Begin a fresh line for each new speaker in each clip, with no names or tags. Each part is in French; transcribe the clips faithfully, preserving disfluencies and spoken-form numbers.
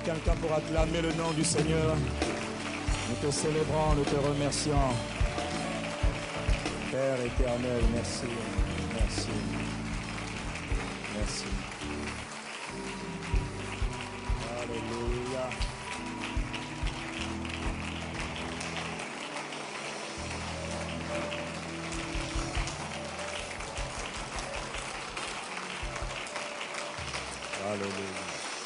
quelqu'un pour acclamer le nom du Seigneur? Nous te célébrons, nous te remercions. Père éternel, merci, merci, merci. Alléluia. Alléluia.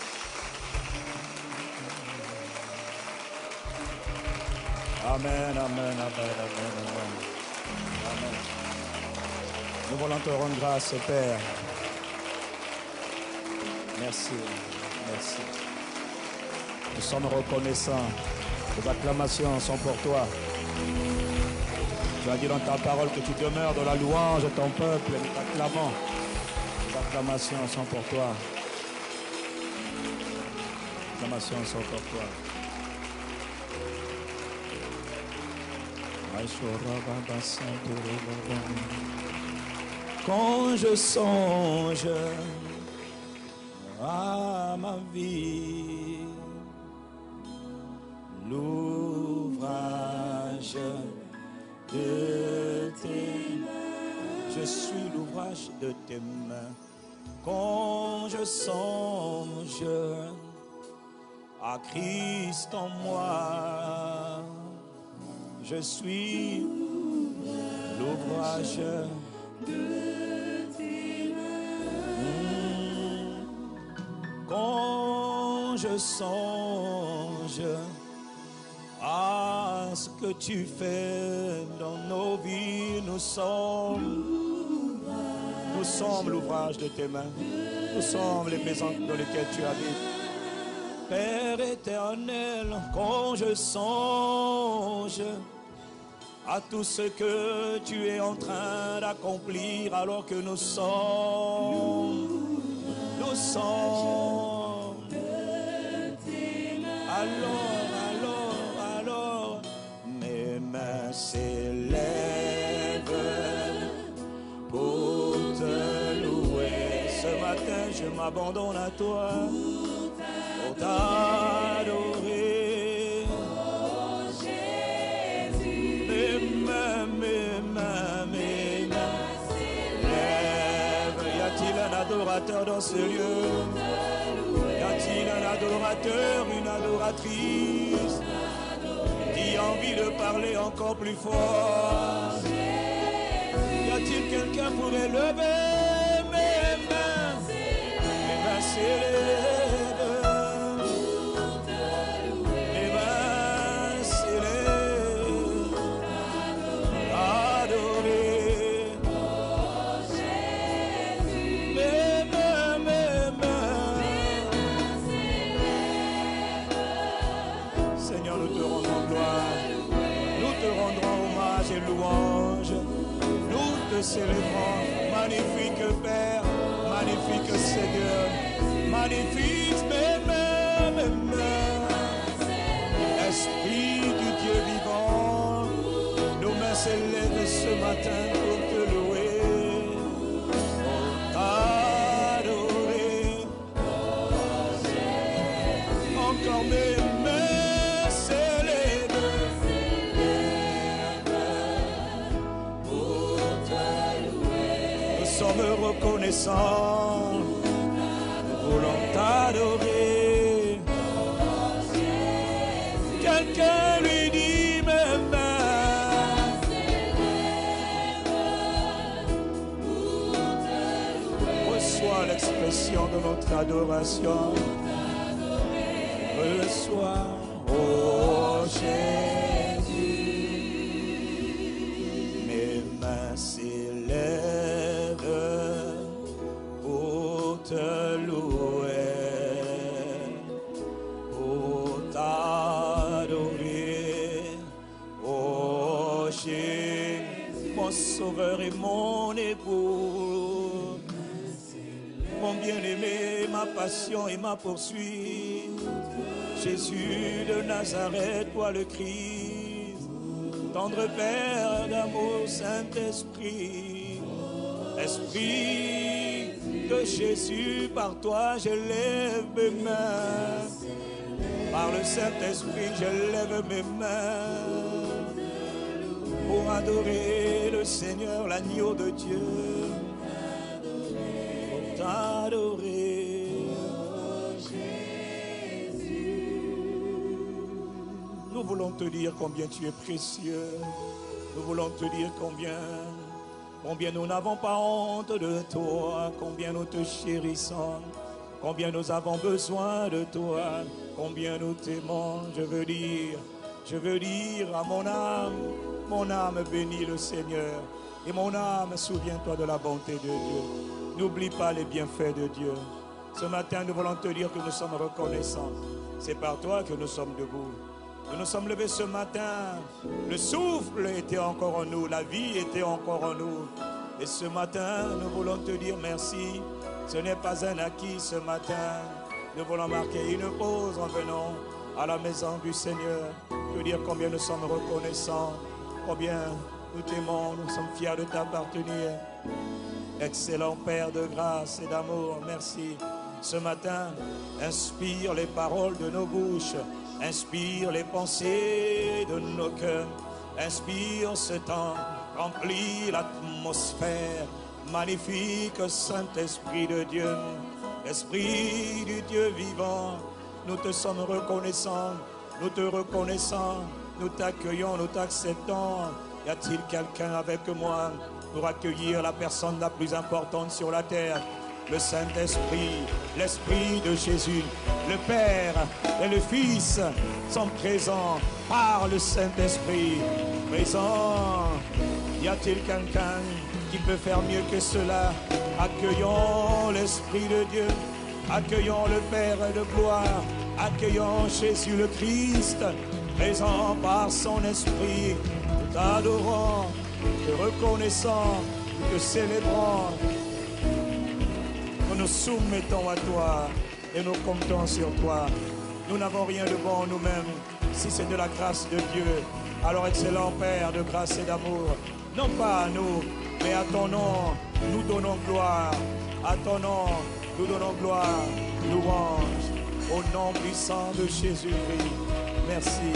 Amen, amen, amen, amen, amen. Amen. Nous voulons te rendre grâce, Père. Merci, merci. Nous sommes reconnaissants. Les acclamations sont pour toi. Tu as dit dans ta parole que tu demeures dans la louange de ton peuple. Nous t'acclamons. Les acclamations sont pour toi. Les acclamations sont pour toi. Quand je songe à ma vie, l'ouvrage de tes mains, je suis l'ouvrage de tes mains. Quand je songe à Christ en moi, je suis l'ouvrage de tes mains. Quand je songe à ce que tu fais dans nos vies, nous sommes, nous sommes l'ouvrage de tes mains. Nous sommes les maisons dans lesquelles tu habites. Père éternel, quand je songe à tout ce que tu es en train d'accomplir alors que nous sommes, nous sommes. Alors, alors, alors, mes mains s'élèvent pour te louer. Ce matin, je m'abandonne à toi pour t'adorer. Adorateur dans ce lieu, y a-t-il un adorateur, une adoratrice qui a envie de parler encore plus fort? Y a-t-il quelqu'un pour élever mes mains, mes mains s'élèvent, mes mains s'élèvent, adorer. Louange, nous te célébrons, magnifique Père, magnifique Seigneur, magnifique même, même, Esprit du Dieu vivant, nos mains s'élèvent ce matin pour te louer, pour t'adorer, encore mes mains s'élèvent. Nous sommes reconnaissants, nous voulons t'adorer. Quelqu'un lui dit mes mains, reçois l'expression de notre adoration. Reçois, oh Jésus, mes mains s'élèvent pour te louer, pour t'adorer, oh Jésus, mon sauveur et mon époux, mon bien-aimé, ma passion et ma poursuite. Jésus de Nazareth, toi le Christ, tendre Père d'amour, Saint-Esprit, Esprit de Jésus, par toi je lève mes mains, Par le Saint-Esprit, je lève mes mains pour adorer le Seigneur, l'agneau de Dieu. Pour t'adorer, nous voulons te dire combien tu es précieux. Nous voulons te dire combien, combien nous n'avons pas honte de toi, combien nous te chérissons, combien nous avons besoin de toi, combien nous t'aimons. Je veux dire, je veux dire à mon âme, mon âme bénit le Seigneur. Et mon âme, souviens-toi de la bonté de Dieu. N'oublie pas les bienfaits de Dieu. Ce matin, nous voulons te dire que nous sommes reconnaissants. C'est par toi que nous sommes debout. Nous nous sommes levés ce matin. Le souffle était encore en nous. La vie était encore en nous. Et ce matin, nous voulons te dire merci. Ce n'est pas un acquis ce matin. Nous voulons marquer une pause en venant à la maison du Seigneur. Te dire combien nous sommes reconnaissants. Combien nous t'aimons. Nous sommes fiers de t'appartenir. Excellent Père de grâce et d'amour. Merci. Ce matin, inspire les paroles de nos bouches. Inspire les pensées de nos cœurs. Inspire ce temps. Remplis l'atmosphère. Magnifique Saint-Esprit de Dieu. Esprit du Dieu vivant. Nous te sommes reconnaissants. Nous te reconnaissons. Nous t'accueillons. Nous t'acceptons. Y a-t-il quelqu'un avec moi pour accueillir la personne la plus importante sur la terre? Le Saint-Esprit, l'Esprit de Jésus, le Père et le Fils sont présents par le Saint-Esprit. Présent. Y a-t-il quelqu'un qui peut faire mieux que cela? Accueillons l'Esprit de Dieu, accueillons le Père de gloire, accueillons Jésus le Christ, présent par son Esprit. Nous t'adorons, nous te reconnaissons, nous te célébrons. Nous nous soumettons à toi et nous comptons sur toi. Nous n'avons rien de bon en nous-mêmes, si c'est de la grâce de Dieu. Alors, excellent Père de grâce et d'amour, non pas à nous, mais à ton nom, nous donnons gloire. À ton nom, nous donnons gloire, louange, au nom puissant de Jésus-Christ. Merci.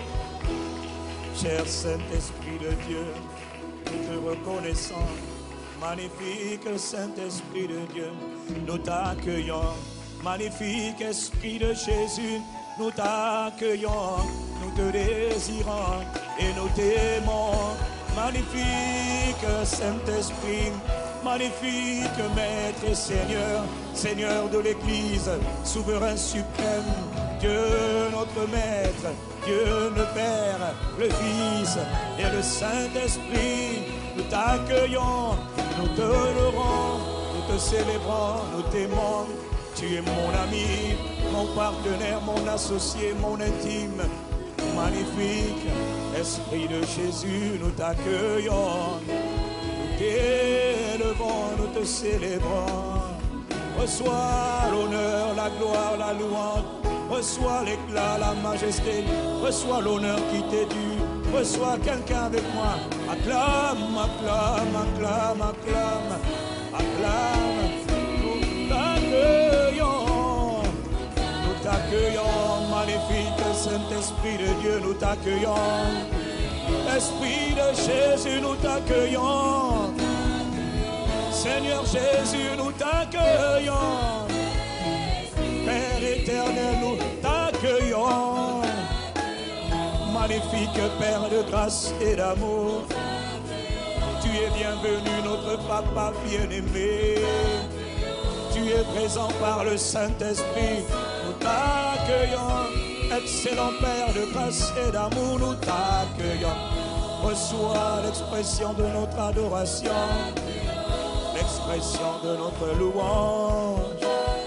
Cher Saint-Esprit de Dieu, nous te reconnaissons. Magnifique Saint-Esprit de Dieu, nous t'accueillons. Magnifique Esprit de Jésus, nous t'accueillons. Nous te désirons et nous t'aimons. Magnifique Saint-Esprit, magnifique Maître et Seigneur, Seigneur de l'Église, souverain suprême, Dieu notre Maître, Dieu le Père, le Fils et le Saint-Esprit. Nous t'accueillons, nous te louons, nous te célébrons, nous t'aimons. Tu es mon ami, mon partenaire, mon associé, mon intime. Magnifique Esprit de Jésus, nous t'accueillons, nous t'élevons, nous te célébrons. Reçois l'honneur, la gloire, la louange. Reçois l'éclat, la majesté. Reçois l'honneur qui t'est dû. Reçois quelqu'un avec moi. Acclame, acclame, acclame, acclame, acclame. Nous t'accueillons, nous t'accueillons, magnifique Saint-Esprit de Dieu, nous t'accueillons. Esprit de Jésus, nous t'accueillons. Seigneur Jésus, nous t'accueillons. Père éternel, nous t'accueillons. Magnifique Père de grâce et d'amour, tu es bienvenu, notre Papa bien-aimé. Tu es présent par le Saint-Esprit, nous t'accueillons. Excellent Père de grâce et d'amour, nous t'accueillons. Reçois l'expression de notre adoration, l'expression de notre louange.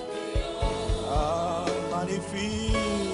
Ah, magnifique.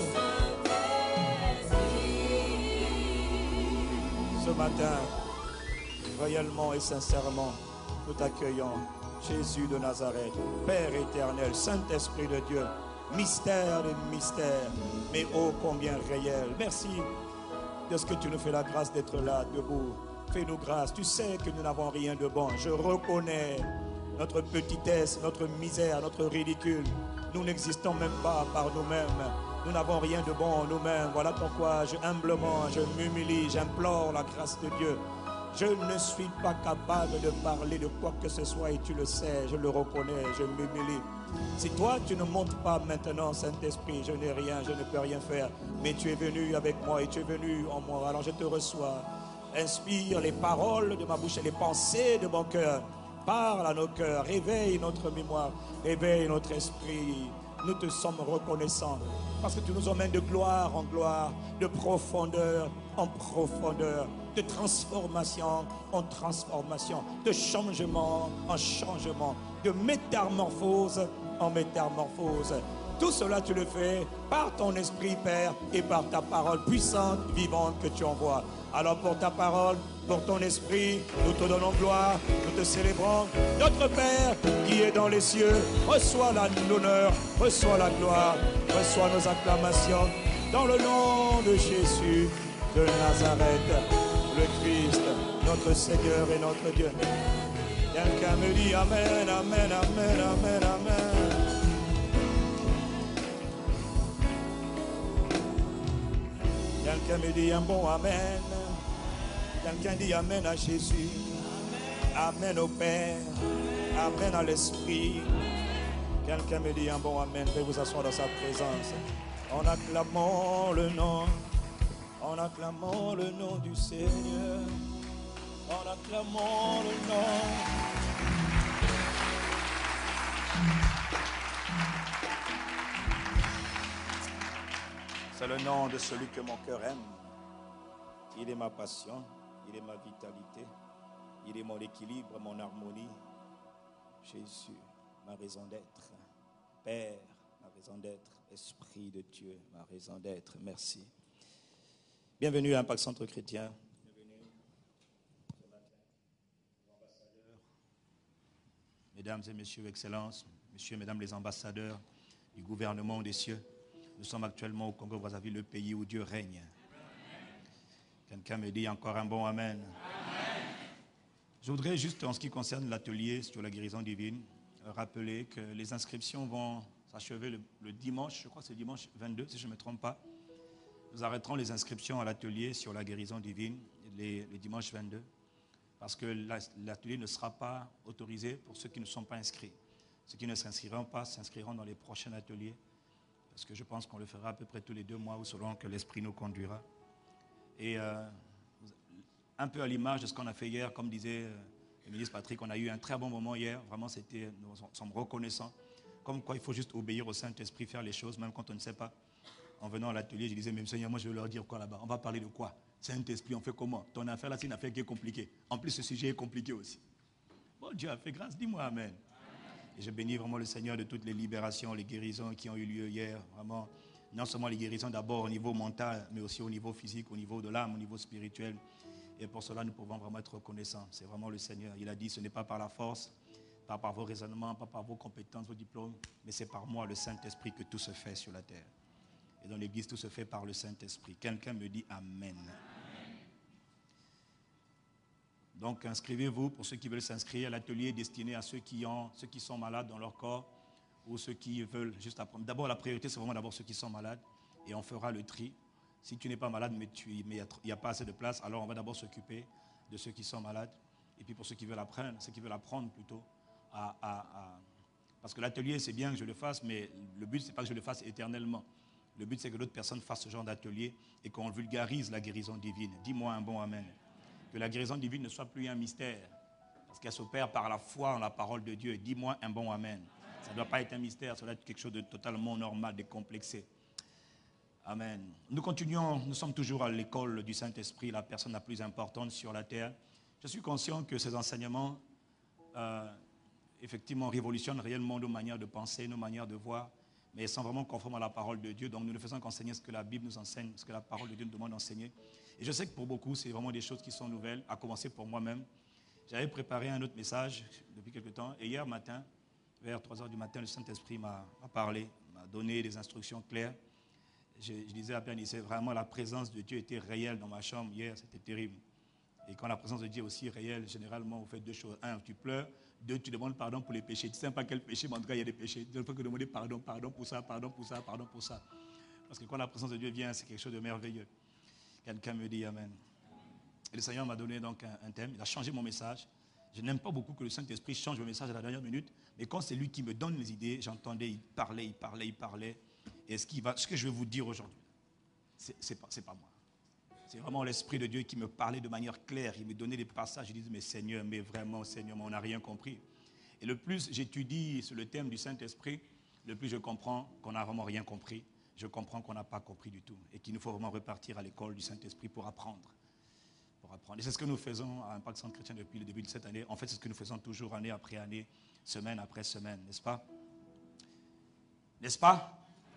Ce matin, réellement et sincèrement, nous t'accueillons, Jésus de Nazareth, Père éternel, Saint-Esprit de Dieu, mystère des mystères, mais ô combien réel. Merci de ce que tu nous fais la grâce d'être là, debout. Fais-nous grâce. Tu sais que nous n'avons rien de bon. Je reconnais notre petitesse, notre misère, notre ridicule. Nous n'existons même pas par nous-mêmes. Nous n'avons rien de bon en nous-mêmes. Voilà pourquoi je, humblement, je m'humilie, j'implore la grâce de Dieu. Je ne suis pas capable de parler de quoi que ce soit et tu le sais, je le reconnais, je m'humilie. Si toi tu ne montes pas maintenant, Saint-Esprit, je n'ai rien, je ne peux rien faire. Mais tu es venu avec moi et tu es venu en moi. Alors je te reçois. Inspire les paroles de ma bouche et les pensées de mon cœur. Parle à nos cœurs, réveille notre mémoire, réveille notre esprit. Nous te sommes reconnaissants parce que tu nous emmènes de gloire en gloire, de profondeur en profondeur, de transformation en transformation, de changement en changement, de métamorphose en métamorphose. Tout cela, tu le fais par ton esprit, Père, et par ta parole puissante, vivante que tu envoies. Alors pour ta parole, pour ton esprit, nous te donnons gloire, nous te célébrons. Notre Père qui est dans les cieux, reçois l'honneur, reçois la gloire, reçois nos acclamations. Dans le nom de Jésus de Nazareth, le Christ, notre Seigneur et notre Dieu. Quelqu'un me dit Amen, Amen, Amen, Amen, Amen. Quelqu'un me dit un bon Amen. Quelqu'un dit Amen à Jésus. Amen au Père. Amen à l'Esprit. Quelqu'un me dit un bon Amen. Veuillez vous asseoir dans sa présence. En acclamant le nom. En acclamant le nom du Seigneur. En acclamant le nom. C'est le nom de celui que mon cœur aime. Il est ma passion, il est ma vitalité, il est mon équilibre, mon harmonie. Jésus, ma raison d'être. Père, ma raison d'être. Esprit de Dieu, ma raison d'être. Merci. Bienvenue à Impact Centre Chrétien. Bienvenue ce matin, ambassadeurs, mesdames et messieurs, excellences, messieurs et mesdames les ambassadeurs du gouvernement des cieux. Nous sommes actuellement au Congo-Brazzaville, le pays où Dieu règne. Quelqu'un me dit encore un bon Amen. Amen. Je voudrais juste, en ce qui concerne l'atelier sur la guérison divine, rappeler que les inscriptions vont s'achever le, le dimanche, je crois que c'est dimanche vingt-deux, si je ne me trompe pas. Nous arrêterons les inscriptions à l'atelier sur la guérison divine, les, les dimanches vingt-deux, parce que l'atelier ne sera pas autorisé pour ceux qui ne sont pas inscrits. Ceux qui ne s'inscriront pas s'inscriront dans les prochains ateliers. Parce que je pense qu'on le fera à peu près tous les deux mois ou selon que l'Esprit nous conduira. Et euh, un peu à l'image de ce qu'on a fait hier, comme disait euh, le ministre Patrick, on a eu un très bon moment hier. Vraiment, c'était, nous sommes reconnaissants. Comme quoi, il faut juste obéir au Saint-Esprit, faire les choses, même quand on ne sait pas. En venant à l'atelier, je disais, même Seigneur, moi je vais leur dire quoi là-bas? On va parler de quoi? Saint-Esprit, on fait comment? Ton affaire là, c'est une affaire qui est compliquée. En plus, ce sujet est compliqué aussi. Bon, Dieu a fait grâce, dis-moi Amen. Et je bénis vraiment le Seigneur de toutes les libérations, les guérisons qui ont eu lieu hier. Vraiment, non seulement les guérisons d'abord au niveau mental, mais aussi au niveau physique, au niveau de l'âme, au niveau spirituel. Et pour cela, nous pouvons vraiment être reconnaissants. C'est vraiment le Seigneur. Il a dit, ce n'est pas par la force, pas par vos raisonnements, pas par vos compétences, vos diplômes, mais c'est par moi, le Saint-Esprit, que tout se fait sur la terre. Et dans l'Église, tout se fait par le Saint-Esprit. Quelqu'un me dit Amen. Donc, inscrivez-vous pour ceux qui veulent s'inscrire. L'atelier est destiné à ceux qui, ont, ceux qui sont malades dans leur corps ou ceux qui veulent juste apprendre. D'abord, la priorité, c'est vraiment d'abord ceux qui sont malades et on fera le tri. Si tu n'es pas malade, mais il n'y a, a pas assez de place, alors on va d'abord s'occuper de ceux qui sont malades. Et puis pour ceux qui veulent apprendre, ceux qui veulent apprendre plutôt, à, à, à... parce que l'atelier, c'est bien que je le fasse, mais le but, ce n'est pas que je le fasse éternellement. Le but, c'est que d'autres personnes fassent ce genre d'atelier et qu'on vulgarise la guérison divine. Dis-moi un bon Amen. Que la guérison divine ne soit plus un mystère, parce qu'elle s'opère par la foi en la parole de Dieu. Dis-moi un bon Amen. Ça ne doit pas être un mystère, ça doit être quelque chose de totalement normal, décomplexé. Amen. Nous continuons, nous sommes toujours à l'école du Saint-Esprit, la personne la plus importante sur la terre. Je suis conscient que ces enseignements, euh, effectivement, révolutionnent réellement nos manières de penser, nos manières de voir, mais ils sont vraiment conformes à la parole de Dieu. Donc nous ne faisons qu'enseigner ce que la Bible nous enseigne, ce que la parole de Dieu nous demande d'enseigner. Et je sais que pour beaucoup, c'est vraiment des choses qui sont nouvelles, à commencer pour moi-même. J'avais préparé un autre message depuis quelque temps, et hier matin, vers trois heures du matin, le Saint-Esprit m'a parlé, m'a donné des instructions claires. Je, je disais à Pierre, c'est vraiment la présence de Dieu était réelle dans ma chambre hier, c'était terrible. Et quand la présence de Dieu est aussi réelle, généralement, vous faites deux choses. Un, tu pleures. Deux, tu demandes pardon pour les péchés. Tu ne sais pas quel péché, mais en tout cas, il y a des péchés. Il faut que demander pardon, pardon pour ça, pardon pour ça, pardon pour ça. Parce que quand la présence de Dieu vient, c'est quelque chose de merveilleux. Quelqu'un me dit Amen. Et le Seigneur m'a donné donc un, un thème. Il a changé mon message. Je n'aime pas beaucoup que le Saint-Esprit change le message à la dernière minute. Mais quand c'est lui qui me donne les idées, j'entendais, il parlait, il parlait, il parlait. Et ce, qui va, ce que je vais vous dire aujourd'hui, ce n'est pas, c'est pas moi. C'est vraiment l'Esprit de Dieu qui me parlait de manière claire. Il me donnait des passages. Je disais, mais Seigneur, mais vraiment, Seigneur, on n'a rien compris. Et le plus j'étudie sur le thème du Saint-Esprit, le plus je comprends qu'on n'a vraiment rien compris. Je comprends qu'on n'a pas compris du tout. Et qu'il nous faut vraiment repartir à l'école du Saint-Esprit pour apprendre. Pour apprendre. Et c'est ce que nous faisons à Impact Centre Chrétien depuis le début de cette année. En fait, c'est ce que nous faisons toujours année après année, semaine après semaine, n'est-ce pas? N'est-ce pas?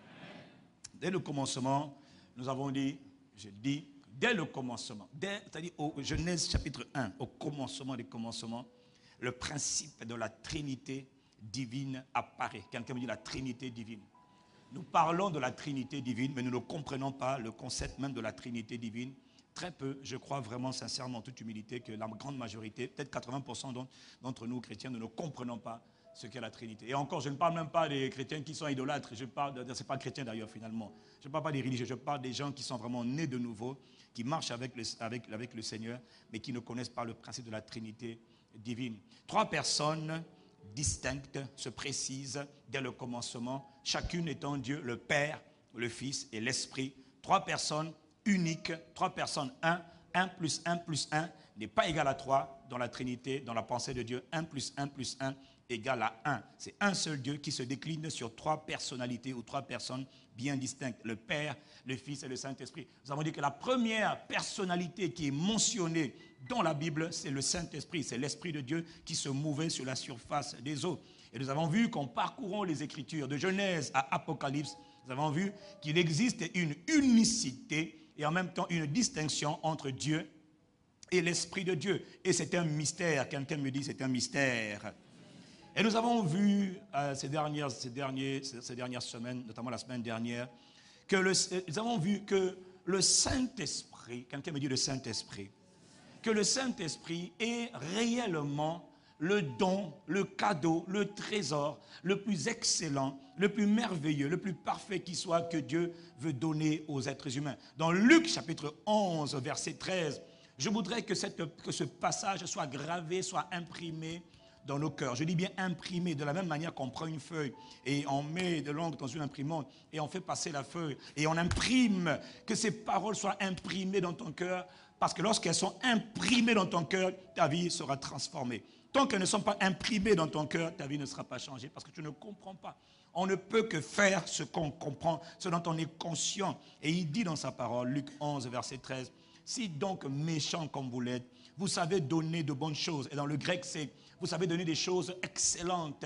Dès le commencement, nous avons dit, je dis, dès le commencement, dès, c'est-à-dire au Genèse chapitre un, au commencement des commencements, le principe de la Trinité divine apparaît. Quelqu'un me dit la Trinité divine. Nous parlons de la Trinité divine, mais nous ne comprenons pas le concept même de la Trinité divine. Très peu, je crois vraiment sincèrement, en toute humilité, que la grande majorité, peut-être quatre-vingts pour cent d'entre nous chrétiens, nous ne comprenons pas ce qu'est la Trinité. Et encore, je ne parle même pas des chrétiens qui sont idolâtres. Je parle, c'est pas chrétien d'ailleurs finalement. Je ne parle pas des religieux, je parle des gens qui sont vraiment nés de nouveau, qui marchent avec le, avec, avec le Seigneur, mais qui ne connaissent pas le principe de la Trinité divine. Trois personnes distinctes se précisent dès le commencement, chacune étant Dieu, le Père, le Fils et l'Esprit. Trois personnes uniques, trois personnes, un, un plus un plus un n'est pas égal à trois dans la Trinité, dans la pensée de Dieu. un plus un plus un égale à un. C'est un seul Dieu qui se décline sur trois personnalités ou trois personnes bien distinctes. Le Père, le Fils et le Saint-Esprit. Nous avons dit que la première personnalité qui est mentionnée dans la Bible, c'est le Saint-Esprit. C'est l'Esprit de Dieu qui se mouvait sur la surface des eaux. Et nous avons vu qu'en parcourant les Écritures, de Genèse à Apocalypse, nous avons vu qu'il existe une unicité et en même temps une distinction entre Dieu et l'Esprit de Dieu. Et c'est un mystère. Quelqu'un me dit c'est un mystère. Et nous avons vu euh, ces, dernières, ces, derniers, ces dernières semaines, notamment la semaine dernière, que le, nous avons vu que le Saint-Esprit, quelqu'un me dit le Saint-Esprit, que le Saint-Esprit est réellement le don, le cadeau, le trésor, le plus excellent, le plus merveilleux, le plus parfait qui soit que Dieu veut donner aux êtres humains. Dans Luc chapitre onze, verset treize, je voudrais que, cette, que ce passage soit gravé, soit imprimé dans nos cœurs. Je dis bien imprimé, de la même manière qu'on prend une feuille et on met de l'encre dans une imprimante et on fait passer la feuille et on imprime, que ces paroles soient imprimées dans ton cœur, parce que lorsqu'elles sont imprimées dans ton cœur, ta vie sera transformée. Tant qu'elles ne sont pas imprimées dans ton cœur, ta vie ne sera pas changée, parce que tu ne comprends pas. On ne peut que faire ce qu'on comprend, ce dont on est conscient. Et il dit dans sa parole, Luc onze, verset treize, « Si donc méchant comme vous l'êtes, vous savez donner de bonnes choses. » Et dans le grec, c'est « vous savez donner des choses excellentes. »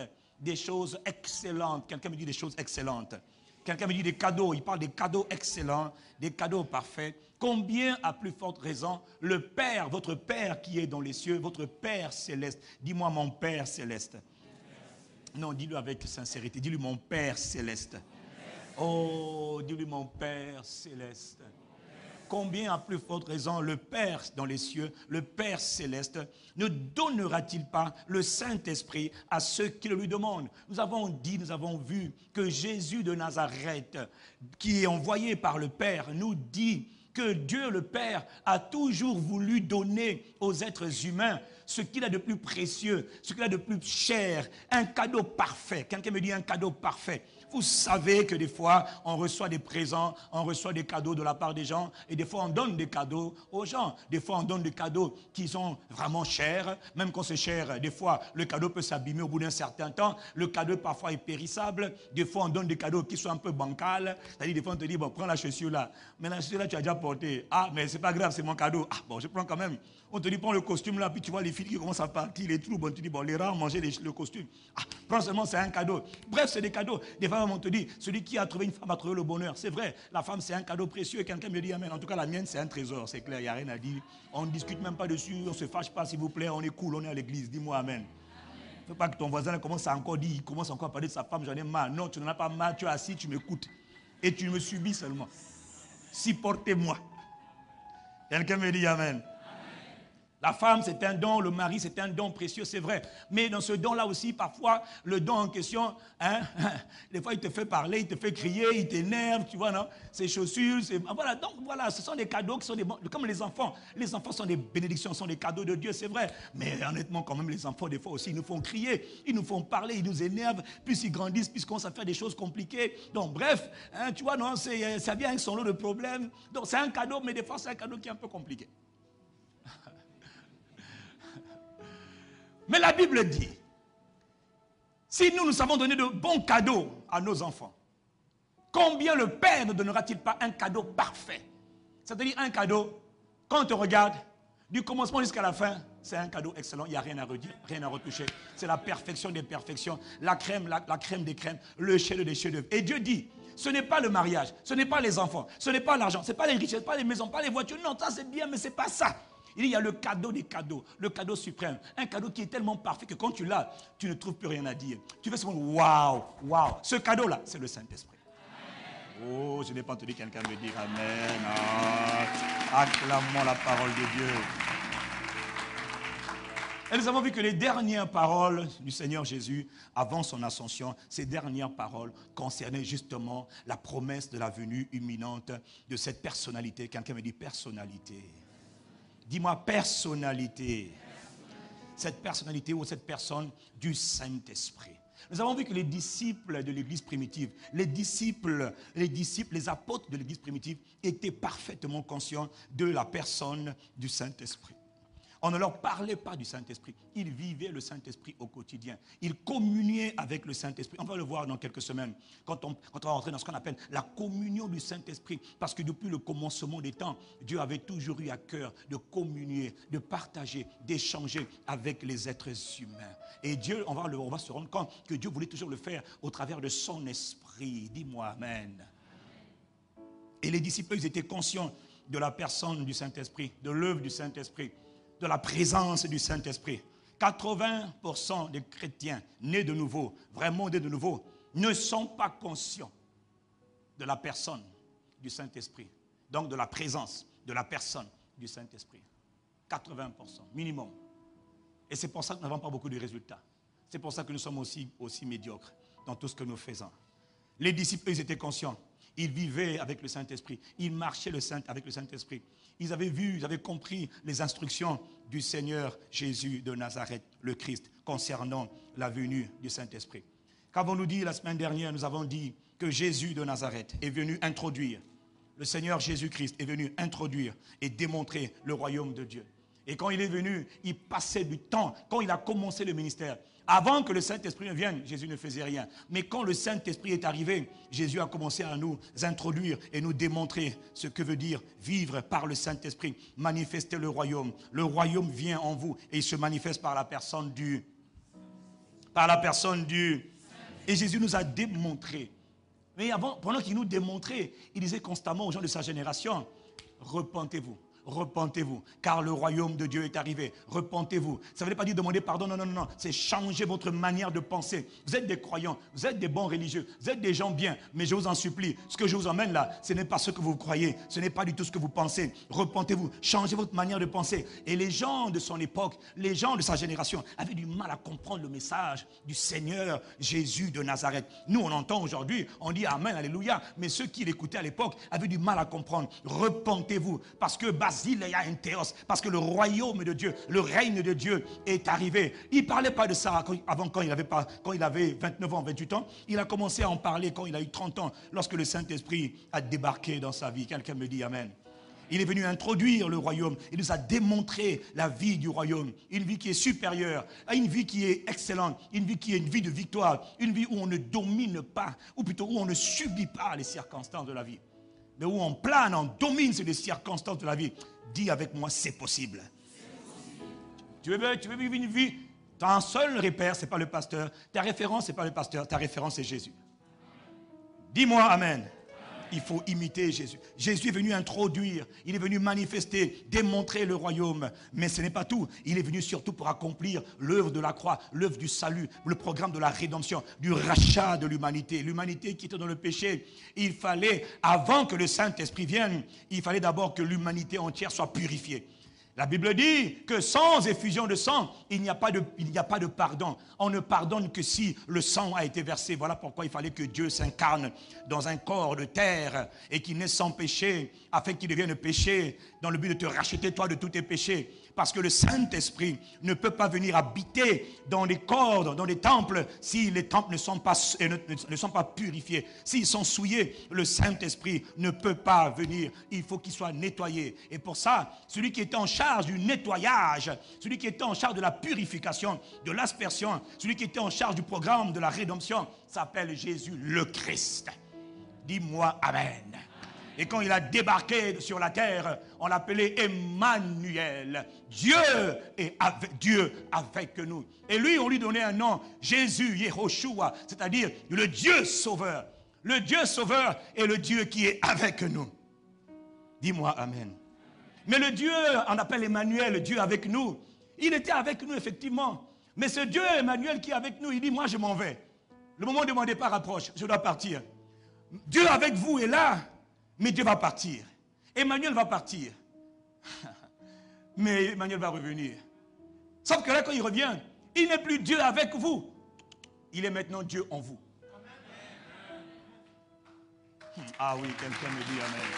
Des choses excellentes. Quelqu'un me dit des choses excellentes. Quelqu'un me dit des cadeaux. Il parle des cadeaux excellents, des cadeaux parfaits. Combien, à plus forte raison, le Père, votre Père qui est dans les cieux, votre Père céleste. Dis-moi mon Père céleste. Non, dis-le avec sincérité. Dis-lui mon Père céleste. Oh, dis-lui mon Père céleste. Combien, à plus forte raison, le Père dans les cieux, le Père céleste, ne donnera-t-il pas le Saint-Esprit à ceux qui le lui demandent? Nous avons dit, nous avons vu que Jésus de Nazareth, qui est envoyé par le Père, nous dit que Dieu le Père a toujours voulu donner aux êtres humains ce qu'il a de plus précieux, ce qu'il a de plus cher, un cadeau parfait. Quelqu'un me dit un cadeau parfait. Vous savez que des fois, on reçoit des présents, on reçoit des cadeaux de la part des gens, et des fois, on donne des cadeaux aux gens. Des fois, on donne des cadeaux qui sont vraiment chers, même quand c'est cher. Des fois, le cadeau peut s'abîmer au bout d'un certain temps. Le cadeau, parfois, est périssable. Des fois, on donne des cadeaux qui sont un peu bancals. C'est-à-dire, des fois, on te dit, bon, prends la chaussure là. Mais la chaussure là, tu as déjà porté. Ah, mais c'est pas grave, c'est mon cadeau. Ah, bon, je prends quand même. On te dit, prends le costume là, puis tu vois les filles qui commencent à partir, les trous. Bon, tu dis, bon, les rats ont mangé les, le costume. Ah, prends seulement, c'est un cadeau. Bref, c'est des cadeaux. Des fois, on te dit, celui qui a trouvé une femme a trouvé le bonheur. C'est vrai, la femme, c'est un cadeau précieux. Et quelqu'un me dit, amen. En tout cas, la mienne, c'est un trésor. C'est clair, il n'y a rien à dire. On ne discute même pas dessus, on ne se fâche pas, s'il vous plaît. On est cool, on est à l'église. Dis-moi amen. Il ne faut pas que ton voisin commence à encore dire, il commence encore à parler de sa femme, j'en ai marre. Non, tu n'en as pas marre, tu es assis, tu m'écoutes. Et tu me subis seulement. Supportez-moi. Quelqu'un me dit amen. La femme, c'est un don, le mari, c'est un don précieux, c'est vrai. Mais dans ce don-là aussi, parfois, le don en question, hein, des fois, il te fait parler, il te fait crier, il t'énerve, tu vois, non? Ses chaussures, c'est... Voilà, donc voilà, ce sont des cadeaux qui sont des bons, comme les enfants. Les enfants sont des bénédictions, sont des cadeaux de Dieu, c'est vrai. Mais honnêtement, quand même, les enfants, des fois aussi, ils nous font crier, ils nous font parler, ils nous énervent, plus ils grandissent, plus ils commencent à faire des choses compliquées. Donc bref, hein, tu vois, non, c'est, ça vient avec son lot de problèmes. Donc c'est un cadeau, mais des fois, c'est un cadeau qui est un peu compliqué. Mais la Bible dit, si nous nous savons donner de bons cadeaux à nos enfants, combien le Père ne donnera-t-il pas un cadeau parfait? C'est-à-dire un cadeau, quand on te regarde, du commencement jusqu'à la fin, c'est un cadeau excellent, il n'y a rien à redire, rien à retoucher. C'est la perfection des perfections, la crème, la, la crème des crèmes, le chef-d'œuvre des chefs-d'œuvre. Et Dieu dit, ce n'est pas le mariage, ce n'est pas les enfants, ce n'est pas l'argent, ce n'est pas les richesses, pas les maisons, pas les voitures. Non, ça c'est bien, mais ce n'est pas ça. Il y a le cadeau des cadeaux, le cadeau suprême. Un cadeau qui est tellement parfait que quand tu l'as, tu ne trouves plus rien à dire. Tu fais seulement waouh, waouh. Ce cadeau-là, c'est le Saint-Esprit. Oh, je n'ai pas entendu quelqu'un me dire amen. Ah, acclamons la parole de Dieu. Et nous avons vu que les dernières paroles du Seigneur Jésus, avant son ascension, ces dernières paroles concernaient justement la promesse de la venue imminente de cette personnalité. Quelqu'un me dit personnalité. Dis-moi personnalité. Cette personnalité ou cette personne du Saint-Esprit. Nous avons vu que les disciples de l'église primitive, les disciples, les disciples, les apôtres de l'église primitive étaient parfaitement conscients de la personne du Saint-Esprit. On ne leur parlait pas du Saint-Esprit. Ils vivaient le Saint-Esprit au quotidien. Ils communiaient avec le Saint-Esprit. On va le voir dans quelques semaines, quand on, quand on va rentrer dans ce qu'on appelle la communion du Saint-Esprit. Parce que depuis le commencement des temps, Dieu avait toujours eu à cœur de communier, de partager, d'échanger avec les êtres humains. Et Dieu, on va, le, on va se rendre compte que Dieu voulait toujours le faire au travers de son esprit. Dis-moi amen. Et les disciples, ils étaient conscients de la personne du Saint-Esprit, de l'œuvre du Saint-Esprit, de la présence du Saint-Esprit. quatre-vingts pour cent des chrétiens nés de nouveau, vraiment nés de nouveau, ne sont pas conscients de la personne du Saint-Esprit. Donc de la présence de la personne du Saint-Esprit. quatre-vingts pour cent minimum. Et c'est pour ça que nous n'avons pas beaucoup de résultats. C'est pour ça que nous sommes aussi, aussi médiocres dans tout ce que nous faisons. Les disciples, ils étaient conscients. Ils vivaient avec le Saint-Esprit. Ils marchaient le Saint, avec le Saint-Esprit. Ils avaient vu, ils avaient compris les instructions du Seigneur Jésus de Nazareth, le Christ, concernant la venue du Saint-Esprit. Qu'avons-nous dit la semaine dernière? Nous avons dit que Jésus de Nazareth est venu introduire, le Seigneur Jésus-Christ est venu introduire et démontrer le royaume de Dieu. Et quand il est venu, il passait du temps, quand il a commencé le ministère, avant que le Saint-Esprit ne vienne, Jésus ne faisait rien. Mais quand le Saint-Esprit est arrivé, Jésus a commencé à nous introduire et nous démontrer ce que veut dire vivre par le Saint-Esprit, manifester le royaume. Le royaume vient en vous et il se manifeste par la personne du... Par la personne du... Et Jésus nous a démontré. Mais avant, pendant qu'il nous démontrait, il disait constamment aux gens de sa génération, repentez-vous. Repentez-vous, car le royaume de Dieu est arrivé. Repentez-vous. Ça ne veut pas dire demander pardon, non, non, non, non. C'est changer votre manière de penser. Vous êtes des croyants, vous êtes des bons religieux, vous êtes des gens bien, mais je vous en supplie, ce que je vous emmène là, ce n'est pas ce que vous croyez, ce n'est pas du tout ce que vous pensez. Repentez-vous, changez votre manière de penser. Et les gens de son époque, les gens de sa génération, avaient du mal à comprendre le message du Seigneur Jésus de Nazareth. Nous, on entend aujourd'hui, on dit Amen, Alléluia, mais ceux qui l'écoutaient à l'époque avaient du mal à comprendre. Repentez-vous, parce que parce que le royaume de Dieu, le règne de Dieu est arrivé. Il ne parlait pas de ça avant quand il avait, pas, quand il avait vingt-neuf ans, vingt-huit ans. Il a commencé à en parler quand il a eu trente ans, lorsque le Saint-Esprit a débarqué dans sa vie. Quelqu'un me dit Amen. Il est venu introduire le royaume. Il nous a démontré la vie du royaume. Une vie qui est supérieure, une vie qui est excellente, une vie qui est une vie de victoire, une vie où on ne domine pas, ou plutôt où on ne subit pas les circonstances de la vie. Mais où on plane, on domine sur les circonstances de la vie. Dis avec moi, c'est possible. Tu veux, tu veux vivre une vie, tu as un seul repère, ce n'est pas le pasteur. Ta référence, ce n'est pas le pasteur, ta référence, c'est Jésus. Dis-moi Amen. Il faut imiter Jésus. Jésus est venu introduire, il est venu manifester, démontrer le royaume. Mais ce n'est pas tout. Il est venu surtout pour accomplir l'œuvre de la croix, l'œuvre du salut, le programme de la rédemption, du rachat de l'humanité. L'humanité qui était dans le péché. Il fallait, avant que le Saint-Esprit vienne, il fallait d'abord que l'humanité entière soit purifiée. La Bible dit que sans effusion de sang, il n'y a pas de, il n'y a pas de pardon. On ne pardonne que si le sang a été versé. Voilà pourquoi il fallait que Dieu s'incarne dans un corps de terre et qu'il naît sans péché, afin qu'il devienne péché, dans le but de te racheter toi de tous tes péchés. Parce que le Saint-Esprit ne peut pas venir habiter dans les corps, dans les temples, si les temples ne sont pas, ne, ne sont pas purifiés. S'ils sont souillés, le Saint-Esprit ne peut pas venir. Il faut qu'il soit nettoyé. Et pour ça, celui qui était en charge du nettoyage, celui qui était en charge de la purification, de l'aspersion, celui qui était en charge du programme de la rédemption, s'appelle Jésus le Christ. Dis-moi Amen. Et quand il a débarqué sur la terre, on l'appelait Emmanuel. Dieu est avec, Dieu avec nous. Et lui, on lui donnait un nom, Jésus, Yehoshua, c'est-à-dire le Dieu sauveur. Le Dieu sauveur est le Dieu qui est avec nous. Dis-moi Amen. Mais le Dieu, on appelle Emmanuel, Dieu avec nous. Il était avec nous, effectivement. Mais ce Dieu Emmanuel qui est avec nous, il dit, moi je m'en vais. Le moment de mon départ approche, je dois partir. Dieu avec vous est là. Mais Dieu va partir. Emmanuel va partir. Mais Emmanuel va revenir. Sauf que là, quand il revient, il n'est plus Dieu avec vous. Il est maintenant Dieu en vous. Ah oui, quelqu'un me dit Amen.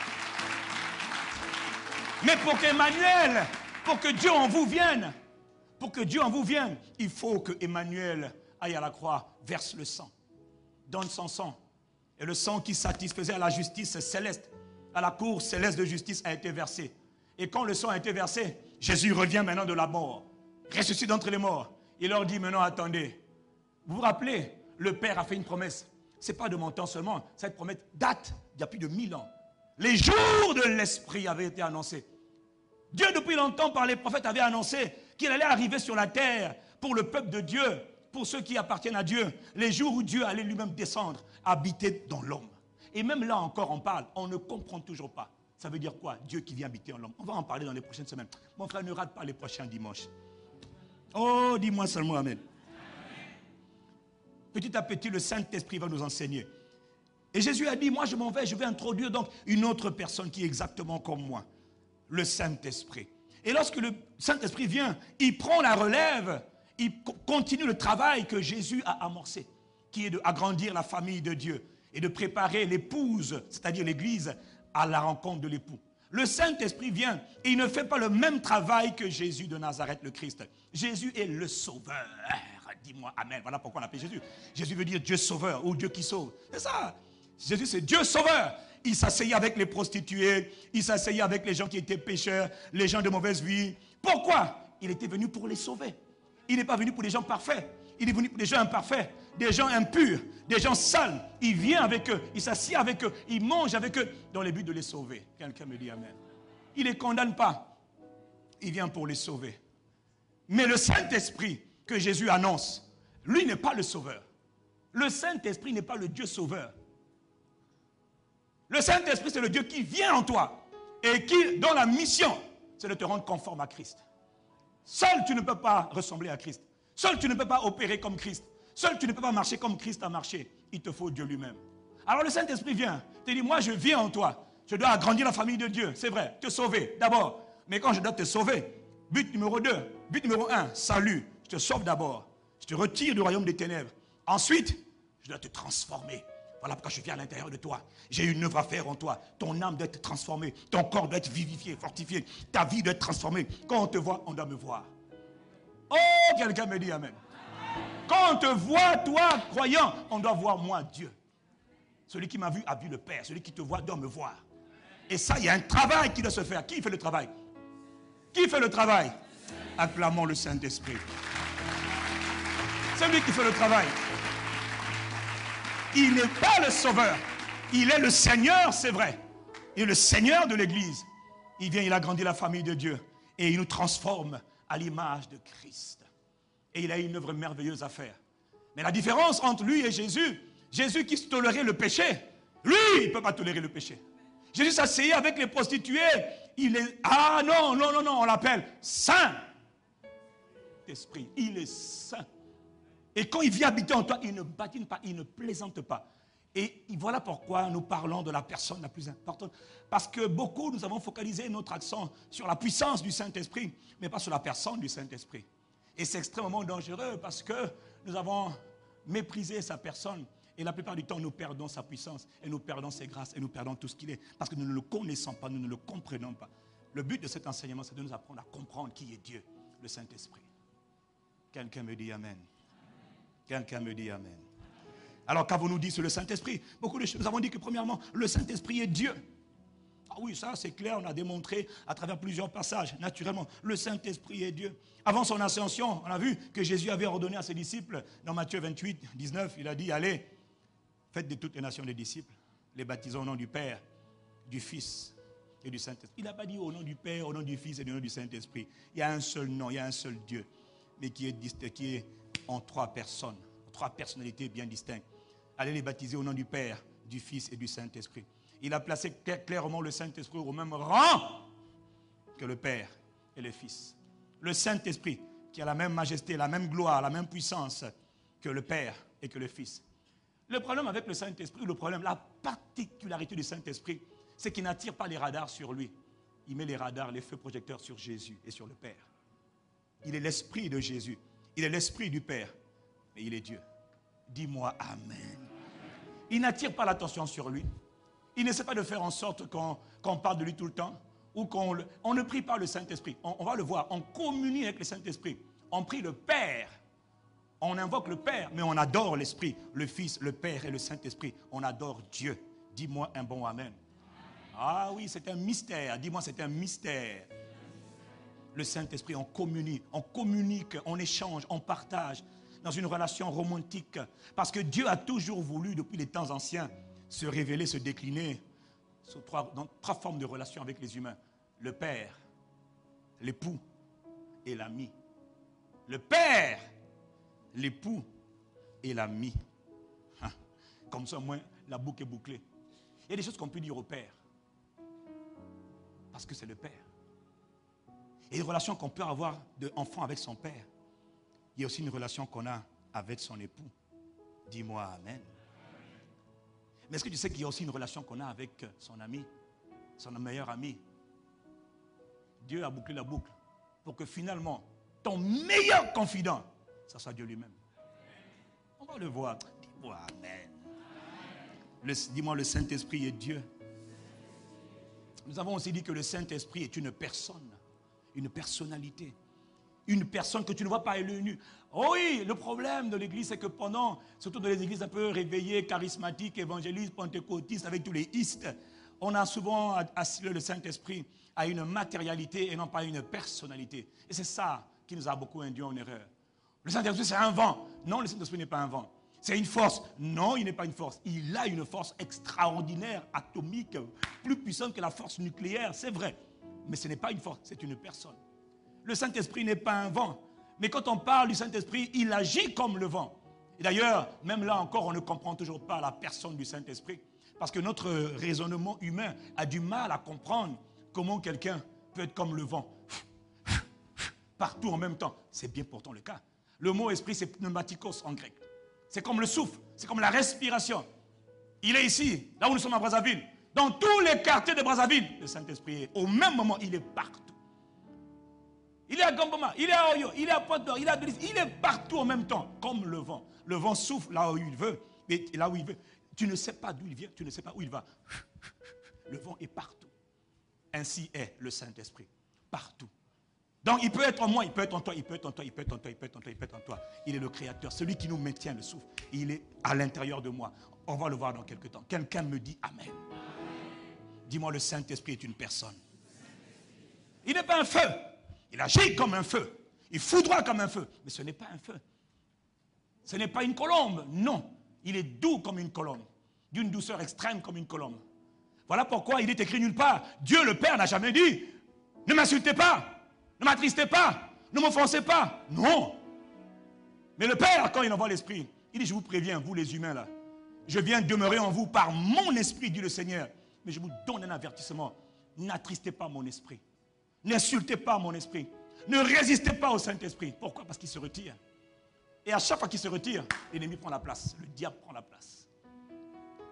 Mais pour qu'Emmanuel, pour que Dieu en vous vienne, pour que Dieu en vous vienne, il faut que Emmanuel aille à la croix, verse le sang, donne son sang. Et le sang qui satisfaisait à la justice céleste, à la cour céleste de justice a été versé. Et quand le sang a été versé, Jésus revient maintenant de la mort, ressuscite d'entre les morts. Il leur dit maintenant, attendez, vous vous rappelez, le Père a fait une promesse. Ce n'est pas de mon temps seulement, cette promesse date d'il y a plus de mille ans. Les jours de l'Esprit avaient été annoncés. Dieu depuis longtemps par les prophètes avait annoncé qu'il allait arriver sur la terre pour le peuple de Dieu, pour ceux qui appartiennent à Dieu, les jours où Dieu allait lui-même descendre, habiter dans l'homme. Et même là encore on parle, on ne comprend toujours pas. Ça veut dire quoi? Dieu qui vient habiter en l'homme. On va en parler dans les prochaines semaines. Mon frère, ne rate pas les prochains dimanches. Oh, dis-moi seulement Amen. Petit à petit, le Saint-Esprit va nous enseigner. Et Jésus a dit, moi je m'en vais, je vais introduire donc une autre personne qui est exactement comme moi. Le Saint-Esprit. Et lorsque le Saint-Esprit vient, il prend la relève, il continue le travail que Jésus a amorcé, qui est d'agrandir la famille de Dieu et de préparer l'épouse, c'est-à-dire l'Église, à la rencontre de l'époux. Le Saint-Esprit vient et il ne fait pas le même travail que Jésus de Nazareth, le Christ. Jésus est le sauveur. Dis-moi Amen. Voilà pourquoi on l'appelle Jésus. Jésus veut dire Dieu sauveur ou Dieu qui sauve. C'est ça. Jésus, c'est Dieu sauveur. Il s'asseyait avec les prostituées, il s'asseyait avec les gens qui étaient pécheurs, les gens de mauvaise vie. Pourquoi? Il était venu pour les sauver. Il n'est pas venu pour des gens parfaits. Il est venu pour des gens imparfaits, des gens impurs, des gens sales. Il vient avec eux, il s'assied avec eux, il mange avec eux dans le but de les sauver. Quelqu'un me dit Amen. Il ne les condamne pas. Il vient pour les sauver. Mais le Saint-Esprit que Jésus annonce, lui n'est pas le sauveur. Le Saint-Esprit n'est pas le Dieu sauveur. Le Saint-Esprit, c'est le Dieu qui vient en toi et qui, dont la mission, c'est de te rendre conforme à Christ. Seul, tu ne peux pas ressembler à Christ. Seul, tu ne peux pas opérer comme Christ. Seul, tu ne peux pas marcher comme Christ a marché. Il te faut Dieu lui-même. Alors le Saint-Esprit vient, te dit, moi je viens en toi. Je dois agrandir la famille de Dieu, c'est vrai, te sauver d'abord. Mais quand je dois te sauver, but numéro deux, but numéro un, salut. Je te sauve d'abord. Je te retire du royaume des ténèbres. Ensuite, je dois te transformer. Voilà pourquoi je viens à l'intérieur de toi. J'ai une œuvre à faire en toi. Ton âme doit être transformée. Ton corps doit être vivifié, fortifié. Ta vie doit être transformée. Quand on te voit, on doit me voir. Oh, quelqu'un me dit Amen. Quand on te voit, toi, croyant, on doit voir moi, Dieu. Celui qui m'a vu a vu le Père. Celui qui te voit doit me voir. Et ça, il y a un travail qui doit se faire. Qui fait le travail? Qui fait le travail? Acclamons le Saint-Esprit. C'est lui qui fait le travail. Il n'est pas le sauveur. Il est le Seigneur, c'est vrai. Il est le Seigneur de l'Église. Il vient, il agrandit la famille de Dieu. Et il nous transforme à l'image de Christ. Et il a une œuvre merveilleuse à faire. Mais la différence entre lui et Jésus, Jésus qui tolérait le péché, lui, il ne peut pas tolérer le péché. Jésus s'asseyait avec les prostituées. Il est... Ah non, non, non, non, on l'appelle Saint Esprit. Il est saint. Et quand il vient habiter en toi, il ne badine pas, il ne plaisante pas. Et voilà pourquoi nous parlons de la personne la plus importante. Parce que beaucoup, nous avons focalisé notre accent sur la puissance du Saint-Esprit, mais pas sur la personne du Saint-Esprit. Et c'est extrêmement dangereux parce que nous avons méprisé sa personne. Et la plupart du temps, nous perdons sa puissance, et nous perdons ses grâces, et nous perdons tout ce qu'il est. Parce que nous ne le connaissons pas, nous ne le comprenons pas. Le but de cet enseignement, c'est de nous apprendre à comprendre qui est Dieu, le Saint-Esprit. Quelqu'un me dit Amen. Quelqu'un me dit Amen. Alors qu'avons-nous dit sur le Saint-Esprit? Beaucoup de choses. Nous avons dit que premièrement, le Saint-Esprit est Dieu. Ah oui, ça c'est clair, on a démontré à travers plusieurs passages. Naturellement, le Saint-Esprit est Dieu. Avant son ascension, on a vu que Jésus avait ordonné à ses disciples, dans Matthieu vingt-huit, dix-neuf, il a dit, allez, faites de toutes les nations des disciples, les baptisons au nom du Père, du Fils et du Saint-Esprit. Il n'a pas dit au nom du Père, au nom du Fils et au nom du Saint-Esprit. Il y a un seul nom, il y a un seul Dieu, mais qui est, qui est en trois personnes, trois personnalités bien distinctes. Allez les baptiser au nom du Père, du Fils et du Saint-Esprit. Il a placé clairement le Saint-Esprit au même rang que le Père et le Fils. Le Saint-Esprit qui a la même majesté, la même gloire, la même puissance que le Père et que le Fils. Le problème avec le Saint-Esprit, le problème, la particularité du Saint-Esprit, c'est qu'il n'attire pas les radars sur lui. Il met les radars, les feux projecteurs sur Jésus et sur le Père. Il est l'Esprit de Jésus. Il est l'Esprit du Père. Mais il est Dieu. Dis-moi Amen. Il n'attire pas l'attention sur lui. Il n'essaie pas de faire en sorte qu'on qu'on parle de lui tout le temps. Ou qu'on le, on ne prie pas le Saint-Esprit. On, on va le voir. On communie avec le Saint-Esprit. On prie le Père. On invoque le Père, mais on adore l'Esprit, le Fils, le Père et le Saint-Esprit. On adore Dieu. Dis-moi un bon Amen. Ah oui, c'est un mystère. Dis-moi, c'est un mystère. Le Saint-Esprit, on communie, on communique, on échange, on partage dans une relation romantique. Parce que Dieu a toujours voulu, depuis les temps anciens, se révéler, se décliner sous trois, dans trois formes de relations avec les humains. Le Père, l'époux et l'ami. Le Père, l'époux et l'ami. Comme ça, au moins, la boucle est bouclée. Il y a des choses qu'on peut dire au Père. Parce que c'est le Père. Et une relation qu'on peut avoir d'enfant avec son Père. Il y a aussi une relation qu'on a avec son époux. Dis-moi Amen. Mais est-ce que tu sais qu'il y a aussi une relation qu'on a avec son ami, son meilleur ami? Dieu a bouclé la boucle pour que finalement, ton meilleur confident, ça soit Dieu lui-même. On va le voir. Dis-moi Amen. Le, dis-moi, le Saint-Esprit est Dieu. Nous avons aussi dit que le Saint-Esprit est une personne, une personnalité. Une personne que tu ne vois pas à l'œil nu. Oh oui, le problème de l'église, c'est que pendant, surtout dans les églises un peu réveillées, charismatiques, évangélistes, pentecôtistes, avec tous les istes, on a souvent assimilé le Saint-Esprit à une matérialité et non pas à une personnalité. Et c'est ça qui nous a beaucoup induit en erreur. Le Saint-Esprit, c'est un vent. Non, le Saint-Esprit n'est pas un vent. C'est une force. Non, il n'est pas une force. Il a une force extraordinaire, atomique, plus puissante que la force nucléaire, c'est vrai. Mais ce n'est pas une force, c'est une personne. Le Saint-Esprit n'est pas un vent. Mais quand on parle du Saint-Esprit, il agit comme le vent. Et d'ailleurs, même là encore, on ne comprend toujours pas la personne du Saint-Esprit. Parce que notre raisonnement humain a du mal à comprendre comment quelqu'un peut être comme le vent. Partout en même temps. C'est bien pourtant le cas. Le mot esprit, c'est pneumatikos en grec. C'est comme le souffle, c'est comme la respiration. Il est ici, là où nous sommes à Brazzaville. Dans tous les quartiers de Brazzaville, le Saint-Esprit est. Au même moment, il est partout. Il est à Gamboma, il est à Oyo, il est à Pointe-d'Or, il est à Belize, il est partout en même temps, comme le vent. Le vent souffle là où il veut, et là où il veut. Tu ne sais pas d'où il vient, tu ne sais pas où il va. Le vent est partout. Ainsi est le Saint-Esprit, partout. Donc il peut être en moi, il peut être en toi, il peut être en toi, il peut être en toi, il peut être en toi, il peut être en toi. Il est le Créateur, celui qui nous maintient le souffle. Il est à l'intérieur de moi. On va le voir dans quelques temps. Quelqu'un me dit Amen. Amen. Dis-moi, le Saint-Esprit est une personne. Il n'est pas un feu. Il agit comme un feu. Il foudroie comme un feu. Mais ce n'est pas un feu. Ce n'est pas une colombe. Non. Il est doux comme une colombe. D'une douceur extrême comme une colombe. Voilà pourquoi il est écrit nulle part. Dieu le Père n'a jamais dit ne m'insultez pas. Ne m'attristez pas. Ne m'offensez pas. Non. Mais le Père, quand il envoie l'Esprit, il dit je vous préviens, vous les humains là. Je viens demeurer en vous par mon esprit, dit le Seigneur. Mais je vous donne un avertissement. N'attristez pas mon esprit. N'insultez pas mon esprit. Ne résistez pas au Saint-Esprit. Pourquoi? Parce qu'il se retire. Et à chaque fois qu'il se retire, l'ennemi prend la place. Le diable prend la place.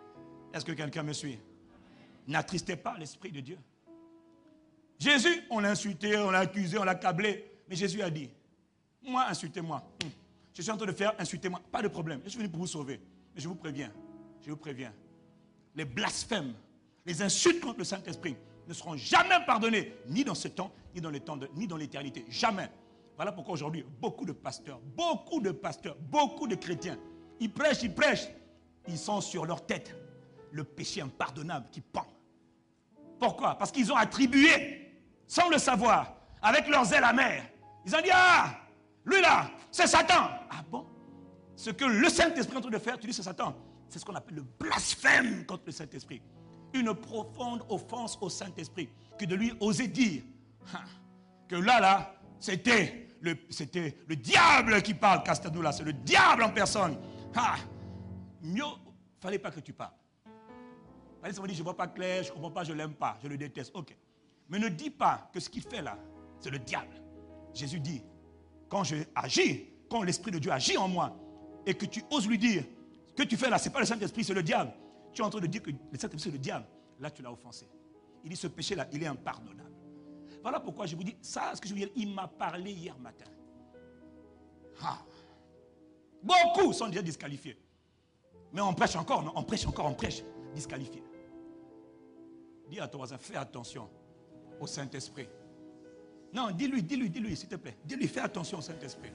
Est-ce que quelqu'un me suit? N'attristez pas l'Esprit de Dieu. Jésus, on l'a insulté, on l'a accusé, on l'a accablé. Mais Jésus a dit, moi, insultez-moi. Je suis en train de faire, insultez-moi. Pas de problème. Je suis venu pour vous sauver. Mais je vous préviens, je vous préviens. Les blasphèmes, les insultes contre le Saint-Esprit ne seront jamais pardonnés, ni dans ce temps, ni dans le temps de, ni dans l'éternité. Jamais. Voilà pourquoi aujourd'hui, beaucoup de pasteurs, beaucoup de pasteurs, beaucoup de chrétiens, ils prêchent, ils prêchent. Ils sont sur leur tête le péché impardonnable qui pend. Pourquoi? Parce qu'ils ont attribué, sans le savoir, avec leurs ailes amères. Ils ont dit, ah, lui là, c'est Satan. Ah bon? Ce que le Saint-Esprit est en train de faire, tu dis c'est Satan. C'est ce qu'on appelle le blasphème contre le Saint-Esprit. Une profonde offense au Saint-Esprit. Que de lui oser dire hein, que là, là, c'était le, c'était le diable qui parle, Castanou là, c'est le diable en personne. Ah, mieux, il ne fallait pas que tu parles. Allez, ça me dit, je ne vois pas clair, je ne comprends pas, je ne l'aime pas, je le déteste. Ok. Mais ne dis pas que ce qu'il fait là, c'est le diable. Jésus dit, quand je agis, quand l'Esprit de Dieu agit en moi, et que tu oses lui dire, ce que tu fais là, ce n'est pas le Saint-Esprit, c'est le diable. Tu es en train de dire que le Saint-Esprit, c'est le diable. Là, tu l'as offensé. Il dit, ce péché-là, il est impardonnable. Voilà pourquoi je vous dis, ça, ce que je veux dire, il m'a parlé hier matin. Ah. Beaucoup sont déjà disqualifiés. Mais on prêche encore, non, on prêche encore, on prêche, disqualifiés. Dis à ton voisin, fais attention au Saint-Esprit. Non, dis-lui, dis-lui, dis-lui, s'il te plaît. Dis-lui, fais attention au Saint-Esprit.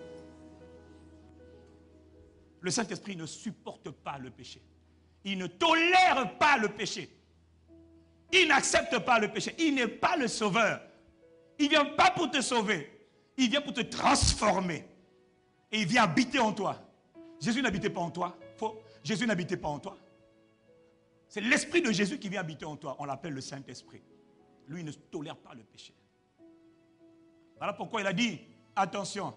Le Saint-Esprit ne supporte pas le péché. Il ne tolère pas le péché. Il n'accepte pas le péché. Il n'est pas le sauveur. Il ne vient pas pour te sauver. Il vient pour te transformer. Et il vient habiter en toi. Jésus n'habitait pas en toi. Faux. Jésus n'habitait pas en toi. C'est l'Esprit de Jésus qui vient habiter en toi. On l'appelle le Saint-Esprit. Lui, il ne tolère pas le péché. Voilà pourquoi il a dit, attention,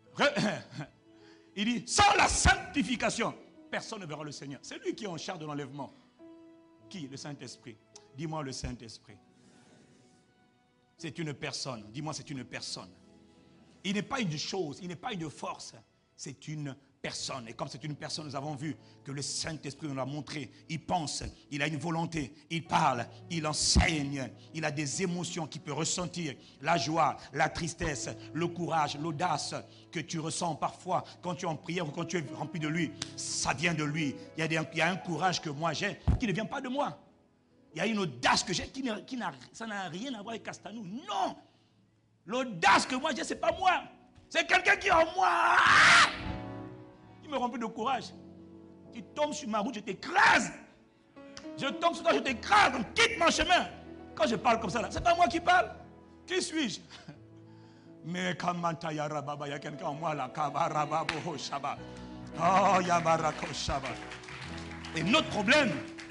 il dit, sans la sanctification, personne ne verra le Seigneur. C'est lui qui est en charge de l'enlèvement. Qui? Le Saint-Esprit. Dis-moi le Saint-Esprit. C'est une personne. Dis-moi, c'est une personne. Il n'est pas une chose, il n'est pas une force. C'est une personne. Et comme c'est une personne, nous avons vu que le Saint-Esprit nous l'a montré. Il pense, il a une volonté, il parle, il enseigne, il a des émotions qu'il peut ressentir. La joie, la tristesse, le courage, l'audace que tu ressens parfois quand tu es en prière ou quand tu es rempli de lui. Ça vient de lui. Il y a, des, il y a un courage que moi j'ai qui ne vient pas de moi. Il y a une audace que j'ai qui n'a, qui n'a, ça n'a rien à voir avec Castanou. Non! L'audace que moi j'ai, ce n'est pas moi. C'est quelqu'un qui est en moi. Qui me remplit de courage. Tu tombes sur ma route, je t'écrase. Je tombe sur toi, je t'écrase. Donc quitte mon chemin. Quand je parle comme ça, là, c'est pas moi qui parle. Qui suis-je? Mais Kamanta Yarababa, il y a quelqu'un en moi là. Kabarababo Shaba. Oh, Yabarako Shaba. Et notre problème,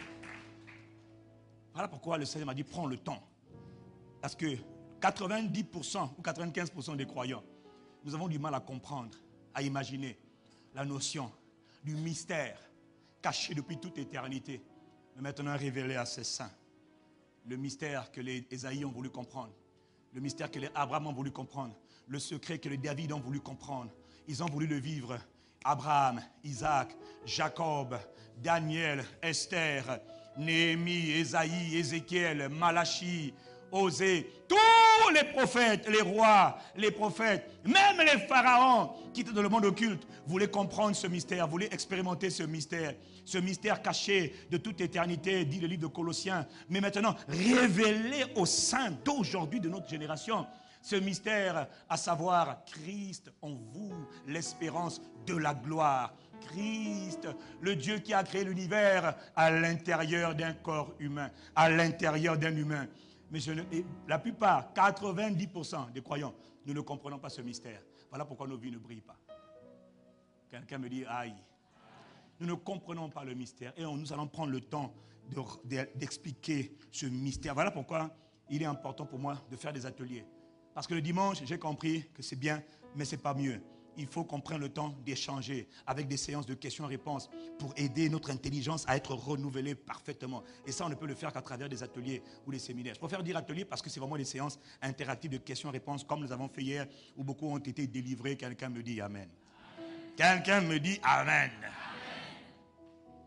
voilà pourquoi le Seigneur m'a dit prends le temps. Parce que quatre-vingt-dix pour cent ou quatre-vingt-quinze pour cent des croyants, nous avons du mal à comprendre, à imaginer la notion du mystère caché depuis toute éternité, mais maintenant révélé à ses saints. Le mystère que les Ésaïe ont voulu comprendre, le mystère que les Abraham ont voulu comprendre, le secret que les David ont voulu comprendre. Ils ont voulu le vivre. Abraham, Isaac, Jacob, Daniel, Esther, Néhémie, Ésaïe, Ézéchiel, Malachie, Osée, tous les prophètes, les rois, les prophètes, même les pharaons qui étaient dans le monde occulte, voulaient comprendre ce mystère, voulaient expérimenter ce mystère, ce mystère caché de toute éternité, dit le livre de Colossiens, mais maintenant révélé aux saints d'aujourd'hui de notre génération. Ce mystère, à savoir Christ en vous, l'espérance de la gloire. Christ, le Dieu qui a créé l'univers à l'intérieur d'un corps humain, à l'intérieur d'un humain. Mais je ne, la plupart, quatre-vingt-dix pour cent des croyants, nous ne comprenons pas ce mystère. Voilà pourquoi nos vies ne brillent pas. Quelqu'un me dit, aïe. Nous ne comprenons pas le mystère et on, nous allons prendre le temps de, de, d'expliquer ce mystère. Voilà pourquoi il est important pour moi de faire des ateliers. Parce que le dimanche, j'ai compris que c'est bien, mais ce n'est pas mieux. Il faut qu'on prenne le temps d'échanger avec des séances de questions-réponses pour aider notre intelligence à être renouvelée parfaitement. Et ça, on ne peut le faire qu'à travers des ateliers ou des séminaires. Je préfère dire ateliers parce que c'est vraiment des séances interactives de questions-réponses comme nous avons fait hier, où beaucoup ont été délivrés. Quelqu'un me dit Amen. Amen. Quelqu'un me dit Amen. Amen.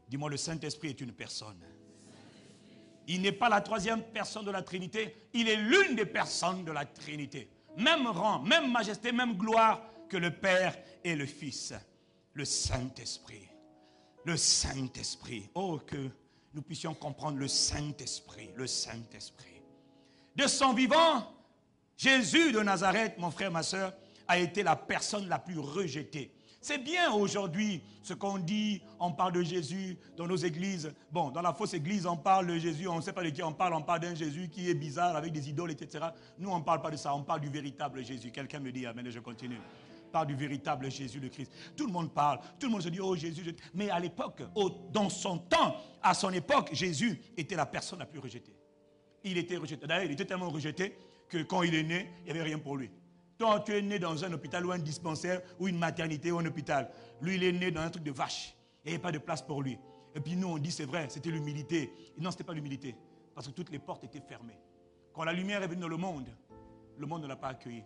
Dis-moi, le Saint-Esprit est une personne. Il n'est pas la troisième personne de la Trinité, il est l'une des personnes de la Trinité. Même rang, même majesté, même gloire que le Père et le Fils. Le Saint-Esprit. Le Saint-Esprit. Oh, que nous puissions comprendre le Saint-Esprit. Le Saint-Esprit. De son vivant, Jésus de Nazareth, mon frère, ma soeur, a été la personne la plus rejetée. C'est bien aujourd'hui ce qu'on dit, on parle de Jésus dans nos églises. Bon, dans la fausse église, on parle de Jésus, on ne sait pas de qui on parle, on parle d'un Jésus qui est bizarre avec des idoles, et cetera. Nous, on ne parle pas de ça, on parle du véritable Jésus. Quelqu'un me dit amen et je continue. On parle du véritable Jésus le Christ. Tout le monde parle, tout le monde se dit, oh Jésus, Jésus. Mais à l'époque, oh, dans son temps, à son époque, Jésus était la personne la plus rejetée. Il était rejeté. D'ailleurs, il était tellement rejeté que quand il est né, il n'y avait rien pour lui. Toi, tu es né dans un hôpital ou un dispensaire ou une maternité ou un hôpital. Lui, il est né dans un truc de vache. Il n'y avait pas de place pour lui. Et puis nous, on dit, c'est vrai, c'était l'humilité. Non, ce n'était pas l'humilité. Parce que toutes les portes étaient fermées. Quand la lumière est venue dans le monde, le monde ne l'a pas accueilli.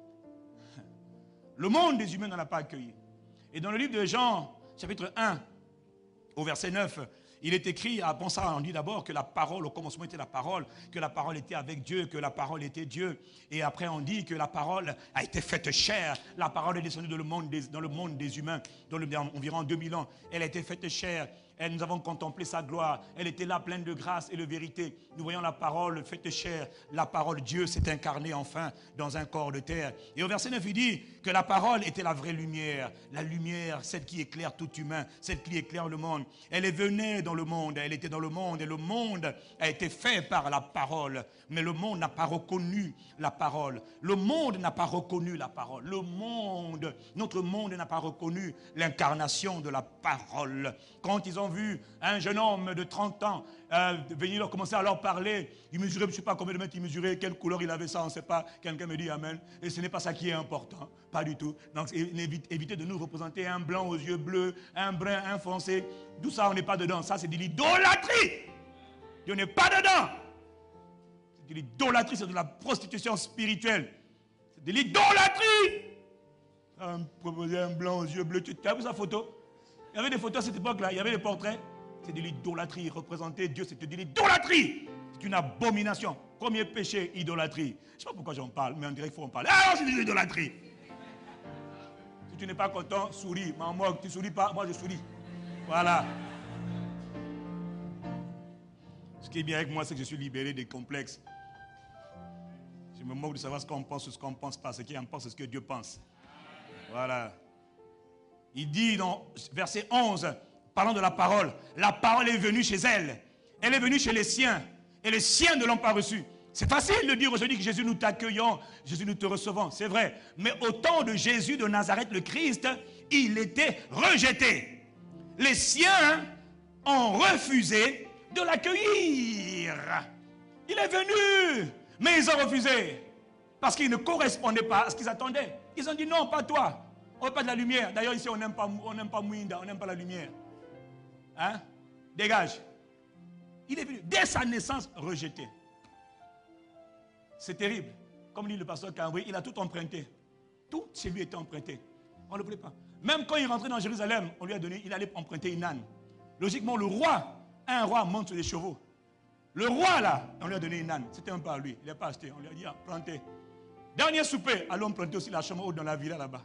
Le monde des humains ne l'a pas accueilli. Et dans le livre de Jean, chapitre un, au verset neuf, il est écrit, à ça, on dit d'abord que la parole, au commencement était la parole, que la parole était avec Dieu, que la parole était Dieu. Et après on dit que la parole a été faite chair. La parole est descendue dans le monde des, dans le monde des humains, dans le, environ deux mille ans. Elle a été faite chair. Et nous avons contemplé sa gloire. Elle était là pleine de grâce et de vérité. Nous voyons la parole faite chair. La parole, Dieu s'est incarné enfin dans un corps de terre. Et au verset neuf, il dit que la parole était la vraie lumière. La lumière, celle qui éclaire tout humain, celle qui éclaire le monde. Elle est venue dans le monde, elle était dans le monde. Et le monde a été fait par la parole. Mais le monde n'a pas reconnu la parole. Le monde n'a pas reconnu la parole. Le monde, notre monde n'a pas reconnu l'incarnation de la parole. Quand ils ont vu un jeune homme de trente ans euh, venir leur commencer à leur parler, il mesurait, je ne sais pas combien de mètres il mesurait, quelle couleur il avait, ça on ne sait pas, quelqu'un me dit amen, et ce n'est pas ça qui est important, pas du tout. Donc évitez de nous représenter un blanc aux yeux bleus, un brun, un foncé, tout ça on n'est pas dedans, ça c'est de l'idolâtrie, on n'est pas dedans, c'est de l'idolâtrie, c'est de la prostitution spirituelle, c'est de l'idolâtrie. Un, proposer un blanc aux yeux bleus, tu as vu sa photo? Il y avait des photos à cette époque-là, il y avait des portraits. C'est de l'idolâtrie. Représenter Dieu, c'est de l'idolâtrie. C'est une abomination. Premier péché, idolâtrie. Je ne sais pas pourquoi j'en parle, mais on dirait qu'il faut en parler. Ah, c'est de l'idolâtrie. Si tu n'es pas content, souris. Maman, tu ne souris pas, moi je souris. Voilà. Ce qui est bien avec moi, c'est que je suis libéré des complexes. Je me moque de savoir ce qu'on pense ou ce qu'on ne pense pas. Ce qui en pense, c'est ce que Dieu pense. Voilà. Il dit dans verset onze, parlant de la parole, la parole est venue chez elle. Elle est venue chez les siens. Et les siens ne l'ont pas reçue. C'est facile de dire aujourd'hui que Jésus nous t'accueillons, Jésus nous te recevons, c'est vrai. Mais au temps de Jésus de Nazareth, le Christ, il était rejeté. Les siens ont refusé de l'accueillir. Il est venu, mais ils ont refusé. Parce qu'il ne correspondait pas à ce qu'ils attendaient. Ils ont dit non, pas toi. On veut pas de la lumière. D'ailleurs, ici, on n'aime pas, on n'aime pas Mouinda, on n'aime pas la lumière. Hein? Dégage. Il est venu, dès sa naissance, rejeté. C'est terrible. Comme dit le pasteur Cambry, il a tout emprunté. Tout chez lui était emprunté. On ne le voulait pas. Même quand il rentrait dans Jérusalem, on lui a donné, il allait emprunter une âne. Logiquement, le roi, un roi monte sur les chevaux. Le roi, là, on lui a donné une âne. C'était un peu à lui. Il n'a pas acheté. On lui a dit, ah, plantez. Dernier souper, allons emprunter aussi la chambre haute dans la villa là-bas.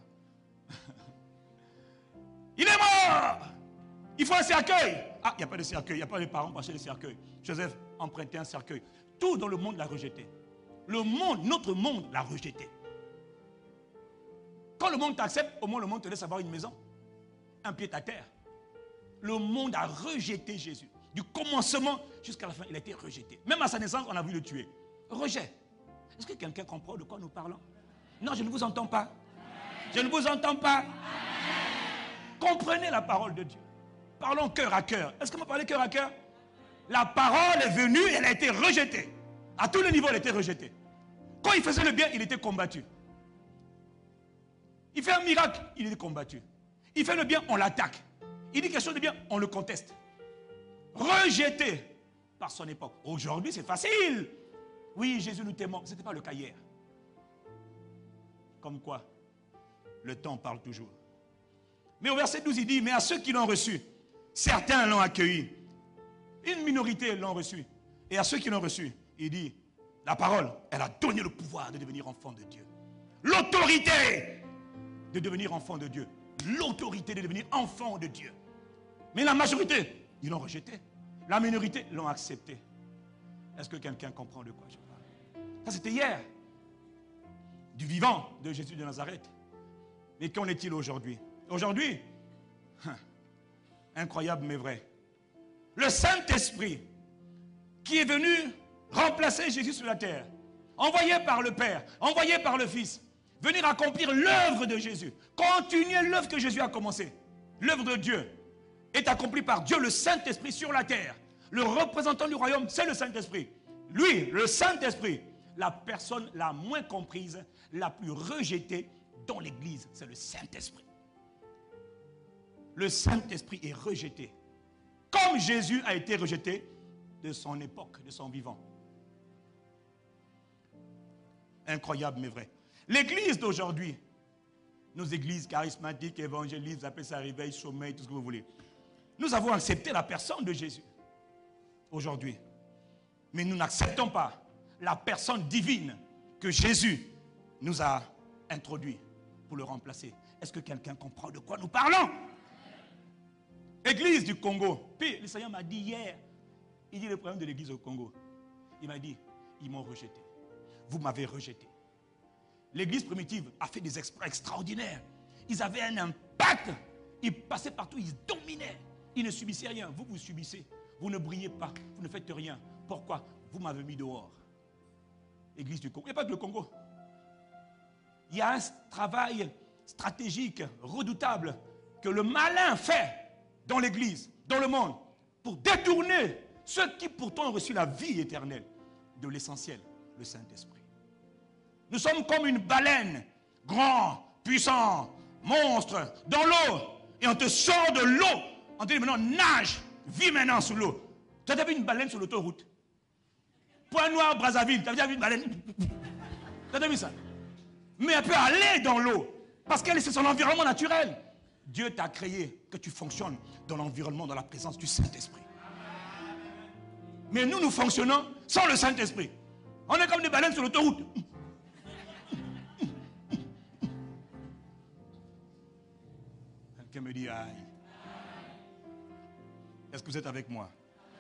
Il est mort. Il faut un cercueil. Ah, il n'y a pas de cercueil. Il n'y a pas de parents pour acheter des cercueils. Joseph empruntait un cercueil. Tout dans le monde l'a rejeté. Le monde, notre monde l'a rejeté. Quand le monde t'accepte, au moins le monde te laisse avoir une maison. Un pied à terre. Le monde a rejeté Jésus. Du commencement jusqu'à la fin, il a été rejeté. Même à sa naissance, on a voulu le tuer. Rejet. Est-ce que quelqu'un comprend de quoi nous parlons? Non, je ne vous entends pas. Je ne vous entends pas. Comprenez la parole de Dieu. Parlons cœur à cœur. Est-ce que vous parlez cœur à cœur? La parole est venue, elle a été rejetée. À tous les niveaux, elle a été rejetée. Quand il faisait le bien, il était combattu. Il fait un miracle, il est combattu. Il fait le bien, on l'attaque. Il dit quelque chose de bien, on le conteste. Rejeté par son époque. Aujourd'hui, c'est facile. Oui, Jésus nous témoigne. Ce n'était pas le cas hier. Comme quoi, le temps parle toujours. Mais au verset douze, il dit, mais à ceux qui l'ont reçu, Certains l'ont accueilli. Une minorité l'ont reçu. Et à ceux qui l'ont reçu, il dit, la parole, elle a donné le pouvoir de devenir enfant de Dieu. L'autorité de devenir enfant de Dieu. L'autorité de devenir enfant de Dieu. Mais la majorité, ils l'ont rejeté. La minorité l'ont accepté. Est-ce que quelqu'un comprend de quoi je parle? Ça, c'était hier. Du vivant de Jésus de Nazareth. Mais qu'en est-il aujourd'hui? Aujourd'hui, incroyable mais vrai. Le Saint-Esprit qui est venu remplacer Jésus sur la terre, envoyé par le Père, envoyé par le Fils, venir accomplir l'œuvre de Jésus, continuer l'œuvre que Jésus a commencée. L'œuvre de Dieu est accomplie par Dieu, le Saint-Esprit sur la terre. Le représentant du royaume, c'est le Saint-Esprit. Lui, le Saint-Esprit, la personne la moins comprise, la plus rejetée dans l'Église, c'est le Saint-Esprit. Le Saint-Esprit est rejeté, comme Jésus a été rejeté de son époque, de son vivant. Incroyable mais vrai. L'Église d'aujourd'hui, nos églises charismatiques, évangélistes, vous appelez ça réveil, sommeil, tout ce que vous voulez. Nous avons accepté la personne de Jésus aujourd'hui. Mais nous n'acceptons pas la personne divine que Jésus nous a introduit pour le remplacer. Est-ce que quelqu'un comprend de quoi nous parlons? Église du Congo. Puis le Seigneur m'a dit hier, il dit le problème de l'église au Congo. Il m'a dit, ils m'ont rejeté. Vous m'avez rejeté. L'église primitive a fait des exploits extraordinaires. Ils avaient un impact. Ils passaient partout, ils dominaient. Ils ne subissaient rien. Vous, vous subissez. Vous ne brillez pas. Vous ne faites rien. Pourquoi? Vous m'avez mis dehors. Église du Congo. Il n'y a pas que le Congo. Il y a un travail stratégique, redoutable, que le malin fait dans l'église, dans le monde, pour détourner ceux qui pourtant ont reçu la vie éternelle de l'essentiel, le Saint-Esprit. Nous sommes comme une baleine, grand, puissant, monstre, dans l'eau, et on te sort de l'eau, on te dit maintenant nage, vis maintenant sous l'eau. Tu as déjà vu une baleine sur l'autoroute? Point Noir, Brazzaville, tu as déjà vu une baleine? Tu as déjà vu ça? Mais elle peut aller dans l'eau, parce qu'elle c'est son environnement naturel. Dieu t'a créé que tu fonctionnes dans l'environnement, dans la présence du Saint-Esprit. Mais nous, nous fonctionnons sans le Saint-Esprit. On est comme des baleines sur l'autoroute. Quelqu'un me dit aïe. Est-ce que vous êtes avec moi?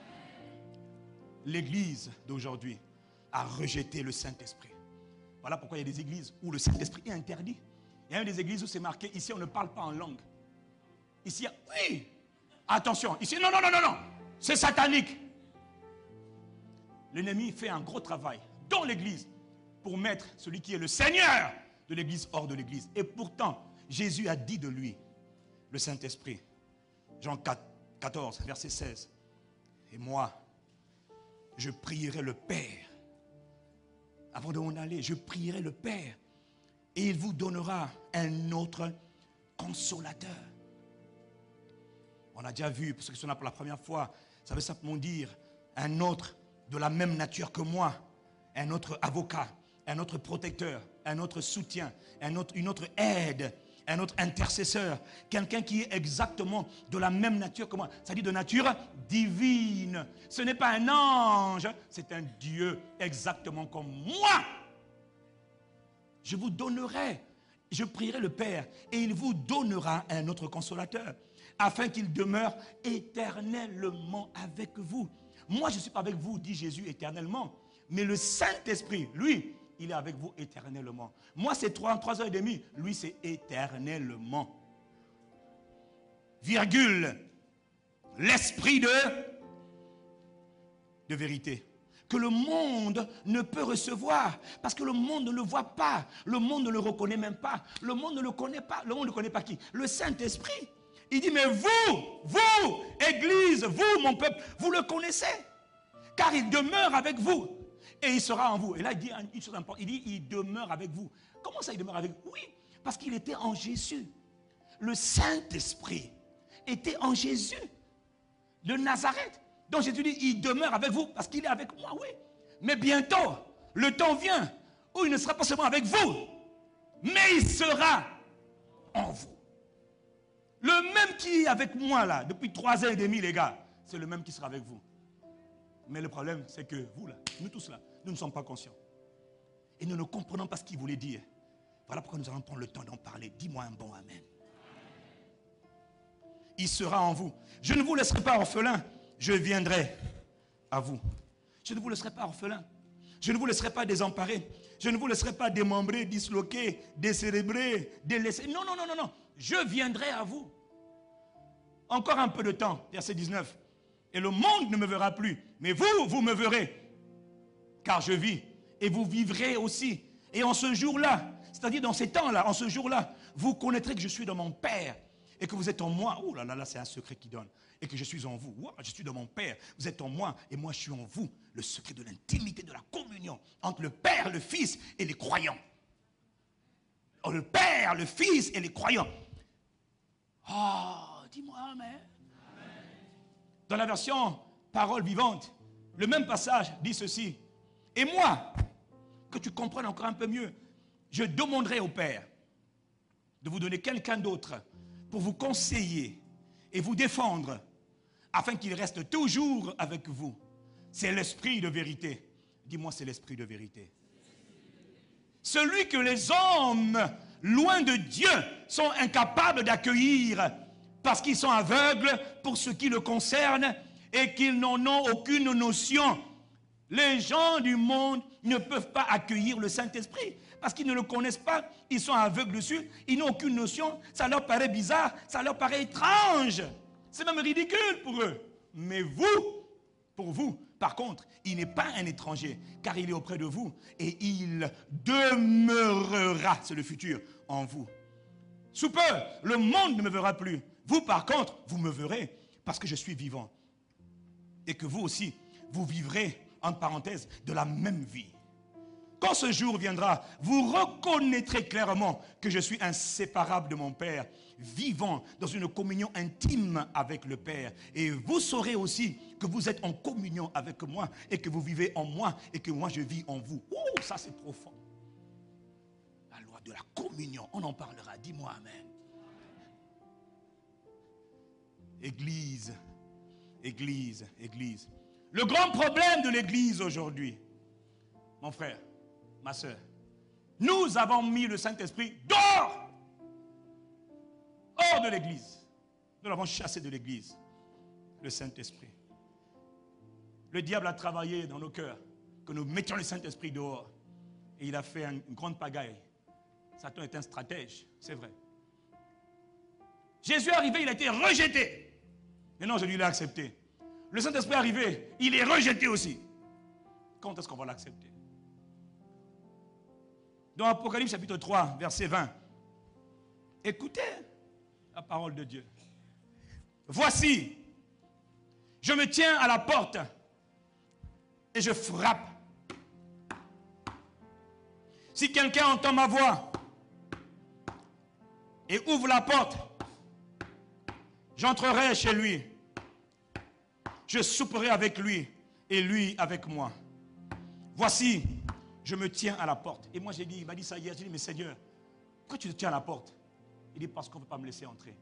L'église d'aujourd'hui a rejeté le Saint-Esprit. Voilà pourquoi il y a des églises où le Saint-Esprit est interdit. Il y a des églises où c'est marqué, ici on ne parle pas en langue. Ici, il y a, oui, attention, ici, non, non, non, non, non, c'est satanique. L'ennemi fait un gros travail dans l'église pour mettre celui qui est le Seigneur de l'église hors de l'église. Et pourtant, Jésus a dit de lui, le Saint-Esprit, Jean quatorze, verset seize, et moi, je prierai le Père. Avant de m'en aller, je prierai le Père et il vous donnera un autre consolateur. On a déjà vu, pour ceux qui sont là pour la première fois, ça veut simplement dire un autre de la même nature que moi, un autre avocat, un autre protecteur, un autre soutien, un autre, une autre aide, un autre intercesseur, quelqu'un qui est exactement de la même nature que moi, c'est-à-dire de nature divine. Ce n'est pas un ange, c'est un Dieu exactement comme moi. Je vous donnerai, je prierai le Père et il vous donnera un autre consolateur afin qu'il demeure éternellement avec vous. Moi, je ne suis pas avec vous, dit Jésus, éternellement, mais le Saint-Esprit, lui, il est avec vous éternellement. Moi, c'est trois, trois heures et demie. Lui, c'est éternellement. Virgule. L'esprit de, de vérité. Que le monde ne peut recevoir. Parce que le monde ne le voit pas. Le monde ne le reconnaît même pas. Le monde ne le connaît pas. Le monde ne connaît pas qui? Le Saint-Esprit. Il dit, mais vous, vous, Église, vous, mon peuple, vous le connaissez. Car il demeure avec vous. Et il sera en vous. Et là, il dit une chose importante. Il dit, il demeure avec vous. Comment ça, il demeure avec vous? Oui, parce qu'il était en Jésus. Le Saint-Esprit était en Jésus. De Nazareth. Donc Jésus dit, il demeure avec vous parce qu'il est avec moi, oui. Mais bientôt, le temps vient où il ne sera pas seulement avec vous, mais il sera en vous. Le même qui est avec moi là, depuis trois ans et demi, les gars, c'est le même qui sera avec vous. Mais le problème, c'est que vous là, nous tous là, nous ne sommes pas conscients. Et nous ne comprenons pas ce qu'il voulait dire. Voilà pourquoi nous allons prendre le temps d'en parler. Dis-moi un bon amen. Il sera en vous. Je ne vous laisserai pas orphelin, je viendrai à vous. Je ne vous laisserai pas orphelin. Je ne vous laisserai pas désemparé. Je ne vous laisserai pas démembré, disloqué, décérébré, délaissé. Non, non, non, non, non. Je viendrai à vous. Encore un peu de temps, verset dix-neuf. Et le monde ne me verra plus. Mais vous, vous me verrez. Car je vis. Et vous vivrez aussi. Et en ce jour-là, c'est-à-dire dans ces temps-là, en ce jour-là, vous connaîtrez que je suis dans mon Père. Et que vous êtes en moi. Oh là là, là c'est un secret qui donne. Et que je suis en vous. Wow, je suis dans mon Père. Vous êtes en moi. Et moi, je suis en vous. Le secret de l'intimité, de la communion entre le Père, le Fils et les croyants. Oh, le Père, le Fils et les croyants. Oh, dis-moi amen. Dans la version parole vivante, le même passage dit ceci. Et moi, que tu comprennes encore un peu mieux, je demanderai au Père de vous donner quelqu'un d'autre pour vous conseiller et vous défendre afin qu'il reste toujours avec vous. C'est l'esprit de vérité. Dis-moi, c'est l'esprit de vérité. Celui que les hommes, loin de Dieu, sont incapables d'accueillir parce qu'ils sont aveugles pour ce qui le concerne et qu'ils n'en ont aucune notion. Les gens du monde ne peuvent pas accueillir le Saint-Esprit parce qu'ils ne le connaissent pas, ils sont aveugles dessus, ils n'ont aucune notion, ça leur paraît bizarre, ça leur paraît étrange. C'est même ridicule pour eux. Mais vous, pour vous, par contre, il n'est pas un étranger, car il est auprès de vous et il demeurera, c'est le futur, en vous. Sous peu, le monde ne me verra plus. Vous, par contre, vous me verrez parce que je suis vivant. Et que vous aussi, vous vivrez, entre parenthèses, de la même vie. Quand ce jour viendra, vous reconnaîtrez clairement que je suis inséparable de mon Père, vivant dans une communion intime avec le Père. Et vous saurez aussi que vous êtes en communion avec moi et que vous vivez en moi et que moi je vis en vous. Oh, ça c'est profond. La loi de la communion, on en parlera. Dis-moi amen. Église, église, église. Le grand problème de l'église aujourd'hui, mon frère, ma soeur, nous avons mis le Saint-Esprit dehors, hors de l'église. Nous l'avons chassé de l'église, le Saint-Esprit. Le diable a travaillé dans nos cœurs, que nous mettions le Saint-Esprit dehors. Et il a fait une grande pagaille. Satan est un stratège, c'est vrai. Jésus est arrivé, il a été rejeté. Maintenant, je lui l'ai accepté. Le Saint-Esprit est arrivé, il est rejeté aussi. Quand est-ce qu'on va l'accepter? Dans Apocalypse chapitre trois, verset vingt. Écoutez la parole de Dieu. Voici, je me tiens à la porte et je frappe. Si quelqu'un entend ma voix et ouvre la porte, j'entrerai chez lui. Je souperai avec lui et lui avec moi. Voici, je me tiens à la porte. Et moi j'ai dit, il m'a dit ça hier, j'ai dit, mais Seigneur, pourquoi tu te tiens à la porte? Il dit, parce qu'on ne veut pas me laisser entrer.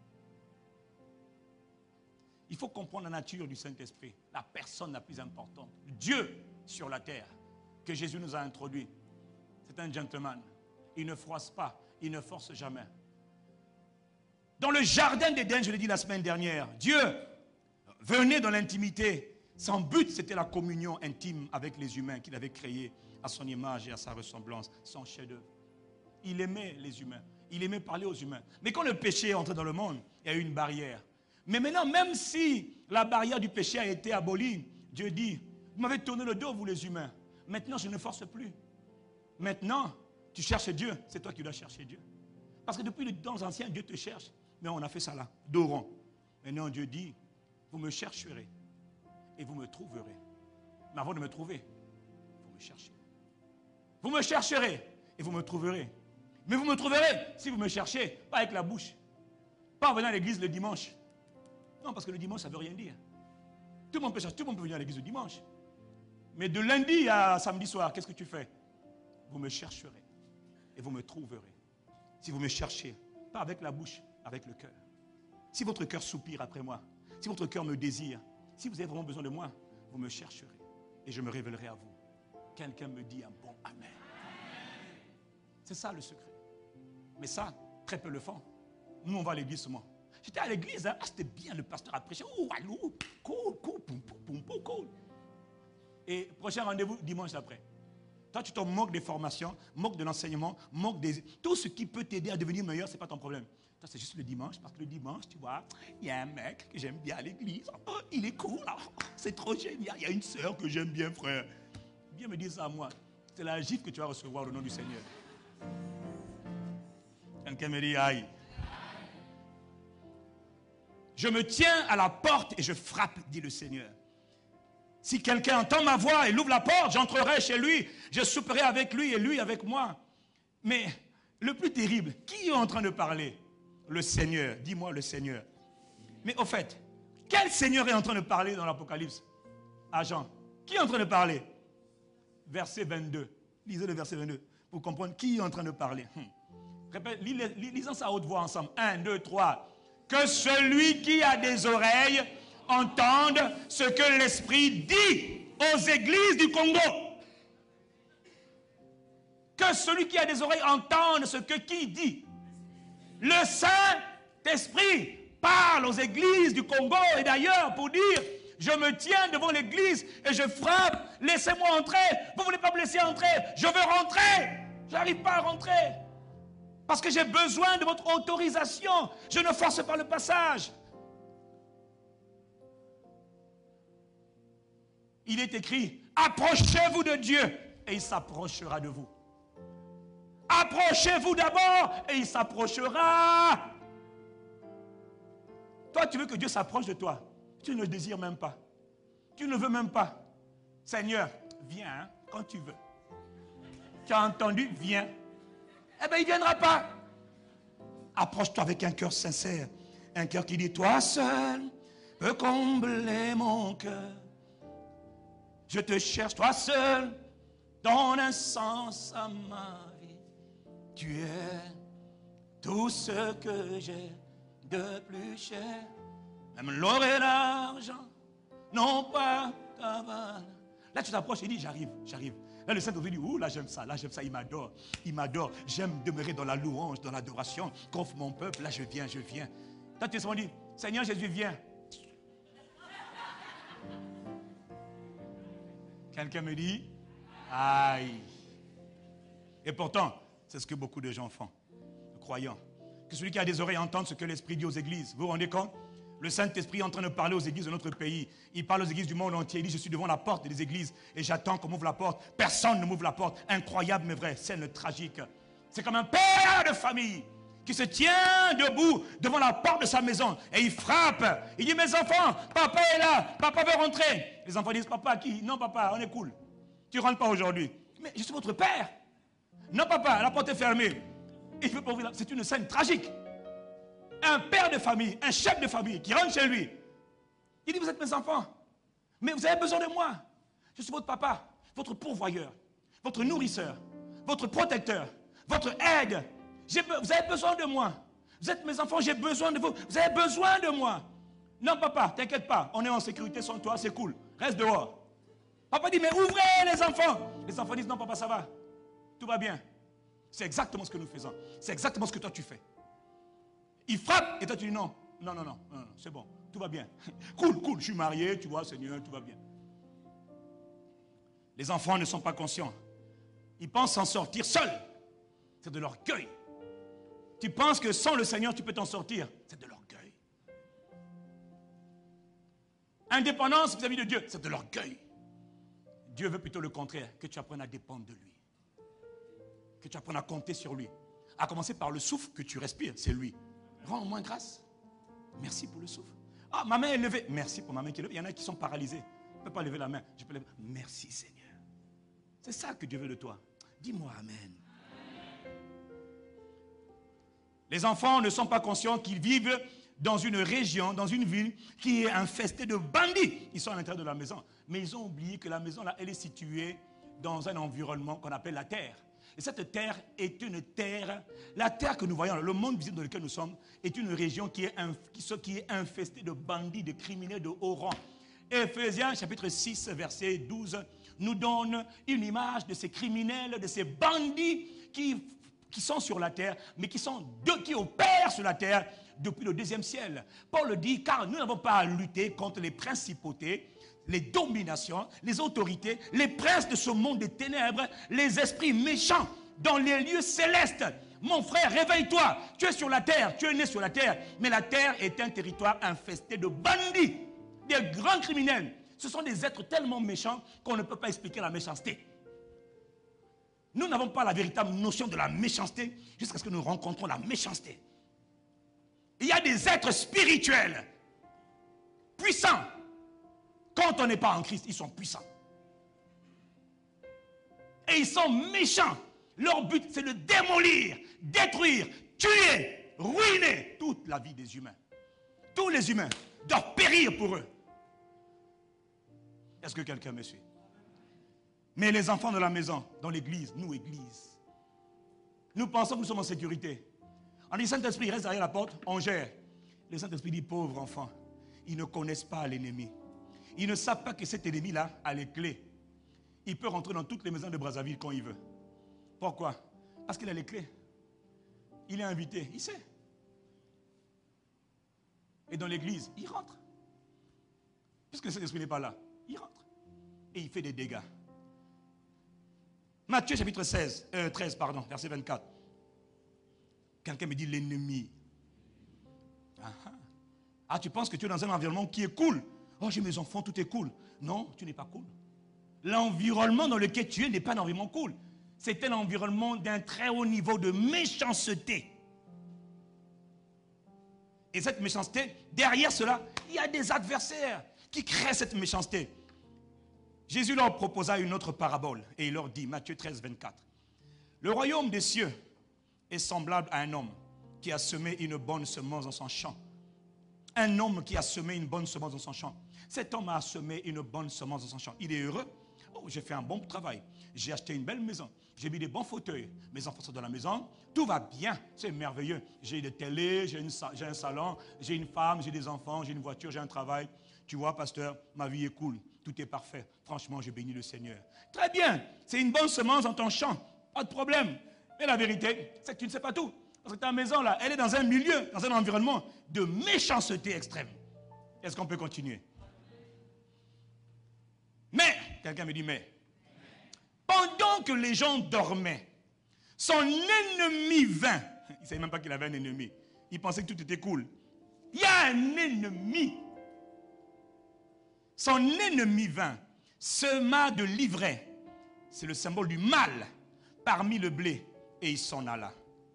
Il faut comprendre la nature du Saint-Esprit, la personne la plus importante. Dieu sur la terre, que Jésus nous a introduit. C'est un gentleman. Il ne froisse pas, il ne force jamais. Dans le jardin d'Éden, je l'ai dit la semaine dernière, Dieu venait dans l'intimité. Son but, c'était la communion intime avec les humains qu'il avait créés à son image et à sa ressemblance, son chef-d'œuvre. Il aimait les humains. Il aimait parler aux humains. Mais quand le péché est entré dans le monde, il y a eu une barrière. Mais maintenant, même si la barrière du péché a été abolie, Dieu dit, vous m'avez tourné le dos, vous les humains. Maintenant, je ne force plus. Maintenant, tu cherches Dieu. C'est toi qui dois chercher Dieu. Parce que depuis les temps anciens, Dieu te cherche. Mais on a fait ça là, dos rond. Maintenant, Dieu dit, vous me chercherez et vous me trouverez. Mais avant de me trouver, vous me cherchez. Vous me chercherez et vous me trouverez. Mais vous me trouverez si vous me cherchez, pas avec la bouche. Pas en venant à l'église le dimanche. Non, parce que le dimanche, ça ne veut rien dire. Tout le monde peut chercher, tout le monde peut venir à l'église le dimanche. Mais de lundi à samedi soir, qu'est-ce que tu fais? Vous me chercherez et vous me trouverez. Si vous me cherchez, pas avec la bouche, avec le cœur. Si votre cœur soupire après moi, si votre cœur me désire, si vous avez vraiment besoin de moi, vous me chercherez et je me révélerai à vous. Quelqu'un me dit un bon amen. C'est ça le secret. Mais ça, très peu le font. Nous, on va à l'église seulement. J'étais à l'église, hein? Ah, c'était bien, le pasteur a prêché. Oh, allô, cool, cool, poum, poum, poum, cool. Et prochain rendez-vous dimanche après. Toi, tu te moques des formations, moques de l'enseignement, moques des... Tout ce qui peut t'aider à devenir meilleur, ce n'est pas ton problème. Toi, c'est juste le dimanche, parce que le dimanche, tu vois, il y a un mec que j'aime bien à l'église. Oh, il est cool, oh, c'est trop génial. Il y a une sœur que j'aime bien, frère. Viens me dire ça à moi. C'est la gifle que tu vas recevoir au nom du Seigneur. Quelqu'un me dit, aïe. Je me tiens à la porte et je frappe, dit le Seigneur. Si quelqu'un entend ma voix et ouvre la porte, j'entrerai chez lui, je souperai avec lui et lui avec moi. Mais le plus terrible, qui est en train de parler? Le Seigneur. Dis-moi le Seigneur. Mais au fait, quel Seigneur est en train de parler dans l'Apocalypse? À Jean. Qui est en train de parler? Verset vingt-deux. Lisez le verset vingt-deux pour comprendre qui est en train de parler. Hum. Répète, lisons ça à haute voix ensemble. Un, deux, trois. Que celui qui a des oreilles entende ce que l'Esprit dit aux églises du Congo. Que celui qui a des oreilles entende ce que qui dit. Le Saint-Esprit parle aux églises du Congo et d'ailleurs pour dire, je me tiens devant l'église et je frappe, laissez-moi entrer. Vous ne voulez pas me laisser entrer? Je veux rentrer. Je n'arrive pas à rentrer. Parce que j'ai besoin de votre autorisation. Je ne force pas le passage. Il est écrit, approchez-vous de Dieu et il s'approchera de vous. Approchez-vous d'abord et il s'approchera. Toi, tu veux que Dieu s'approche de toi. Tu ne le désires même pas. Tu ne veux même pas. Seigneur, viens hein, quand tu veux. Tu as entendu, viens. Eh bien, il ne viendra pas. Approche-toi avec un cœur sincère. Un cœur qui dit, toi seul peux combler mon cœur. Je te cherche, toi seul, donne un sens à ma vie. Tu es tout ce que j'ai de plus cher. Même l'or et l'argent n'ont pas ta valeur. Là, tu t'approches et dis, j'arrive, j'arrive. Là, le Saint-Esprit dit, ouh, là, j'aime ça, là, j'aime ça, il m'adore. Il m'adore. J'aime demeurer dans la louange, dans l'adoration. Qu'offre mon peuple, là, je viens, je viens. Toi, tu te dis, Seigneur Jésus, viens. Quelqu'un me dit, aïe. Et pourtant, c'est ce que beaucoup de gens font, croyants. Que celui qui a des oreilles entende ce que l'Esprit dit aux églises. Vous vous rendez compte? Le Saint-Esprit est en train de parler aux églises de notre pays. Il parle aux églises du monde entier. Il dit, je suis devant la porte des églises et j'attends qu'on m'ouvre la porte. Personne ne m'ouvre la porte. Incroyable mais vrai, scène tragique. C'est comme un père de famille qui se tient debout devant la porte de sa maison et il frappe. Il dit, mes enfants, papa est là, papa veut rentrer. Les enfants disent, papa qui? Non papa, on est cool. Tu ne rentres pas aujourd'hui. Mais je suis votre père. Non papa, la porte est fermée. Il veut pas ouvrir. C'est une scène tragique. Un père de famille, un chef de famille qui rentre chez lui. Il dit, vous êtes mes enfants, mais vous avez besoin de moi. Je suis votre papa, votre pourvoyeur, votre nourrisseur, votre protecteur, votre aide. Vous avez besoin de moi. Vous êtes mes enfants, j'ai besoin de vous. Vous avez besoin de moi. Non papa, t'inquiète pas, on est en sécurité sans toi, c'est cool. Reste dehors. Papa dit, mais ouvrez les enfants. Les enfants disent, non papa, ça va. Tout va bien. C'est exactement ce que nous faisons. C'est exactement ce que toi tu fais. Il frappe et toi tu dis non, non, non, non, non, non c'est bon, tout va bien. Cool, cool, je suis marié, tu vois, Seigneur, tout va bien. Les enfants ne sont pas conscients. Ils pensent s'en sortir seuls. C'est de l'orgueil. Tu penses que sans le Seigneur, tu peux t'en sortir. C'est de l'orgueil. Indépendance vis-à-vis de Dieu, c'est de l'orgueil. Dieu veut plutôt le contraire, que tu apprennes à dépendre de lui. Que tu apprennes à compter sur lui. À commencer par le souffle que tu respires, c'est lui. Rends-moi grâce. Merci pour le souffle. Ah, ma main est levée. Merci pour ma main qui est levée. Il y en a qui sont paralysés. Je ne peux pas lever la main. Je peux lever. Merci Seigneur. C'est ça que Dieu veut de toi. Dis-moi amen. Amen. Les enfants ne sont pas conscients qu'ils vivent dans une région, dans une ville qui est infestée de bandits. Ils sont à l'intérieur de la maison. Mais ils ont oublié que la maison, là, elle est située dans un environnement qu'on appelle la terre. Et cette terre est une terre, la terre que nous voyons, le monde visible dans lequel nous sommes, est une région qui est, qui est infestée de bandits, de criminels de haut rang. Éphésiens chapitre six, verset douze, nous donne une image de ces criminels, de ces bandits qui, qui sont sur la terre, mais qui, sont de, qui opèrent sur la terre depuis le deuxième ciel. Paul dit, car nous n'avons pas à lutter contre les principautés, les dominations, les autorités, les princes de ce monde des ténèbres, les esprits méchants dans les lieux célestes. Mon frère, réveille-toi. Tu es sur la terre, tu es né sur la terre, mais la terre est un territoire infesté de bandits, des grands criminels. Ce sont des êtres tellement méchants qu'on ne peut pas expliquer la méchanceté. Nous n'avons pas la véritable notion de la méchanceté jusqu'à ce que nous rencontrons la méchanceté. Il y a des êtres spirituels, puissants. Quand on n'est pas en Christ, ils sont puissants. Et ils sont méchants. Leur but, c'est de démolir, détruire, tuer, ruiner toute la vie des humains. Tous les humains doivent périr pour eux. Est-ce que quelqu'un me suit? Mais les enfants de la maison, dans l'église, nous, église, nous pensons que nous sommes en sécurité. On dit, Saint-Esprit, reste derrière la porte, on gère. Le Saint-Esprit dit, pauvres enfants, ils ne connaissent pas l'ennemi. Ils ne savent pas que cet ennemi-là a les clés. Il peut rentrer dans toutes les maisons de Brazzaville quand il veut. Pourquoi? Parce qu'il a les clés. Il est invité, il sait. Et dans l'église, il rentre. Puisque le Saint-Esprit n'est pas là, il rentre. Et il fait des dégâts. Matthieu chapitre seize, euh, treize, pardon, verset vingt-quatre. Quelqu'un me dit l'ennemi. Ah, ah, tu penses que tu es dans un environnement qui est cool. Oh, j'ai mes enfants, tout est cool. Non, tu n'es pas cool. L'environnement dans lequel tu es n'est pas un environnement cool. C'est un environnement d'un très haut niveau de méchanceté. Et cette méchanceté, derrière cela, il y a des adversaires qui créent cette méchanceté. Jésus leur proposa une autre parabole et il leur dit, Matthieu treize, vingt-quatre. Le royaume des cieux est semblable à un homme qui a semé une bonne semence dans son champ. Un homme qui a semé une bonne semence dans son champ. Cet homme a semé une bonne semence dans son champ. Il est heureux. Oh, j'ai fait un bon travail. J'ai acheté une belle maison. J'ai mis des bons fauteuils. Mes enfants sont dans la maison. Tout va bien. C'est merveilleux. J'ai des télés, j'ai un salon, j'ai une femme, j'ai des enfants, j'ai une voiture, j'ai un travail. Tu vois, pasteur, ma vie est cool. Tout est parfait. Franchement, je bénis le Seigneur. Très bien. C'est une bonne semence dans ton champ. Pas de problème. Mais la vérité, c'est que tu ne sais pas tout. Parce que ta maison, là, elle est dans un milieu, dans un environnement de méchanceté extrême. Est-ce qu'on peut continuer? Mais, quelqu'un me dit, mais, pendant que les gens dormaient, son ennemi vint. Il ne savait même pas qu'il avait un ennemi. Il pensait que tout était cool. Il y a un ennemi. Son ennemi vint, sema de l'ivraie. C'est le symbole du mal parmi le blé. Et il s'en alla.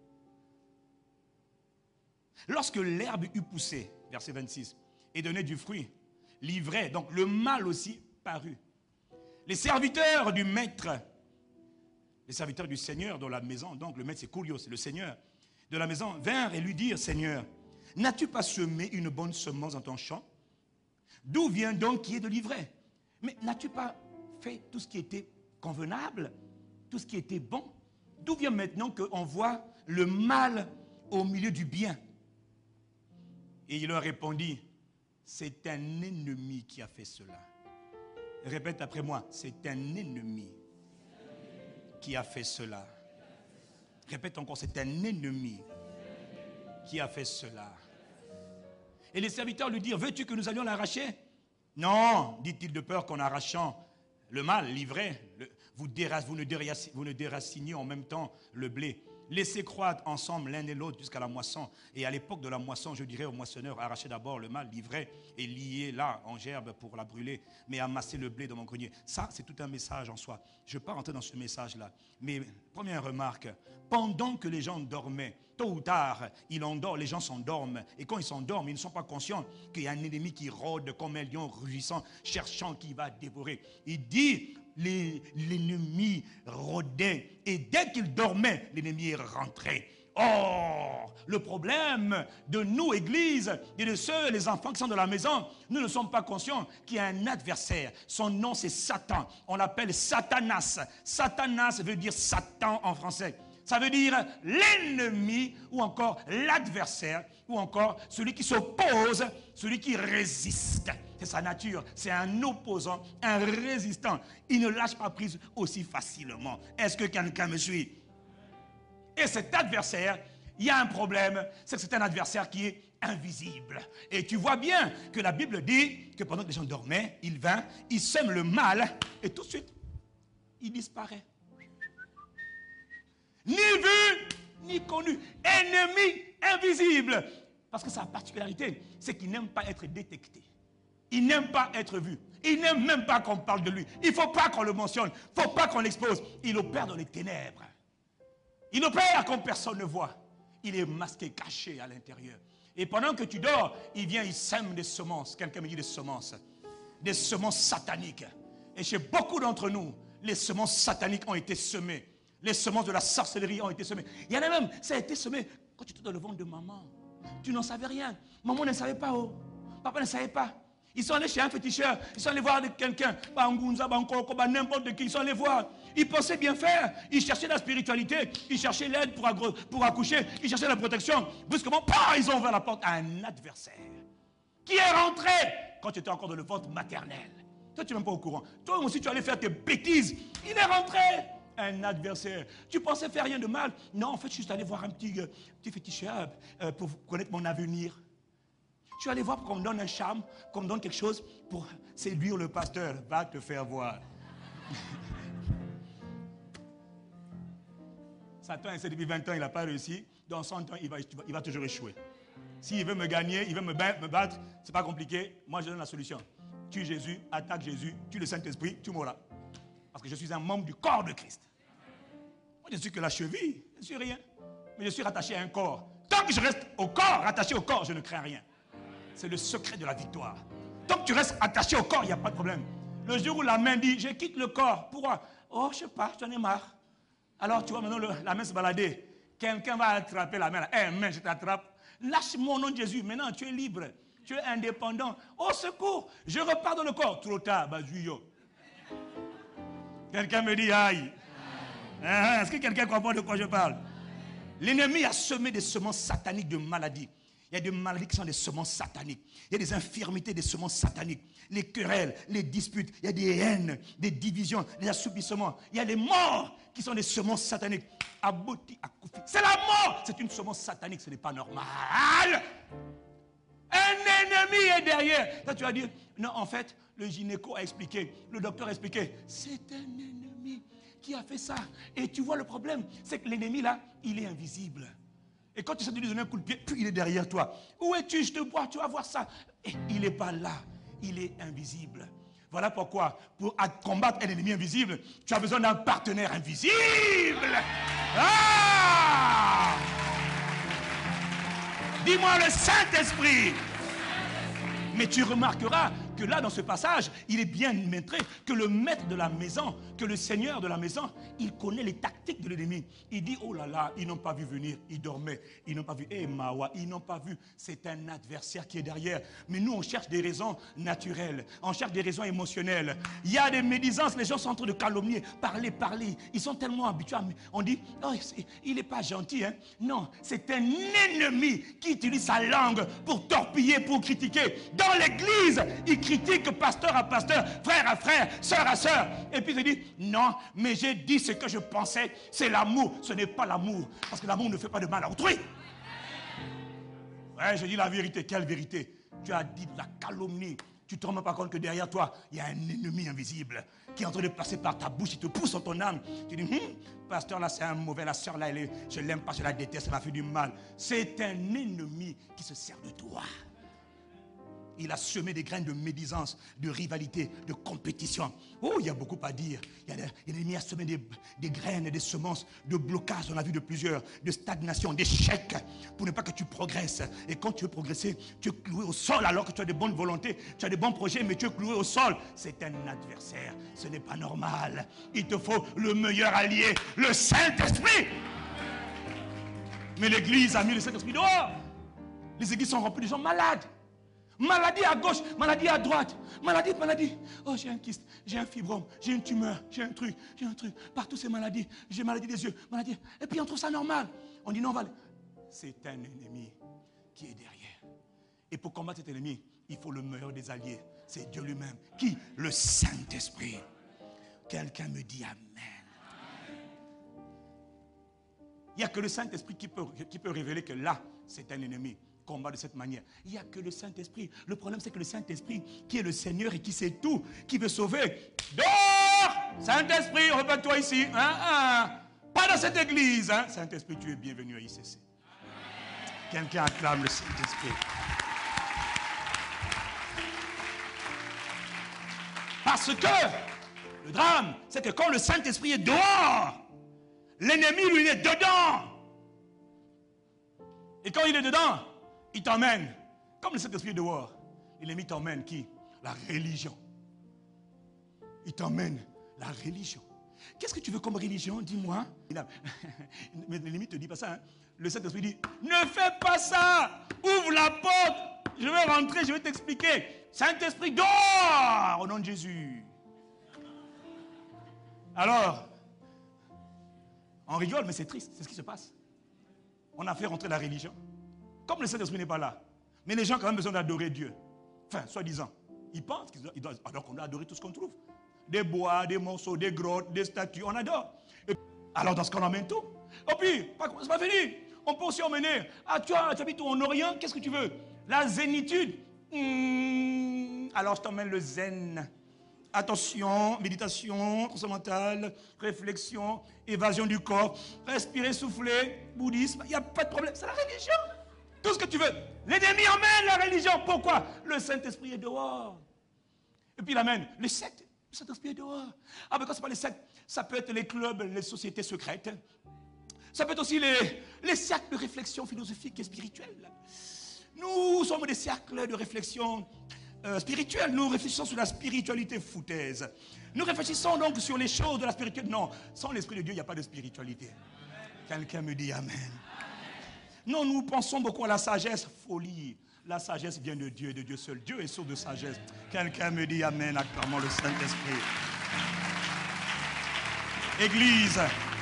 Lorsque l'herbe eut poussé, verset vingt-six, et donné du fruit, l'ivraie, donc le mal aussi parut. Les serviteurs du maître, les serviteurs du Seigneur dans la maison, donc le maître c'est Kurios, c'est le Seigneur, de la maison, vinrent et lui dirent, Seigneur, n'as-tu pas semé une bonne semence dans ton champ? D'où vient donc qui est de l'ivraie? Mais n'as-tu pas fait tout ce qui était convenable, tout ce qui était bon? D'où vient maintenant qu'on voit le mal au milieu du bien? Et il leur répondit, c'est un ennemi qui a fait cela. Répète après moi, c'est un ennemi qui a fait cela. Répète encore, c'est un ennemi qui a fait cela. Et les serviteurs lui dirent, veux-tu que nous allions l'arracher? Non, dit-il, de peur qu'en arrachant le mal, l'ivraie, vous, vous, vous ne déraciniez en même temps le blé. Laissez croître ensemble l'un et l'autre jusqu'à la moisson. Et à l'époque de la moisson, je dirais au moissonneur, arrachez d'abord le mal, l'ivraie, et liez là en gerbe pour la brûler, mais amassez le blé dans mon grenier. Ça, c'est tout un message en soi. Je ne vais pas rentrer dans ce message-là. Mais première remarque, pendant que les gens dormaient, tôt ou tard, ils endorment, les gens s'endorment. Et quand ils s'endorment, ils ne sont pas conscients qu'il y a un ennemi qui rôde comme un lion rugissant, cherchant qui va dévorer. Il dit, l'ennemi rôdait. Et dès qu'il dormait, l'ennemi est rentré. Oh, le problème de nous, Église, et de ceux, les enfants qui sont dans la maison, nous ne sommes pas conscients qu'il y a un adversaire. Son nom, c'est Satan. On l'appelle Satanas. Satanas veut dire Satan en français. Ça veut dire l'ennemi ou encore l'adversaire ou encore celui qui s'oppose, celui qui résiste. C'est sa nature, c'est un opposant, un résistant. Il ne lâche pas prise aussi facilement. Est-ce que quelqu'un me suit? Et cet adversaire, il y a un problème, c'est que c'est un adversaire qui est invisible. Et tu vois bien que la Bible dit que pendant que les gens dormaient, il vint, il sème le mal et tout de suite, il disparaît. Ni vu, ni connu. Ennemi invisible. Parce que sa particularité, c'est qu'il n'aime pas être détecté. Il n'aime pas être vu. Il n'aime même pas qu'on parle de lui. Il ne faut pas qu'on le mentionne. Il ne faut pas qu'on l'expose. Il opère dans les ténèbres. Il opère comme personne ne voit. Il est masqué, caché à l'intérieur. Et pendant que tu dors, il vient, il sème des semences. Quelqu'un me dit des semences. Des semences sataniques. Et chez beaucoup d'entre nous, les semences sataniques ont été semées. Les semences de la sorcellerie ont été semées. Il y en a même, ça a été semé quand tu étais dans le ventre de maman. Tu n'en savais rien. Maman ne savait pas. Oh. Papa ne savait pas. Ils sont allés chez un féticheur. Ils sont allés voir quelqu'un. N'importe qui. Ils sont allés voir. Ils pensaient bien faire. Ils cherchaient la spiritualité. Ils cherchaient l'aide pour, pour accoucher. Ils cherchaient la protection. Brusquement, bah, ils ont ouvert la porte à un adversaire qui est rentré quand tu étais encore dans le ventre maternel. Toi, tu n'es même pas au courant. Toi aussi, tu allais faire tes bêtises. Il est rentré. Un adversaire. Tu pensais faire rien de mal? Non, en fait, je suis allé voir un petit, euh, petit féticheur euh, pour connaître mon avenir. Je suis allé voir pour qu'on me donne un charme, qu'on me donne quelque chose pour séduire le pasteur. Va te faire voir. Satan essaie depuis vingt ans, il n'a pas réussi. Dans cent ans, il va, il va toujours échouer. S'il veut me gagner, il veut me battre, c'est pas compliqué. Moi, je donne la solution. Tue Jésus, attaque Jésus, tue le Saint-Esprit, tu mourras. Parce que je suis un membre du corps de Christ. Moi, je ne suis que la cheville, je ne suis rien. Mais je suis rattaché à un corps. Tant que je reste au corps, rattaché au corps, je ne crains rien. C'est le secret de la victoire. Tant que tu restes attaché au corps, il n'y a pas de problème. Le jour où la main dit, je quitte le corps. Pourquoi? Oh, je sais pas, j'en ai marre. Alors, tu vois, maintenant, le, la main se balader. Quelqu'un va attraper la main. Eh, main, je t'attrape. Lâche-moi au nom de Jésus. Maintenant, tu es libre. Tu es indépendant. Au secours, je repars dans le corps. Trop tard, bazuyo. Quelqu'un me dit aïe. Ah, est-ce que quelqu'un comprend de quoi je parle? L'ennemi a semé des semences sataniques de maladies. Il y a des maladies qui sont des semences sataniques. Il y a des infirmités, des semences sataniques. Les querelles, les disputes. Il y a des haines, des divisions, des assoupissements. Il y a des morts qui sont des semences sataniques. Abouti, akoufi. C'est la mort. C'est une semence satanique. Ce n'est pas normal. Un ennemi est derrière. Là, tu vas dire, non, en fait, le gynéco a expliqué, le docteur a expliqué. C'est un ennemi qui a fait ça. Et tu vois le problème, c'est que l'ennemi là, il est invisible. Et quand tu essaies de lui donner un coup de pied, puis il est derrière toi. Où es-tu? Je te vois, tu vas voir ça. Et il n'est pas là, il est invisible. Voilà pourquoi, pour combattre un ennemi invisible, tu as besoin d'un partenaire invisible. Ah! Dis-moi le Saint-Esprit. Mais tu remarqueras que là, dans ce passage, il est bien montré que le maître de la maison, que le seigneur de la maison, il connaît les tactiques de l'ennemi. Il dit, oh là là, ils n'ont pas vu venir, ils dormaient, ils n'ont pas vu, eh Mawa, ils n'ont pas vu, c'est un adversaire qui est derrière. Mais nous, on cherche des raisons naturelles, on cherche des raisons émotionnelles. Il y a des médisances, les gens sont en train de calomnier, parler, parler. Ils sont tellement habitués, on dit, oh, il n'est pas gentil, hein. Non, c'est un ennemi qui utilise sa langue pour torpiller, pour critiquer. Dans l'église, il critique pasteur à pasteur, frère à frère, sœur à sœur. Et puis il dit, non, mais j'ai dit ce que je pensais, c'est l'amour. Ce n'est pas l'amour, parce que l'amour ne fait pas de mal à autrui. Ouais, je dis la vérité. Quelle vérité? Tu as dit de la calomnie. Tu ne te rends pas compte que derrière toi, il y a un ennemi invisible qui est en train de passer par ta bouche, il te pousse en ton âme. Tu dis, hum, pasteur là, c'est un mauvais, la sœur là, elle est, je ne l'aime pas, je la déteste, elle m'a fait du mal. C'est un ennemi qui se sert de toi. Il a semé des graines de médisance, de rivalité, de compétition. Oh, il y a beaucoup à dire. L'ennemi a semé des, des graines et des semences de blocage, on a vu de plusieurs, de stagnation, d'échec, pour ne pas que tu progresses. Et quand tu veux progresser, tu es cloué au sol alors que tu as de bonnes volontés, tu as de bons projets, mais tu es cloué au sol. C'est un adversaire. Ce n'est pas normal. Il te faut le meilleur allié, le Saint-Esprit. Mais l'église a mis le Saint-Esprit dehors. Les églises sont remplies de gens malades. Maladie à gauche, maladie à droite. Maladie, maladie. Oh, j'ai un kyste, j'ai un fibrome, j'ai une tumeur, j'ai un truc, j'ai un truc. Partout ces maladies. J'ai maladie des yeux, maladie. Et puis on trouve ça normal. On dit non, Val. C'est un ennemi qui est derrière. Et pour combattre cet ennemi, il faut le meilleur des alliés. C'est Dieu lui-même. Qui? Le Saint-Esprit. Quelqu'un me dit Amen. Il n'y a que le Saint-Esprit qui peut, qui peut révéler que là, c'est un ennemi. Combat de cette manière. Il n'y a que le Saint-Esprit. Le problème, c'est que le Saint-Esprit, qui est le Seigneur et qui sait tout, qui veut sauver. Dors! Saint-Esprit, répète-toi ici. Hein, hein. Pas dans cette église. Hein. Saint-Esprit, tu es bienvenu à I C C. Quelqu'un acclame le Saint-Esprit. Parce que le drame, c'est que quand le Saint-Esprit est dehors, l'ennemi, lui, il est dedans. Et quand il est dedans, il t'emmène. Comme le Saint-Esprit est dehors, l'ennemi t'emmène qui? La religion. Il t'emmène la religion. Qu'est-ce que tu veux comme religion? Dis-moi. Mais l'ennemi ne te dit pas ça. Hein? Le Saint-Esprit dit, ne fais pas ça. Ouvre la porte. Je vais rentrer, je vais t'expliquer. Saint-Esprit, dors au nom de Jésus. Alors, on rigole, mais c'est triste. C'est ce qui se passe. On a fait rentrer la religion. Comme le Saint-Esprit n'est pas là. Mais les gens ont quand même besoin d'adorer Dieu. Enfin, soi-disant. Ils pensent qu'ils doivent, alors qu'on doit adorer tout ce qu'on trouve. Des bois, des morceaux, des grottes, des statues, on adore. Et alors dans ce qu'on emmène tout. Et puis, c'est pas fini. On peut aussi emmener. Ah, tu, as, tu habites en Orient, qu'est-ce que tu veux? La zénitude. Mmh, alors je t'emmène le zen. Attention, méditation, transcendantale, réflexion, évasion du corps, respirer, souffler, bouddhisme, il n'y a pas de problème, c'est la religion. Tout ce que tu veux. L'ennemi emmène la religion. Pourquoi? Le Saint-Esprit est dehors. Et puis il amène les sectes. Le Saint-Esprit est dehors. Ah, mais quand c'est pas les sectes, ça peut être les clubs, les sociétés secrètes. Ça peut être aussi les, les cercles de réflexion philosophique et spirituelle. Nous sommes des cercles de réflexion Euh, spirituel. Nous réfléchissons sur la spiritualité foutaise. Nous réfléchissons donc sur les choses de la spiritualité. Non, sans l'Esprit de Dieu, il n'y a pas de spiritualité. Quelqu'un me dit Amen. Non, nous pensons beaucoup à la sagesse. Folie. La sagesse vient de Dieu et de Dieu seul. Dieu est source de sagesse. Quelqu'un me dit Amen, acclamant le Saint-Esprit. Église.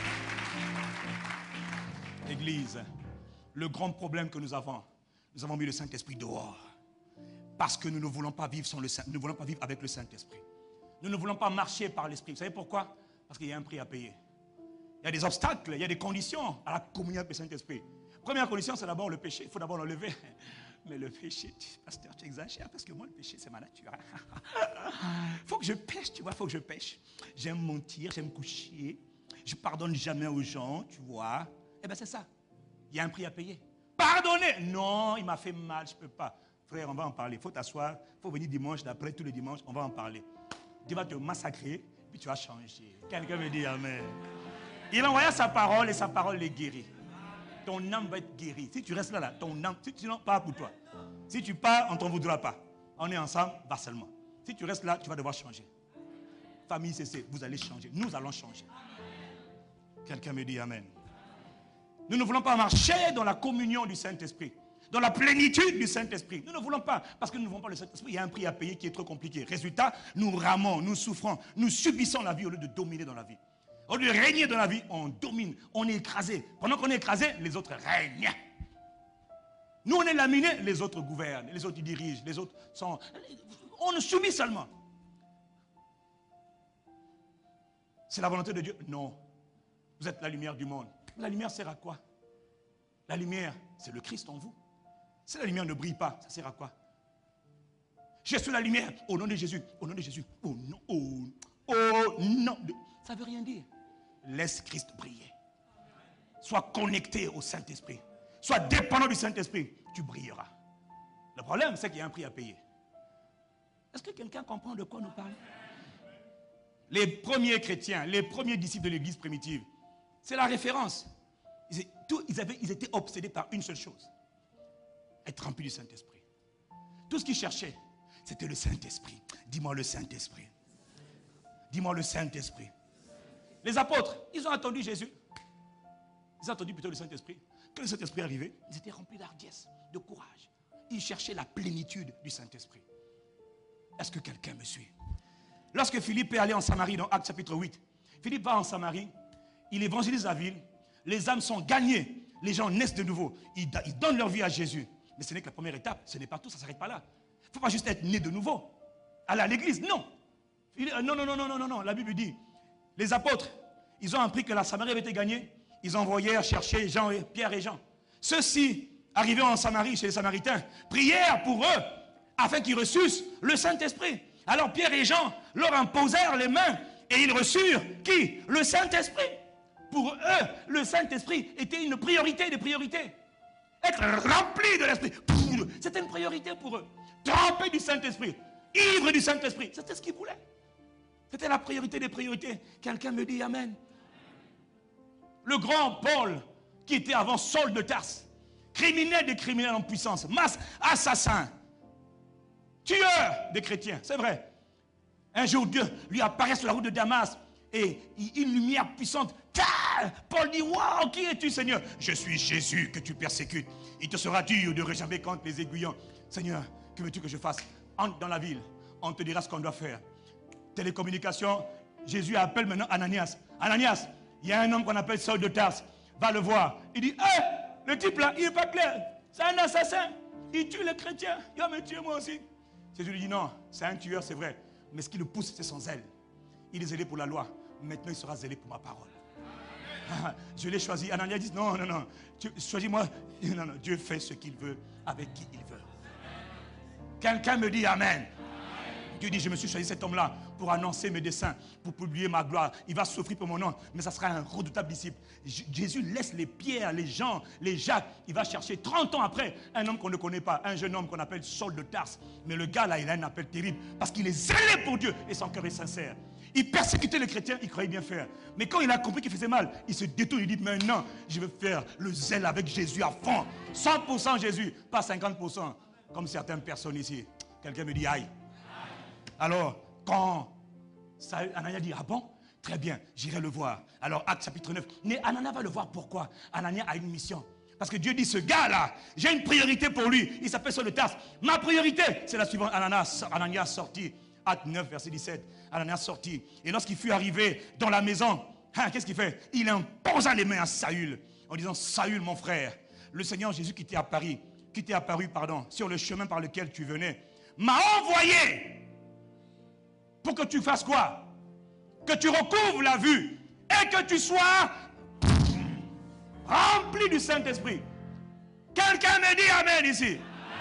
Église. Le grand problème que nous avons, nous avons mis le Saint-Esprit dehors. Parce que nous ne voulons pas vivre sans le Saint, nous ne voulons pas vivre avec le Saint-Esprit. Nous ne voulons pas marcher par l'Esprit. Vous savez pourquoi? Parce qu'il y a un prix à payer. Il y a des obstacles, il y a des conditions à la communion avec le Saint-Esprit. Première condition, c'est d'abord le péché. Il faut d'abord l'enlever. Mais le péché, pasteur, tu exagères parce que moi, le péché, c'est ma nature. Il faut que je pêche, tu vois, il faut que je pêche. J'aime mentir, j'aime coucher. Je ne pardonne jamais aux gens, tu vois. Eh bien, c'est ça. Il y a un prix à payer. Pardonner. Non, il m'a fait mal, je ne peux pas. Frère, on va en parler. Il faut t'asseoir. Il faut venir dimanche, d'après tous les dimanches, on va en parler. Dieu va te massacrer, puis tu vas changer. Quelqu'un me dit Amen. Il envoya sa parole et sa parole les guérit. Ton âme va être guérie. Si tu restes là, là ton âme, si tu n'en pars pour toi. Si tu pars, on ne t'en voudra pas. On est ensemble, va seulement. Si tu restes là, tu vas devoir changer. Famille C C, vous allez changer. Nous allons changer. Quelqu'un me dit Amen. Nous ne voulons pas marcher dans la communion du Saint-Esprit. Dans la plénitude du Saint-Esprit. Nous ne voulons pas, parce que nous ne voulons pas le Saint-Esprit. Il y a un prix à payer qui est trop compliqué. Résultat, nous ramons, nous souffrons, nous subissons la vie au lieu de dominer dans la vie. Au lieu de régner dans la vie, on domine, on est écrasé. Pendant qu'on est écrasé, les autres règnent. Nous, on est laminés, les autres gouvernent, les autres dirigent, les autres sont... On subit seulement. C'est la volonté de Dieu? Non. Vous êtes la lumière du monde. La lumière sert à quoi? La lumière, c'est le Christ en vous. Si la lumière ne brille pas, ça sert à quoi? Je suis la lumière, au nom de Jésus, au nom de Jésus, au nom, au, au nom de... Ça ne veut rien dire. Laisse Christ briller. Sois connecté au Saint-Esprit. Sois dépendant du Saint-Esprit, tu brilleras. Le problème, c'est qu'il y a un prix à payer. Est-ce que quelqu'un comprend de quoi nous parlons? Les premiers chrétiens, les premiers disciples de l'église primitive, c'est la référence. Ils, tout, ils, avaient, ils étaient obsédés par une seule chose. Être rempli du Saint-Esprit. Tout ce qu'ils cherchaient, c'était le Saint-Esprit. Dis-moi le Saint-Esprit. Dis-moi le Saint-Esprit. Les apôtres, ils ont attendu Jésus. Ils ont attendu plutôt le Saint-Esprit. Quand le Saint-Esprit est arrivé, ils étaient remplis d'hardiesse, de courage. Ils cherchaient la plénitude du Saint-Esprit. Est-ce que quelqu'un me suit? Lorsque Philippe est allé en Samarie, dans Actes chapitre huit, Philippe va en Samarie, il évangélise la ville, les âmes sont gagnées, les gens naissent de nouveau, ils, ils donnent leur vie à Jésus. Mais ce n'est que la première étape, ce n'est pas tout, ça ne s'arrête pas là. Il ne faut pas juste être né de nouveau, aller à l'église, non. Non, non, non, non, non, non, non, la Bible dit, les apôtres, ils ont appris que la Samarie avait été gagnée, ils envoyèrent chercher Jean et Pierre et Jean. Ceux-ci, arrivés en Samarie, chez les Samaritains, prièrent pour eux, afin qu'ils reçussent le Saint-Esprit. Alors Pierre et Jean leur imposèrent les mains, et ils reçurent qui? Le Saint-Esprit. Pour eux, le Saint-Esprit était une priorité des priorités. Être rempli de l'Esprit, c'était une priorité pour eux. Trempé du Saint-Esprit, ivre du Saint-Esprit, c'était ce qu'ils voulaient. C'était la priorité des priorités. Quelqu'un me dit Amen. Le grand Paul, qui était avant Saul de Tarse, criminel des criminels en puissance, masse, assassin, tueur des chrétiens, c'est vrai. Un jour, Dieu lui apparaît sur la route de Damas et une lumière puissante. Paul dit, waouh, qui es-tu, Seigneur? Je suis Jésus que tu persécutes. Il te sera dur de réchauffer contre les aiguillons. Seigneur, que veux-tu que je fasse? Entre dans la ville, on te dira ce qu'on doit faire. Télécommunication, Jésus appelle maintenant Ananias. Ananias, il y a un homme qu'on appelle Saul de Tarse. Va le voir. Il dit, hé, hey, le type là, il n'est pas clair. C'est un assassin. Il tue les chrétiens. Il va me tuer moi aussi. Jésus lui dit, non, c'est un tueur, c'est vrai. Mais ce qui le pousse, c'est son zèle. Il est zélé pour la loi. Maintenant, il sera zélé pour ma parole. Je l'ai choisi. Ananias dit, non, non, non. Choisis-moi. Non, non. Dieu fait ce qu'il veut avec qui il veut. Quelqu'un me dit Amen. Dieu dit, je me suis choisi cet homme-là pour annoncer mes desseins, pour publier ma gloire. Il va souffrir pour mon nom, mais ça sera un redoutable disciple. J- Jésus laisse les Pierre, les Jean, les Jacques. Il va chercher trente ans après un homme qu'on ne connaît pas, un jeune homme qu'on appelle Saul de Tarse. Mais le gars là, il a un appel terrible parce qu'il est zélé pour Dieu et son cœur est sincère. Il persécutait les chrétiens, il croyait bien faire. Mais quand il a compris qu'il faisait mal, il se détourne, il dit maintenant, je vais faire le zèle avec Jésus à fond. cent pour cent Jésus, pas cinquante pour cent, comme certaines personnes ici. Quelqu'un me dit aïe. Alors, quand Ananias dit, ah bon, très bien, j'irai le voir. Alors, Acte chapitre neuf. Mais Ananias va le voir pourquoi? Ananias a une mission. Parce que Dieu dit, ce gars-là, j'ai une priorité pour lui. Il s'appelle Saul de Tarse. Ma priorité, c'est la suivante. Ananias, Ananias sorti. Acte neuf, verset dix-sept. Ananias sorti. Et lorsqu'il fut arrivé dans la maison, hein, qu'est-ce qu'il fait? Il imposa les mains à Saül, en disant, Saül, mon frère, le Seigneur Jésus qui t'est apparu, qui t'est apparu, pardon, sur le chemin par lequel tu venais, m'a envoyé pour que tu fasses quoi? Que tu recouvres la vue et que tu sois rempli du Saint-Esprit. Quelqu'un me dit Amen ici.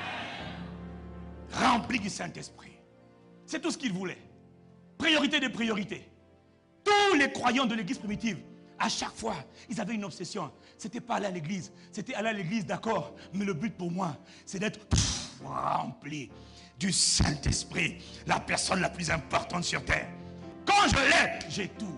Amen. Rempli du Saint-Esprit. C'est tout ce qu'il voulait. Priorité des priorités. Tous les croyants de l'église primitive, à chaque fois, ils avaient une obsession. C'était pas aller à l'église. C'était aller à l'église, d'accord. Mais le but pour moi, c'est d'être rempli du Saint-Esprit, la personne la plus importante sur terre. Quand je l'ai, j'ai tout.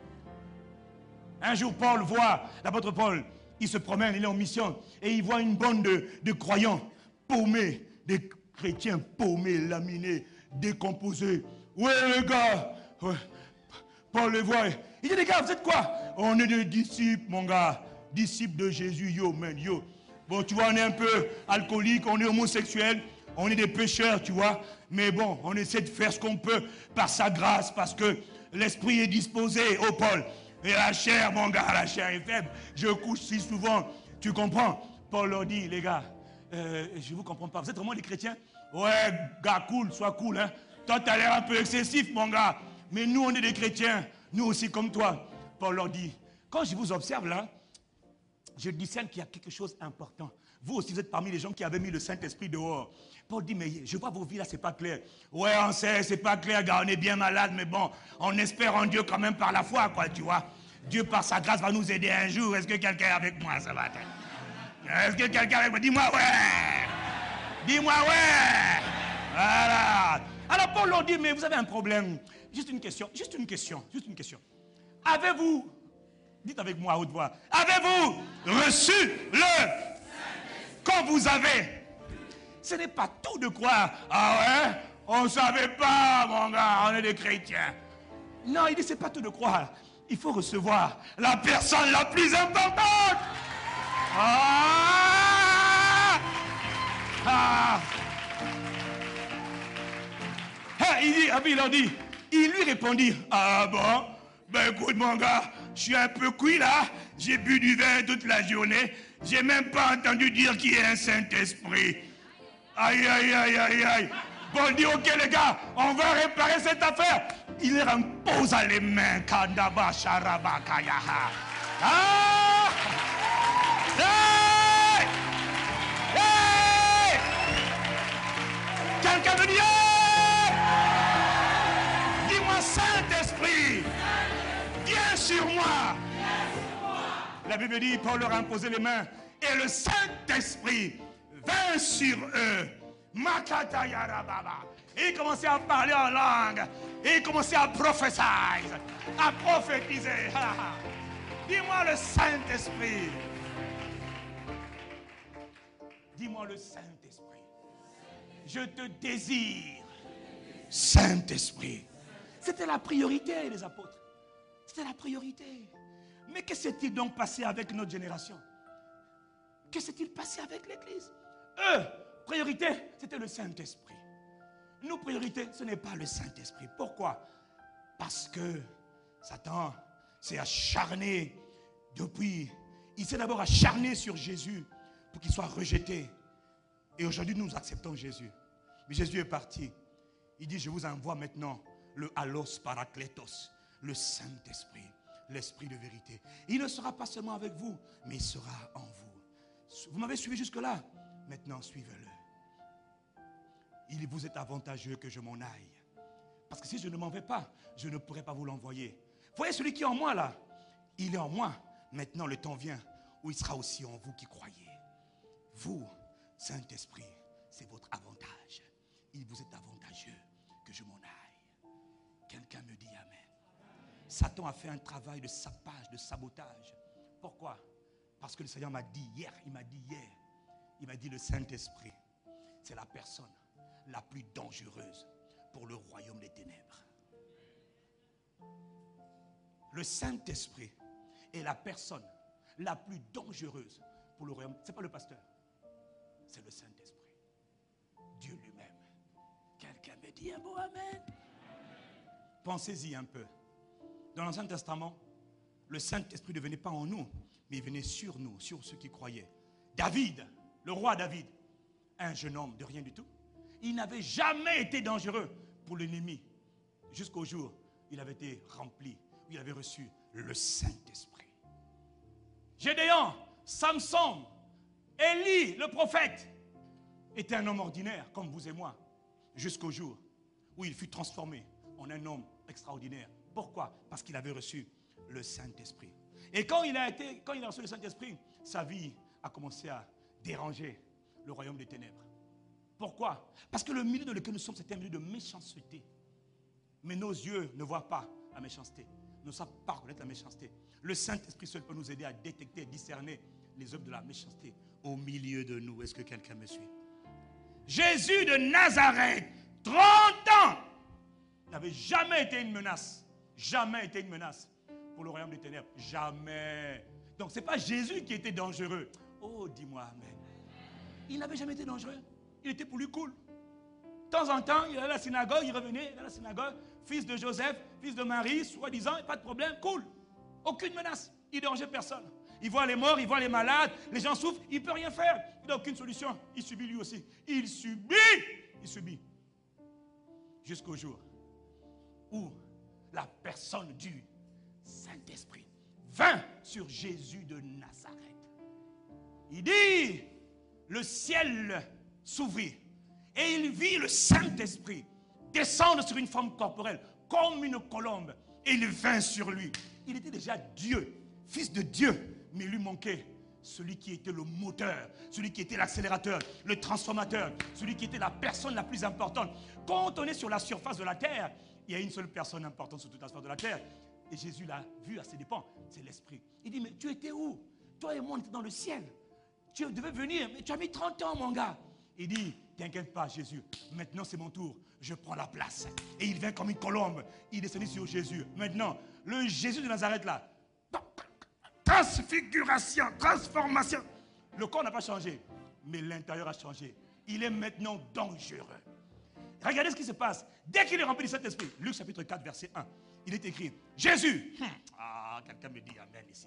Un jour, Paul voit, l'apôtre Paul, il se promène, il est en mission, et il voit une bande de, de croyants paumés, des chrétiens paumés, laminés, décomposés. Ouais, les gars, ouais. Paul les voit, il dit, les gars, vous êtes quoi? On est des disciples, mon gars, disciples de Jésus, yo, man, yo. Bon, tu vois, on est un peu alcoolique, on est homosexuel. On est des pécheurs, tu vois. Mais bon, on essaie de faire ce qu'on peut par sa grâce, parce que l'esprit est disposé, oh Paul. Et la chair, mon gars, la chair est faible. Je couche si souvent, tu comprends. Paul leur dit, les gars, euh, je ne vous comprends pas. Vous êtes vraiment des chrétiens? Ouais, gars, cool, sois cool. Hein. Toi, tu as l'air un peu excessif, mon gars. Mais nous, on est des chrétiens. Nous aussi, comme toi. Paul leur dit, quand je vous observe là, je discerne qu'il y a quelque chose d'important. Vous aussi, vous êtes parmi les gens qui avaient mis le Saint-Esprit dehors. Paul dit, mais je vois vos vies là, c'est pas clair. Ouais, on sait, c'est pas clair, gars, on est bien malade, mais bon, on espère en Dieu quand même par la foi, quoi, tu vois. Dieu, par sa grâce, va nous aider un jour. Est-ce que quelqu'un est avec moi, ça va? Est-ce que quelqu'un est avec moi? Dis-moi, ouais. Dis-moi, ouais. Voilà. Alors, Paul leur dit, mais vous avez un problème. Juste une question, juste une question, juste une question. Avez-vous, dites avec moi à haute voix, avez-vous reçu le... Quand vous avez... Ce n'est pas tout de croire. Ah ouais? On ne savait pas, mon gars, on est des chrétiens. Non, il dit, c'est pas tout de croire. Il faut recevoir la personne la plus importante. Ah! Ah! Ah, il dit, ah, il leur dit, il lui répondit, ah bon, ben écoute mon gars, je suis un peu cuit là, j'ai bu du vin toute la journée, j'ai même pas entendu dire qu'il y a un Saint-Esprit. Aïe, aïe, aïe, aïe, aïe. Bon, on dit, ok les gars, on va réparer cette affaire. Il leur impose les mains, Kandaba, Sharaba, Kayaha. Ah! Hey! Hey! Quelqu'un me dit, hey! Dis-moi, Saint-Esprit, viens sur moi. La Bible dit, Paul leur a imposé les mains et le Saint-Esprit vint sur eux. Et il commençait à parler en langue. Et il commençait à prophétiser, à prophétiser. Dis-moi le Saint-Esprit. Dis-moi le Saint-Esprit. Je te désire, Saint-Esprit. C'était la priorité, les apôtres. C'était la priorité. Mais que s'est-il donc passé avec notre génération? Que s'est-il passé avec l'Église? Eux, priorité, c'était le Saint-Esprit. Nous, priorité, ce n'est pas le Saint-Esprit. Pourquoi? Parce que Satan s'est acharné depuis. Il s'est d'abord acharné sur Jésus pour qu'il soit rejeté. Et aujourd'hui, nous acceptons Jésus. Mais Jésus est parti. Il dit, je vous envoie maintenant le Allos Parakletos, le Saint-Esprit, l'Esprit de vérité. Il ne sera pas seulement avec vous, mais il sera en vous. Vous m'avez suivi jusque-là? Maintenant, suivez-le. Il vous est avantageux que je m'en aille. Parce que si je ne m'en vais pas, je ne pourrai pas vous l'envoyer. Voyez celui qui est en moi là. Il est en moi. Maintenant, le temps vient où il sera aussi en vous qui croyez. Vous, Saint-Esprit, c'est votre avantage. Il vous est avantageux que je m'en aille. Quelqu'un me dit amen. Satan a fait un travail de sapage, de sabotage. Pourquoi? Parce que le Seigneur m'a dit hier, il m'a dit hier, il m'a dit le Saint-Esprit, c'est la personne la plus dangereuse pour le royaume des ténèbres. Le Saint-Esprit est la personne la plus dangereuse pour le royaume. Ce n'est pas le pasteur, c'est le Saint-Esprit. Dieu lui-même. Quelqu'un me dit un mot amen. Pensez-y un peu. Dans l'Ancien Testament, le Saint-Esprit ne venait pas en nous, mais il venait sur nous, sur ceux qui croyaient. David, le roi David, un jeune homme de rien du tout, il n'avait jamais été dangereux pour l'ennemi jusqu'au jour où il avait été rempli, où il avait reçu le Saint-Esprit. Gédéon, Samson, Élie, le prophète, était un homme ordinaire comme vous et moi, jusqu'au jour où il fut transformé en un homme extraordinaire. Pourquoi? Parce qu'il avait reçu le Saint-Esprit. Et quand il a été, quand il a reçu le Saint-Esprit, sa vie a commencé à déranger le royaume des ténèbres. Pourquoi? Parce que le milieu dans lequel nous sommes, c'est un milieu de méchanceté. Mais nos yeux ne voient pas la méchanceté. Nous ne savons pas reconnaître la méchanceté. Le Saint-Esprit seul peut nous aider à détecter, discerner les œuvres de la méchanceté au milieu de nous. Est-ce que quelqu'un me suit? Jésus de Nazareth, trente ans, n'avait jamais été une menace. Jamais été une menace pour le royaume des ténèbres. Jamais. Donc ce n'est pas Jésus qui était dangereux. Oh, dis-moi amen. Il n'avait jamais été dangereux. Il était pour lui cool. De temps en temps, il allait à la synagogue, il revenait à la synagogue, fils de Joseph, fils de Marie, soi-disant, pas de problème, cool. Aucune menace. Il ne dérangeait personne. Il voit les morts, il voit les malades, les gens souffrent, il ne peut rien faire. Il n'a aucune solution. Il subit lui aussi. Il subit. Il subit. Jusqu'au jour où la personne du Saint-Esprit vint sur Jésus de Nazareth. Il dit, le ciel s'ouvrit et il vit le Saint-Esprit descendre sur une forme corporelle comme une colombe et il vint sur lui. Il était déjà Dieu, fils de Dieu, mais il lui manquait celui qui était le moteur, celui qui était l'accélérateur, le transformateur, celui qui était la personne la plus importante. Quand on est sur la surface de la terre, il y a une seule personne importante sur toute la surface de la terre. Et Jésus l'a vu à ses dépens, c'est l'Esprit. Il dit, mais tu étais où? Toi et moi, on était dans le ciel. Tu devais venir, mais tu as mis trente ans, mon gars. Il dit, t'inquiète pas, Jésus, maintenant c'est mon tour. Je prends la place. Et il vient comme une colombe. Il descendit sur Jésus. Maintenant, le Jésus de Nazareth là, transfiguration, transformation. Le corps n'a pas changé, mais l'intérieur a changé. Il est maintenant dangereux. Regardez ce qui se passe. Dès qu'il est rempli du Saint-Esprit, Luc chapitre quatre, verset un, il est écrit, Jésus, hum, ah, quelqu'un me dit amen ici,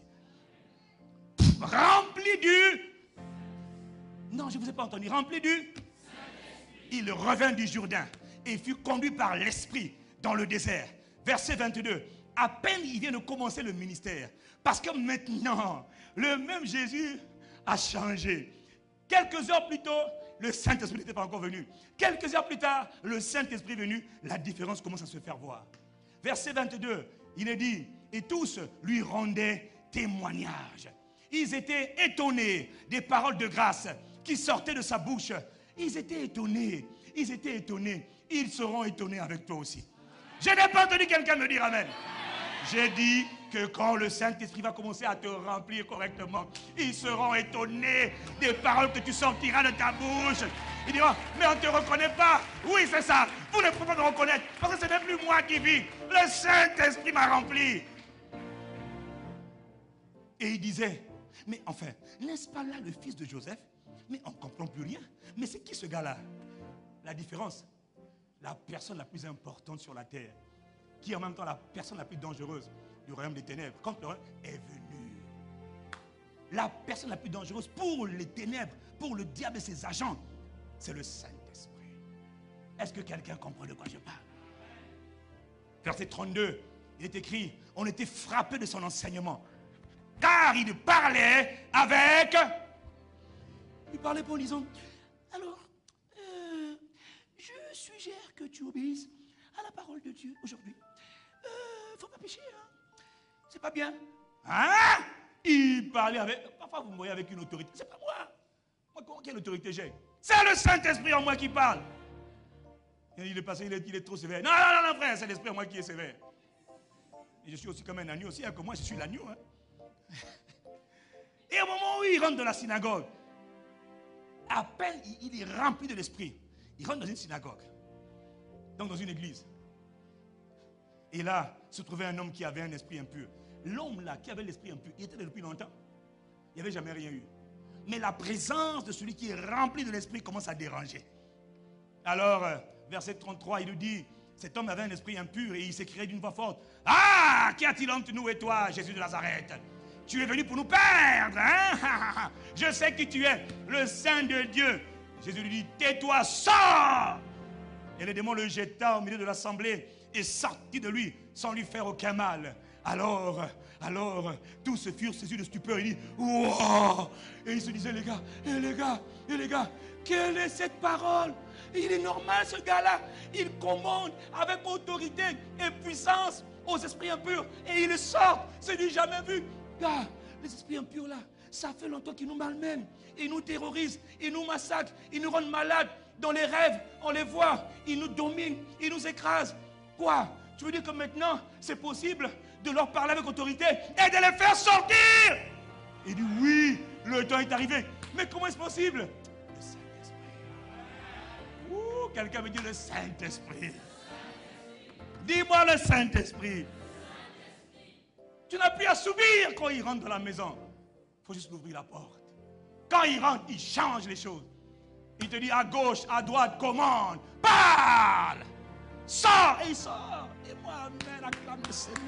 rempli du, non, je ne vous ai pas entendu, rempli du, il revint du Jourdain et fut conduit par l'Esprit dans le désert. Verset vingt-deux, à peine il vient de commencer le ministère, parce que maintenant, le même Jésus a changé. Quelques heures plus tôt, le Saint-Esprit n'était pas encore venu. Quelques heures plus tard, le Saint-Esprit est venu. La différence commence à se faire voir. Verset vingt-deux, il est dit, et tous lui rendaient témoignage. Ils étaient étonnés des paroles de grâce qui sortaient de sa bouche. Ils étaient étonnés. Ils étaient étonnés. Ils seront étonnés avec toi aussi. Je n'ai pas entendu quelqu'un me dire amen. J'ai dit que quand le Saint-Esprit va commencer à te remplir correctement, ils seront étonnés des paroles que tu sortiras de ta bouche. Ils diront, mais on ne te reconnaît pas. Oui, c'est ça. Vous ne pouvez pas me reconnaître parce que ce n'est plus moi qui vis. Le Saint-Esprit m'a rempli. Et il disait, mais enfin, n'est-ce pas là le fils de Joseph? Mais on ne comprend plus rien. Mais c'est qui ce gars-là? La différence, la personne la plus importante sur la terre, qui est en même temps la personne la plus dangereuse du royaume des ténèbres, quand le royaume est venu. La personne la plus dangereuse pour les ténèbres, pour le diable et ses agents, c'est le Saint-Esprit. Est-ce que quelqu'un comprend de quoi je parle? Verset trente-deux, il est écrit, on était frappé de son enseignement, car il parlait avec... Il parlait pour en disant, alors, euh, je suggère que tu obéisses à la parole de Dieu aujourd'hui. Il euh, ne faut pas pécher, hein. C'est pas bien. Hein? Il parlait avec... Parfois vous me voyez avec une autorité. C'est pas moi. Moi, quelle autorité j'ai? C'est le Saint-Esprit en moi qui parle. Et il est passé, il est, il est trop sévère. Non, non, non, non, frère, c'est l'Esprit en moi qui est sévère. Et je suis aussi comme un agneau aussi, hein, que moi je suis l'agneau. Hein. Et au moment où il rentre dans la synagogue, à peine il, il est rempli de l'Esprit. Il rentre dans une synagogue, donc dans une église. Et là, se trouvait un homme qui avait un esprit impur. L'homme là, qui avait l'esprit impur, il était là depuis longtemps. Il n'y avait jamais rien eu. Mais la présence de celui qui est rempli de l'esprit commence à déranger. Alors, verset trente-trois, il nous dit, cet homme avait un esprit impur et il s'écriait d'une voix forte, « Ah, qu'y a-t-il entre nous et toi, Jésus de Nazareth? Tu es venu pour nous perdre, hein? Je sais qui tu es, le Saint de Dieu. » Jésus lui dit, « Tais-toi, sors !» Et le démon le jeta au milieu de l'assemblée et sortit de lui sans lui faire aucun mal. Alors, alors, tous se furent saisis de stupeur. Il dit, wow! Et ils se disaient, les gars, et les gars, et les gars, quelle est cette parole? Il est normal, ce gars-là. Il commande avec autorité et puissance aux esprits impurs. Et ils sortent. C'est du jamais vu. Gars, les esprits impurs là, ça fait longtemps qu'ils nous malmènent. Ils nous terrorisent, ils nous massacrent, ils nous rendent malades. Dans les rêves, on les voit. Ils nous dominent, ils nous écrasent. Quoi? Tu veux dire que maintenant, c'est possible de leur parler avec autorité et de les faire sortir? Il dit oui, le temps est arrivé. Mais comment est-ce possible? Le Saint-Esprit. Ouh, quelqu'un veut dire le Saint-Esprit. Dis-moi le Saint-Esprit. Tu n'as plus à subir quand il rentre dans la maison. Il faut juste ouvrir la porte. Quand il rentre, il change les choses. Il te dit à gauche, à droite, commande, parle, sors, et il sort. Et moi, amen, acclame le Seigneur.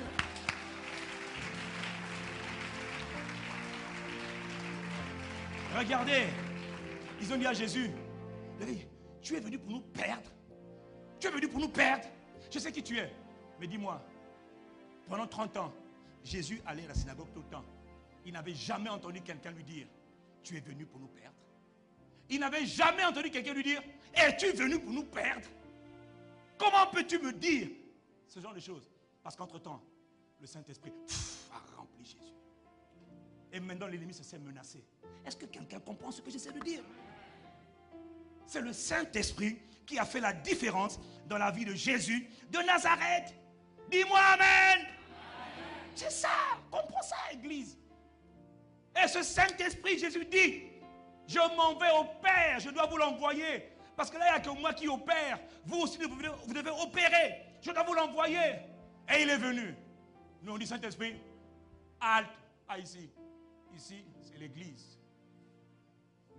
Regardez, ils ont dit à Jésus, tu es venu pour nous perdre. Tu es venu pour nous perdre. Je sais qui tu es. Mais dis-moi, pendant trente ans, Jésus allait à la synagogue tout le temps. Il n'avait jamais entendu quelqu'un lui dire, tu es venu pour nous perdre. Il n'avait jamais entendu quelqu'un lui dire, es-tu venu pour nous perdre? Comment peux-tu me dire ce genre de choses? Parce qu'entre-temps, le Saint-Esprit a rempli Jésus. Et maintenant, l'ennemi se sent menacé. Est-ce que quelqu'un comprend ce que j'essaie de dire? C'est le Saint-Esprit qui a fait la différence dans la vie de Jésus de Nazareth. Dis-moi amen. C'est ça, comprends ça, Église. Et ce Saint-Esprit, Jésus dit, je m'en vais au Père, je dois vous l'envoyer. Parce que là, il n'y a que moi qui opère. Vous aussi, vous devez, vous devez opérer. Je dois vous l'envoyer. Et il est venu. Nous, on dit Saint-Esprit, halte, pas ici. Ici, c'est l'Église.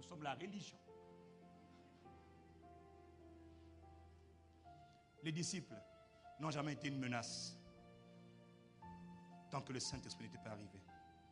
sommes la religion. Les disciples n'ont jamais été une menace tant que le Saint-Esprit n'était pas arrivé.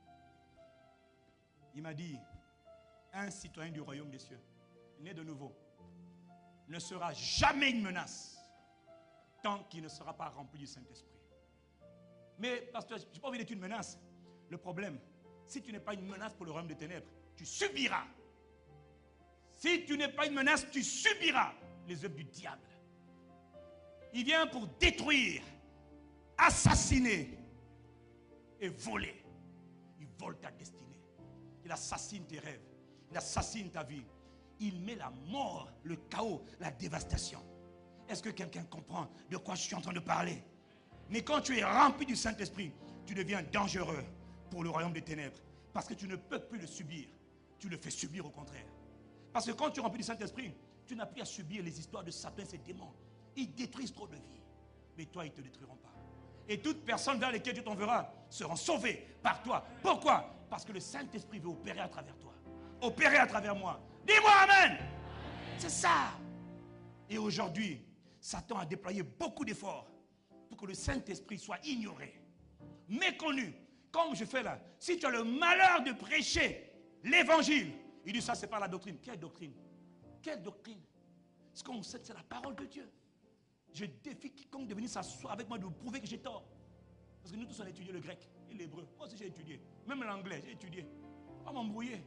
Il m'a dit, un citoyen du royaume des cieux, né de nouveau, ne sera jamais une menace tant qu'il ne sera pas rempli du Saint-Esprit. Mais, pasteur, je n'ai pas envie d'être une menace. Le problème, si tu n'es pas une menace pour le royaume des ténèbres, tu subiras. Si tu n'es pas une menace, tu subiras les œuvres du diable. Il vient pour détruire, assassiner et voler. Il vole ta destinée. Il assassine tes rêves. Il assassine ta vie. Il met la mort, le chaos, la dévastation. Est-ce que quelqu'un comprend de quoi je suis en train de parler? Mais quand tu es rempli du Saint-Esprit, tu deviens dangereux pour le royaume des ténèbres. Parce que tu ne peux plus le subir. Tu le fais subir au contraire. Parce que quand tu es rempli du Saint-Esprit, tu n'as plus à subir les histoires de Satan et ses démons. Ils détruisent trop de vies. Mais toi, ils ne te détruiront pas. Et toutes personnes vers lesquelles tu t'enverras seront sauvées par toi. Pourquoi? Parce que le Saint-Esprit veut opérer à travers toi. Opérer à travers moi. Dis-moi Amen. C'est ça. Et aujourd'hui, Satan a déployé beaucoup d'efforts pour que le Saint-Esprit soit ignoré, méconnu. Comme je fais là. Si tu as le malheur de prêcher l'évangile, il dit ça, c'est pas la doctrine. Quelle doctrine? Quelle doctrine? Ce qu'on sait, c'est la parole de Dieu. Je défie quiconque de venir s'asseoir avec moi, de vous prouver que j'ai tort. Parce que nous tous on a étudié le grec et l'hébreu. Moi aussi j'ai étudié. Même l'anglais, j'ai étudié. Pas m'embrouiller.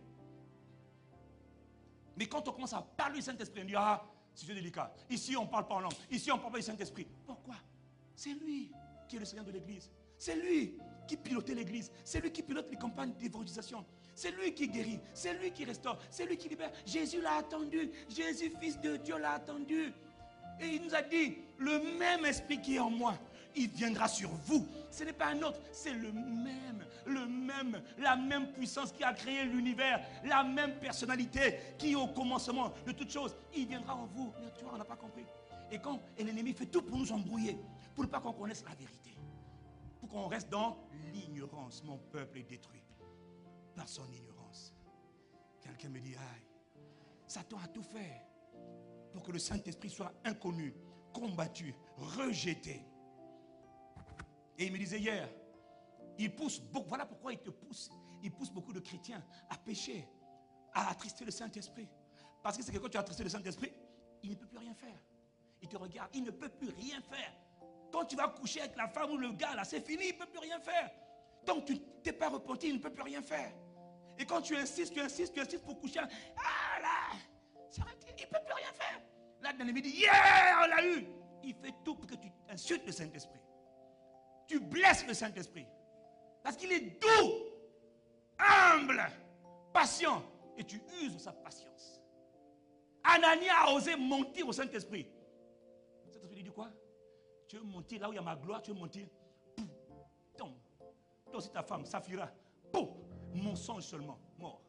Mais quand on commence à parler du Saint-Esprit, on dit, ah, c'est délicat. Ici on ne parle pas en langue. Ici on ne parle pas du Saint-Esprit. Pourquoi? C'est lui qui est le Seigneur de l'Église. C'est lui qui pilotait l'Église. C'est lui qui pilote les campagnes d'évangélisation. C'est lui qui guérit. C'est lui qui restaure. C'est lui qui libère. Jésus l'a attendu. Jésus, fils de Dieu, l'a attendu. Et il nous a dit, le même esprit qui est en moi, il viendra sur vous. Ce n'est pas un autre, c'est le même, le même, la même puissance qui a créé l'univers, la même personnalité qui est au commencement de toutes choses. Il viendra en vous. Mais tu vois, on n'a pas compris. Et quand et l'ennemi fait tout pour nous embrouiller, pour ne pas qu'on connaisse la vérité, pour qu'on reste dans l'ignorance. Mon peuple est détruit par son ignorance. Quelqu'un me dit, aïe, Satan a tout fait pour que le Saint-Esprit soit inconnu, combattu, rejeté. Et il me disait hier, il pousse beaucoup, voilà pourquoi il te pousse, il pousse beaucoup de chrétiens à pécher, à attrister le Saint-Esprit. Parce que c'est que quand tu as attristé le Saint-Esprit, il ne peut plus rien faire. Il te regarde, il ne peut plus rien faire. Quand tu vas coucher avec la femme ou le gars, là, c'est fini, il ne peut plus rien faire. Donc tu t'es pas repenti, il ne peut plus rien faire. Et quand tu insistes, tu insistes, tu insistes pour coucher, ah là, c'est arrêté, il ne peut plus rien faire. Là, dans le midi, yeah, on l'a eu. Il fait tout pour que tu insultes le Saint-Esprit. Tu blesses le Saint-Esprit. Parce qu'il est doux, humble, patient. Et tu uses sa patience. Anania a osé mentir au Saint-Esprit. Le Saint-Esprit lui dit quoi? Tu veux mentir là où il y a ma gloire, tu veux mentir. Pouf, tombe. Toi aussi ta femme, Saphira. Pouf, mensonge seulement, mort.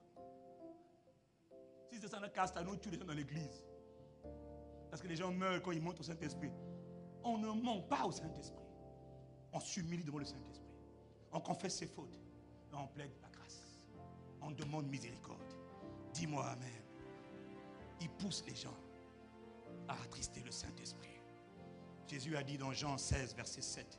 Si c'est ça, on casse à nous, tu les gens dans l'église. Parce que les gens meurent quand ils montent au Saint-Esprit. On ne ment pas au Saint-Esprit. On s'humilie devant le Saint-Esprit. On confesse ses fautes. Et on plaide la grâce. On demande miséricorde. Dis-moi Amen. Il pousse les gens à attrister le Saint-Esprit. Jésus a dit dans Jean seize, verset sept.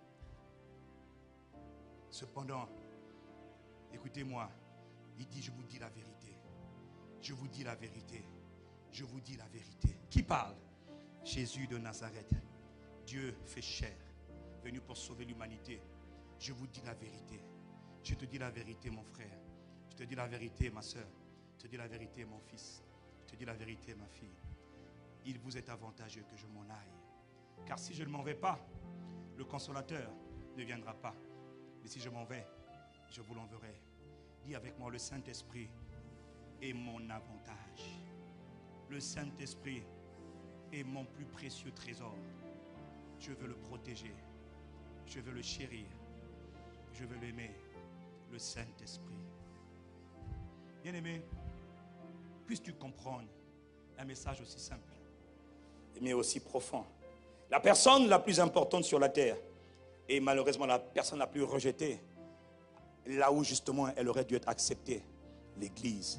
Cependant, écoutez-moi, il dit, je vous dis la vérité. Je vous dis la vérité. Je vous dis la vérité. Qui parle? Jésus de Nazareth. Dieu fait chair, venu pour sauver l'humanité. Je vous dis la vérité. Je te dis la vérité, mon frère. Je te dis la vérité, ma soeur. Je te dis la vérité, mon fils. Je te dis la vérité, ma fille. Il vous est avantageux que je m'en aille. Car si je ne m'en vais pas, le consolateur ne viendra pas. Mais si je m'en vais, je vous l'enverrai. Dis avec moi, le Saint-Esprit est mon avantage. Le Saint-Esprit est mon plus précieux trésor. Je veux le protéger. Je veux le chérir. Je veux l'aimer. Le Saint-Esprit. Bien-aimé, puisses-tu comprendre un message aussi simple, mais aussi profond. La personne la plus importante sur la terre et malheureusement la personne la plus rejetée, là où justement elle aurait dû être acceptée, l'Église.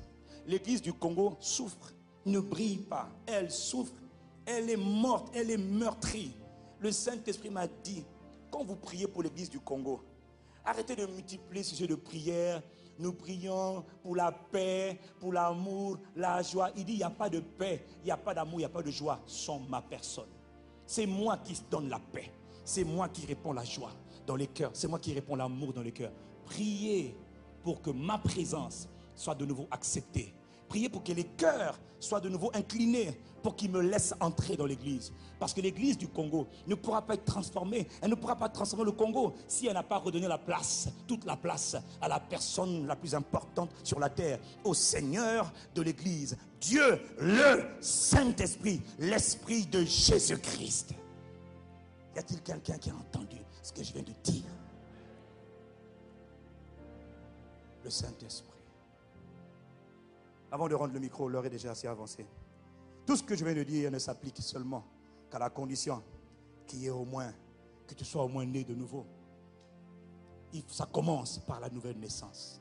l'église du Congo souffre, ne brille pas. Elle souffre, elle est morte, elle est meurtrie. Le Saint-Esprit m'a dit, quand vous priez pour l'église du Congo, arrêtez de multiplier ce jeu de prières. Nous prions pour la paix, pour l'amour, la joie. Il dit, il n'y a pas de paix, il n'y a pas d'amour, il n'y a pas de joie sans ma personne. C'est moi qui donne la paix. C'est moi qui réponds la joie dans les cœurs. C'est moi qui réponds l'amour dans les cœurs. Priez pour que ma présence soit de nouveau acceptée. Priez pour que les cœurs soient de nouveau inclinés, pour qu'ils me laissent entrer dans l'église. Parce que l'église du Congo ne pourra pas être transformée. Elle ne pourra pas transformer le Congo si elle n'a pas redonné la place, toute la place, à la personne la plus importante sur la terre, au Seigneur de l'église, Dieu, le Saint-Esprit, l'Esprit de Jésus-Christ. Y a-t-il quelqu'un qui a entendu ce que je viens de dire? Le Saint-Esprit. Avant de rendre le micro, l'heure est déjà assez avancée. Tout ce que je viens de dire ne s'applique seulement qu'à la condition qu'il y ait au moins, que tu sois au moins né de nouveau. Ça commence par la nouvelle naissance.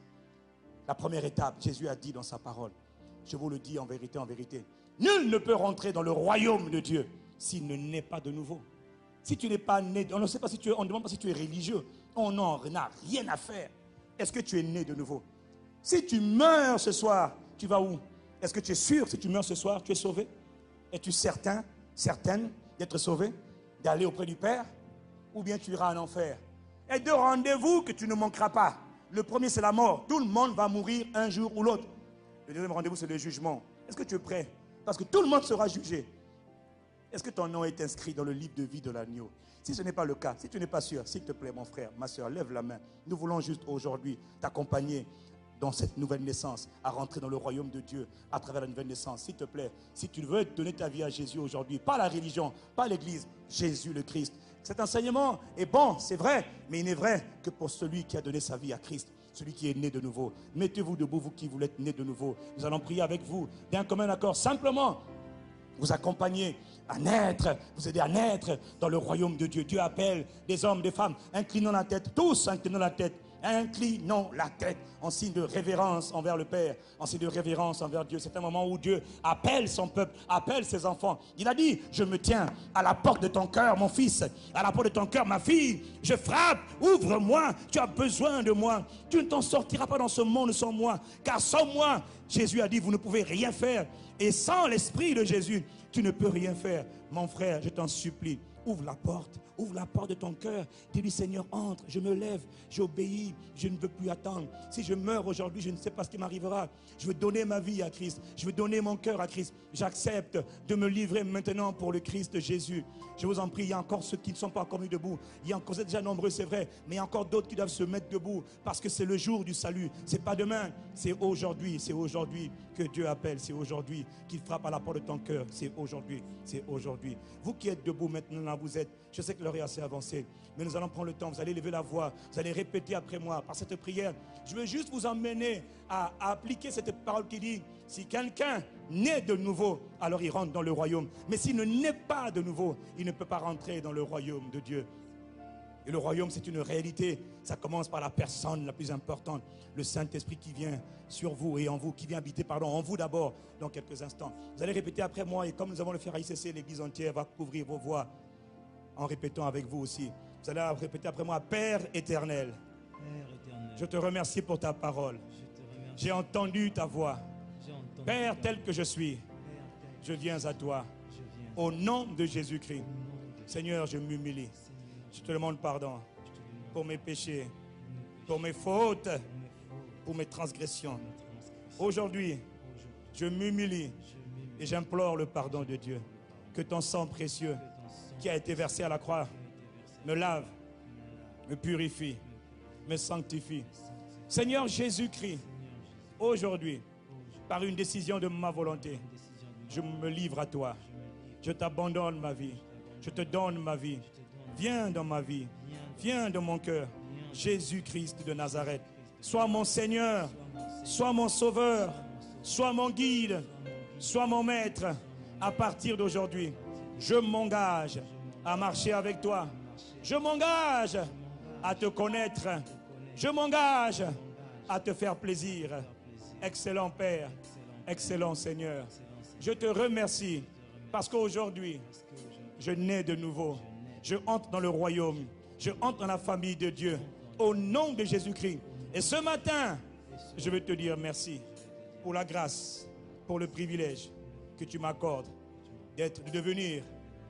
La première étape, Jésus a dit dans sa parole, je vous le dis en vérité, en vérité, nul ne peut rentrer dans le royaume de Dieu s'il ne naît pas de nouveau. Si tu n'es pas né, on ne sait pas si tu es, on ne demande pas si tu es religieux, on n'en a rien à faire. Est-ce que tu es né de nouveau? Si tu meurs ce soir, tu vas où? Est-ce que tu es sûr, si tu meurs ce soir, tu es sauvé? Es-tu certain, certaine d'être sauvé, d'aller auprès du Père? Ou bien tu iras en enfer? Et deux rendez-vous que tu ne manqueras pas. Le premier, c'est la mort. Tout le monde va mourir un jour ou l'autre. Le deuxième rendez-vous, c'est le jugement. Est-ce que tu es prêt? Parce que tout le monde sera jugé. Est-ce que ton nom est inscrit dans le livre de vie de l'agneau? Si ce n'est pas le cas, si tu n'es pas sûr, s'il te plaît, mon frère, ma soeur, lève la main. Nous voulons juste aujourd'hui t'accompagner dans cette nouvelle naissance, à rentrer dans le royaume de Dieu à travers la nouvelle naissance. S'il te plaît, si tu veux donner ta vie à Jésus aujourd'hui, pas la religion, pas l'église, Jésus le Christ. Cet enseignement est bon, c'est vrai, mais il n'est vrai que pour celui qui a donné sa vie à Christ, celui qui est né de nouveau. Mettez-vous debout, vous qui voulez être né de nouveau. Nous allons prier avec vous d'un commun accord, simplement vous accompagner à naître, vous aider à naître dans le royaume de Dieu. Dieu appelle des hommes, des femmes, inclinons la tête, tous inclinons la tête. Inclinons la tête en signe de révérence envers le Père, en signe de révérence envers Dieu. C'est un moment où Dieu appelle son peuple, appelle ses enfants. Il a dit, je me tiens à la porte de ton cœur, mon fils, à la porte de ton cœur, ma fille. Je frappe, ouvre-moi, tu as besoin de moi. Tu ne t'en sortiras pas dans ce monde sans moi, car sans moi, Jésus a dit, vous ne pouvez rien faire. Et sans l'Esprit de Jésus, tu ne peux rien faire. Mon frère, je t'en supplie, ouvre la porte. Ouvre la porte de ton cœur. Dis-lui, Seigneur, entre, je me lève, j'obéis, je ne veux plus attendre. Si je meurs aujourd'hui, je ne sais pas ce qui m'arrivera. Je veux donner ma vie à Christ. Je veux donner mon cœur à Christ. J'accepte de me livrer maintenant pour le Christ Jésus. Je vous en prie, il y a encore ceux qui ne sont pas encore mis debout. Il y a encore, vous êtes déjà nombreux, c'est vrai, mais il y a encore d'autres qui doivent se mettre debout parce que c'est le jour du salut. C'est pas demain, c'est aujourd'hui. C'est aujourd'hui que Dieu appelle. C'est aujourd'hui qu'il frappe à la porte de ton cœur. C'est aujourd'hui, c'est aujourd'hui. Vous qui êtes debout maintenant, là vous êtes, je sais que l'heure est assez avancée, mais nous allons prendre le temps. Vous allez lever la voix, vous allez répéter après moi par cette prière. Je veux juste vous emmener à, à appliquer cette parole qui dit, si quelqu'un naît de nouveau, alors il rentre dans le royaume. Mais s'il ne naît pas de nouveau, il ne peut pas rentrer dans le royaume de Dieu. Et le royaume, c'est une réalité. Ça commence par la personne la plus importante, le Saint-Esprit qui vient sur vous et en vous, qui vient habiter, pardon, en vous d'abord, dans quelques instants. Vous allez répéter après moi, et comme nous avons le faire à I C C, l'église entière va couvrir vos voix en répétant avec vous aussi. Vous allez répéter après moi, Père éternel,
Père éternel,
je te remercie pour ta parole. J'ai entendu ta voix.
entendu
Père tel que je suis,
Père, tel
je viens à toi.
je viens
Au nom de Jésus-Christ,
au nom de
Seigneur, je m'humilie.
Seigneur,
Je te demande pardon
je te demande
pour mes péchés,
pour mes
pour mes fautes,
péchés, pour mes fautes,
pour mes transgressions.
pour mes transgressions.
Aujourd'hui,
Aujourd'hui,
je m'humilie
je m'humilie
et j'implore le pardon de Dieu. Que ton sang précieux
que ton sang
qui a été versé à la croix
qui a été versé
me lave,
me lave,
me purifie,
me
me sanctifie.
sanctifie.
Seigneur Jésus-Christ,
Seigneur Jésus,
aujourd'hui,
aujourd'hui,
par une décision de ma volonté,
une décision de
je me livre à toi.
je me livre,
Je t'abandonne ma vie. Je te donne ma vie.
je te donne,
Viens dans ma vie.
viens,
Viens dans mon cœur.
viens,
Jésus-Christ de Nazareth.
Christ,
Sois mon Seigneur.
sois mon Seigneur,
Sois mon Sauveur. Sois mon guide. Sois mon maître. À partir d'aujourd'hui, je m'engage à marcher avec toi. Je m'engage à te connaître. Je m'engage à te faire plaisir. Excellent Père, Excellent Seigneur. Je te remercie parce qu'aujourd'hui, je nais de nouveau. Je entre dans le royaume. Je entre dans la famille de Dieu. Au nom de Jésus-Christ. Et ce matin, je veux te dire merci pour la grâce, pour le privilège que tu m'accordes d'être, de devenir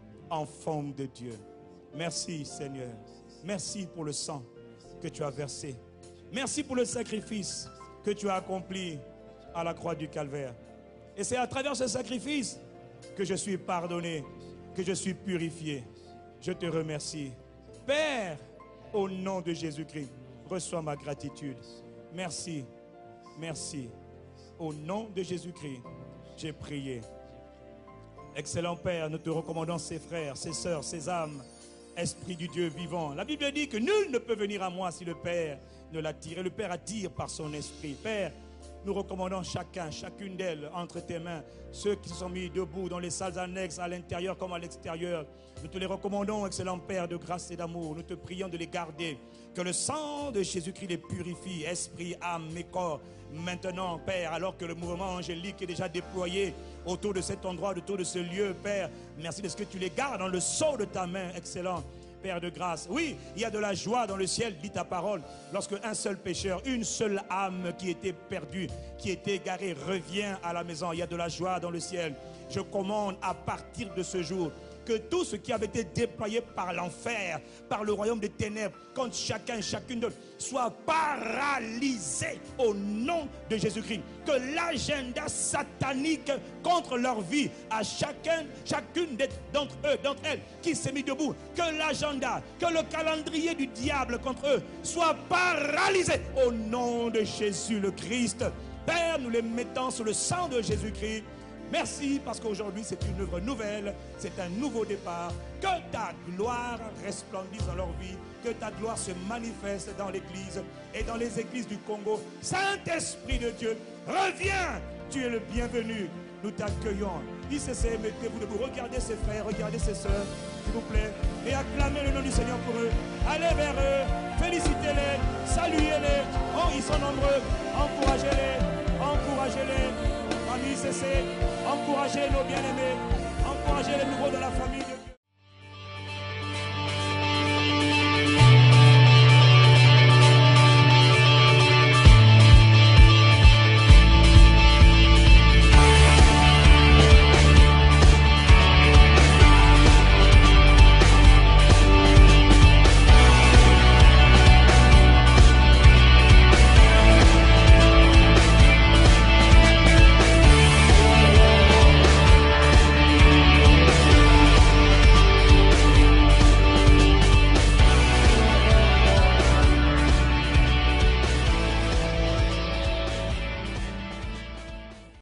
enfant de Dieu. Merci Seigneur. Merci pour le sang que tu as versé. Merci pour le sacrifice que tu as accompli à la croix du Calvaire. Et c'est à travers ce sacrifice que je suis pardonné, que je suis purifié. Je te remercie. Père, au nom de Jésus-Christ, reçois ma gratitude. Merci, merci. Au nom de Jésus-Christ, j'ai prié. Excellent Père, nous te recommandons ces frères, ces sœurs, ces âmes, Esprit du Dieu vivant. La Bible dit que nul ne peut venir à moi si le Père ne l'attire. Et le Père attire par son esprit. Père, nous recommandons chacun, chacune d'elles entre tes mains, ceux qui se sont mis debout dans les salles annexes, à l'intérieur comme à l'extérieur. Nous te les recommandons, excellent Père de grâce et d'amour. Nous te prions de les garder. Que le sang de Jésus-Christ les purifie, esprit, âme et corps. Maintenant, Père, alors que le mouvement angélique est déjà déployé autour de cet endroit, autour de ce lieu, Père, merci de ce que tu les gardes dans le sceau de ta main, excellent Père de grâce. Oui, il y a de la joie dans le ciel, dit ta parole, lorsque un seul pécheur, une seule âme qui était perdue, qui était égarée, revient à la maison. Il y a de la joie dans le ciel. Je commande à partir de ce jour que tout ce qui avait été déployé par l'enfer, par le royaume des ténèbres, contre chacun et chacune d'eux, soit paralysé au nom de Jésus-Christ. Que l'agenda satanique contre leur vie, à chacun, chacune d'entre eux, d'entre elles, qui s'est mis debout, que l'agenda, que le calendrier du diable contre eux soit paralysé au nom de Jésus le Christ. Père, nous les mettons sous le sang de Jésus-Christ. Merci parce qu'aujourd'hui c'est une œuvre nouvelle, c'est un nouveau départ. Que ta gloire resplendisse dans leur vie, que ta gloire se manifeste dans l'église et dans les églises du Congo. Saint-Esprit de Dieu, reviens, tu es le bienvenu, nous t'accueillons. I C C, mettez-vous debout, regardez ces frères, regardez ces sœurs, s'il vous plaît, et acclamez le nom du Seigneur pour eux. Allez vers eux, félicitez-les, saluez-les, oh ils sont nombreux, encouragez-les, encouragez-les. Famille I C C, encouragez nos bien-aimés.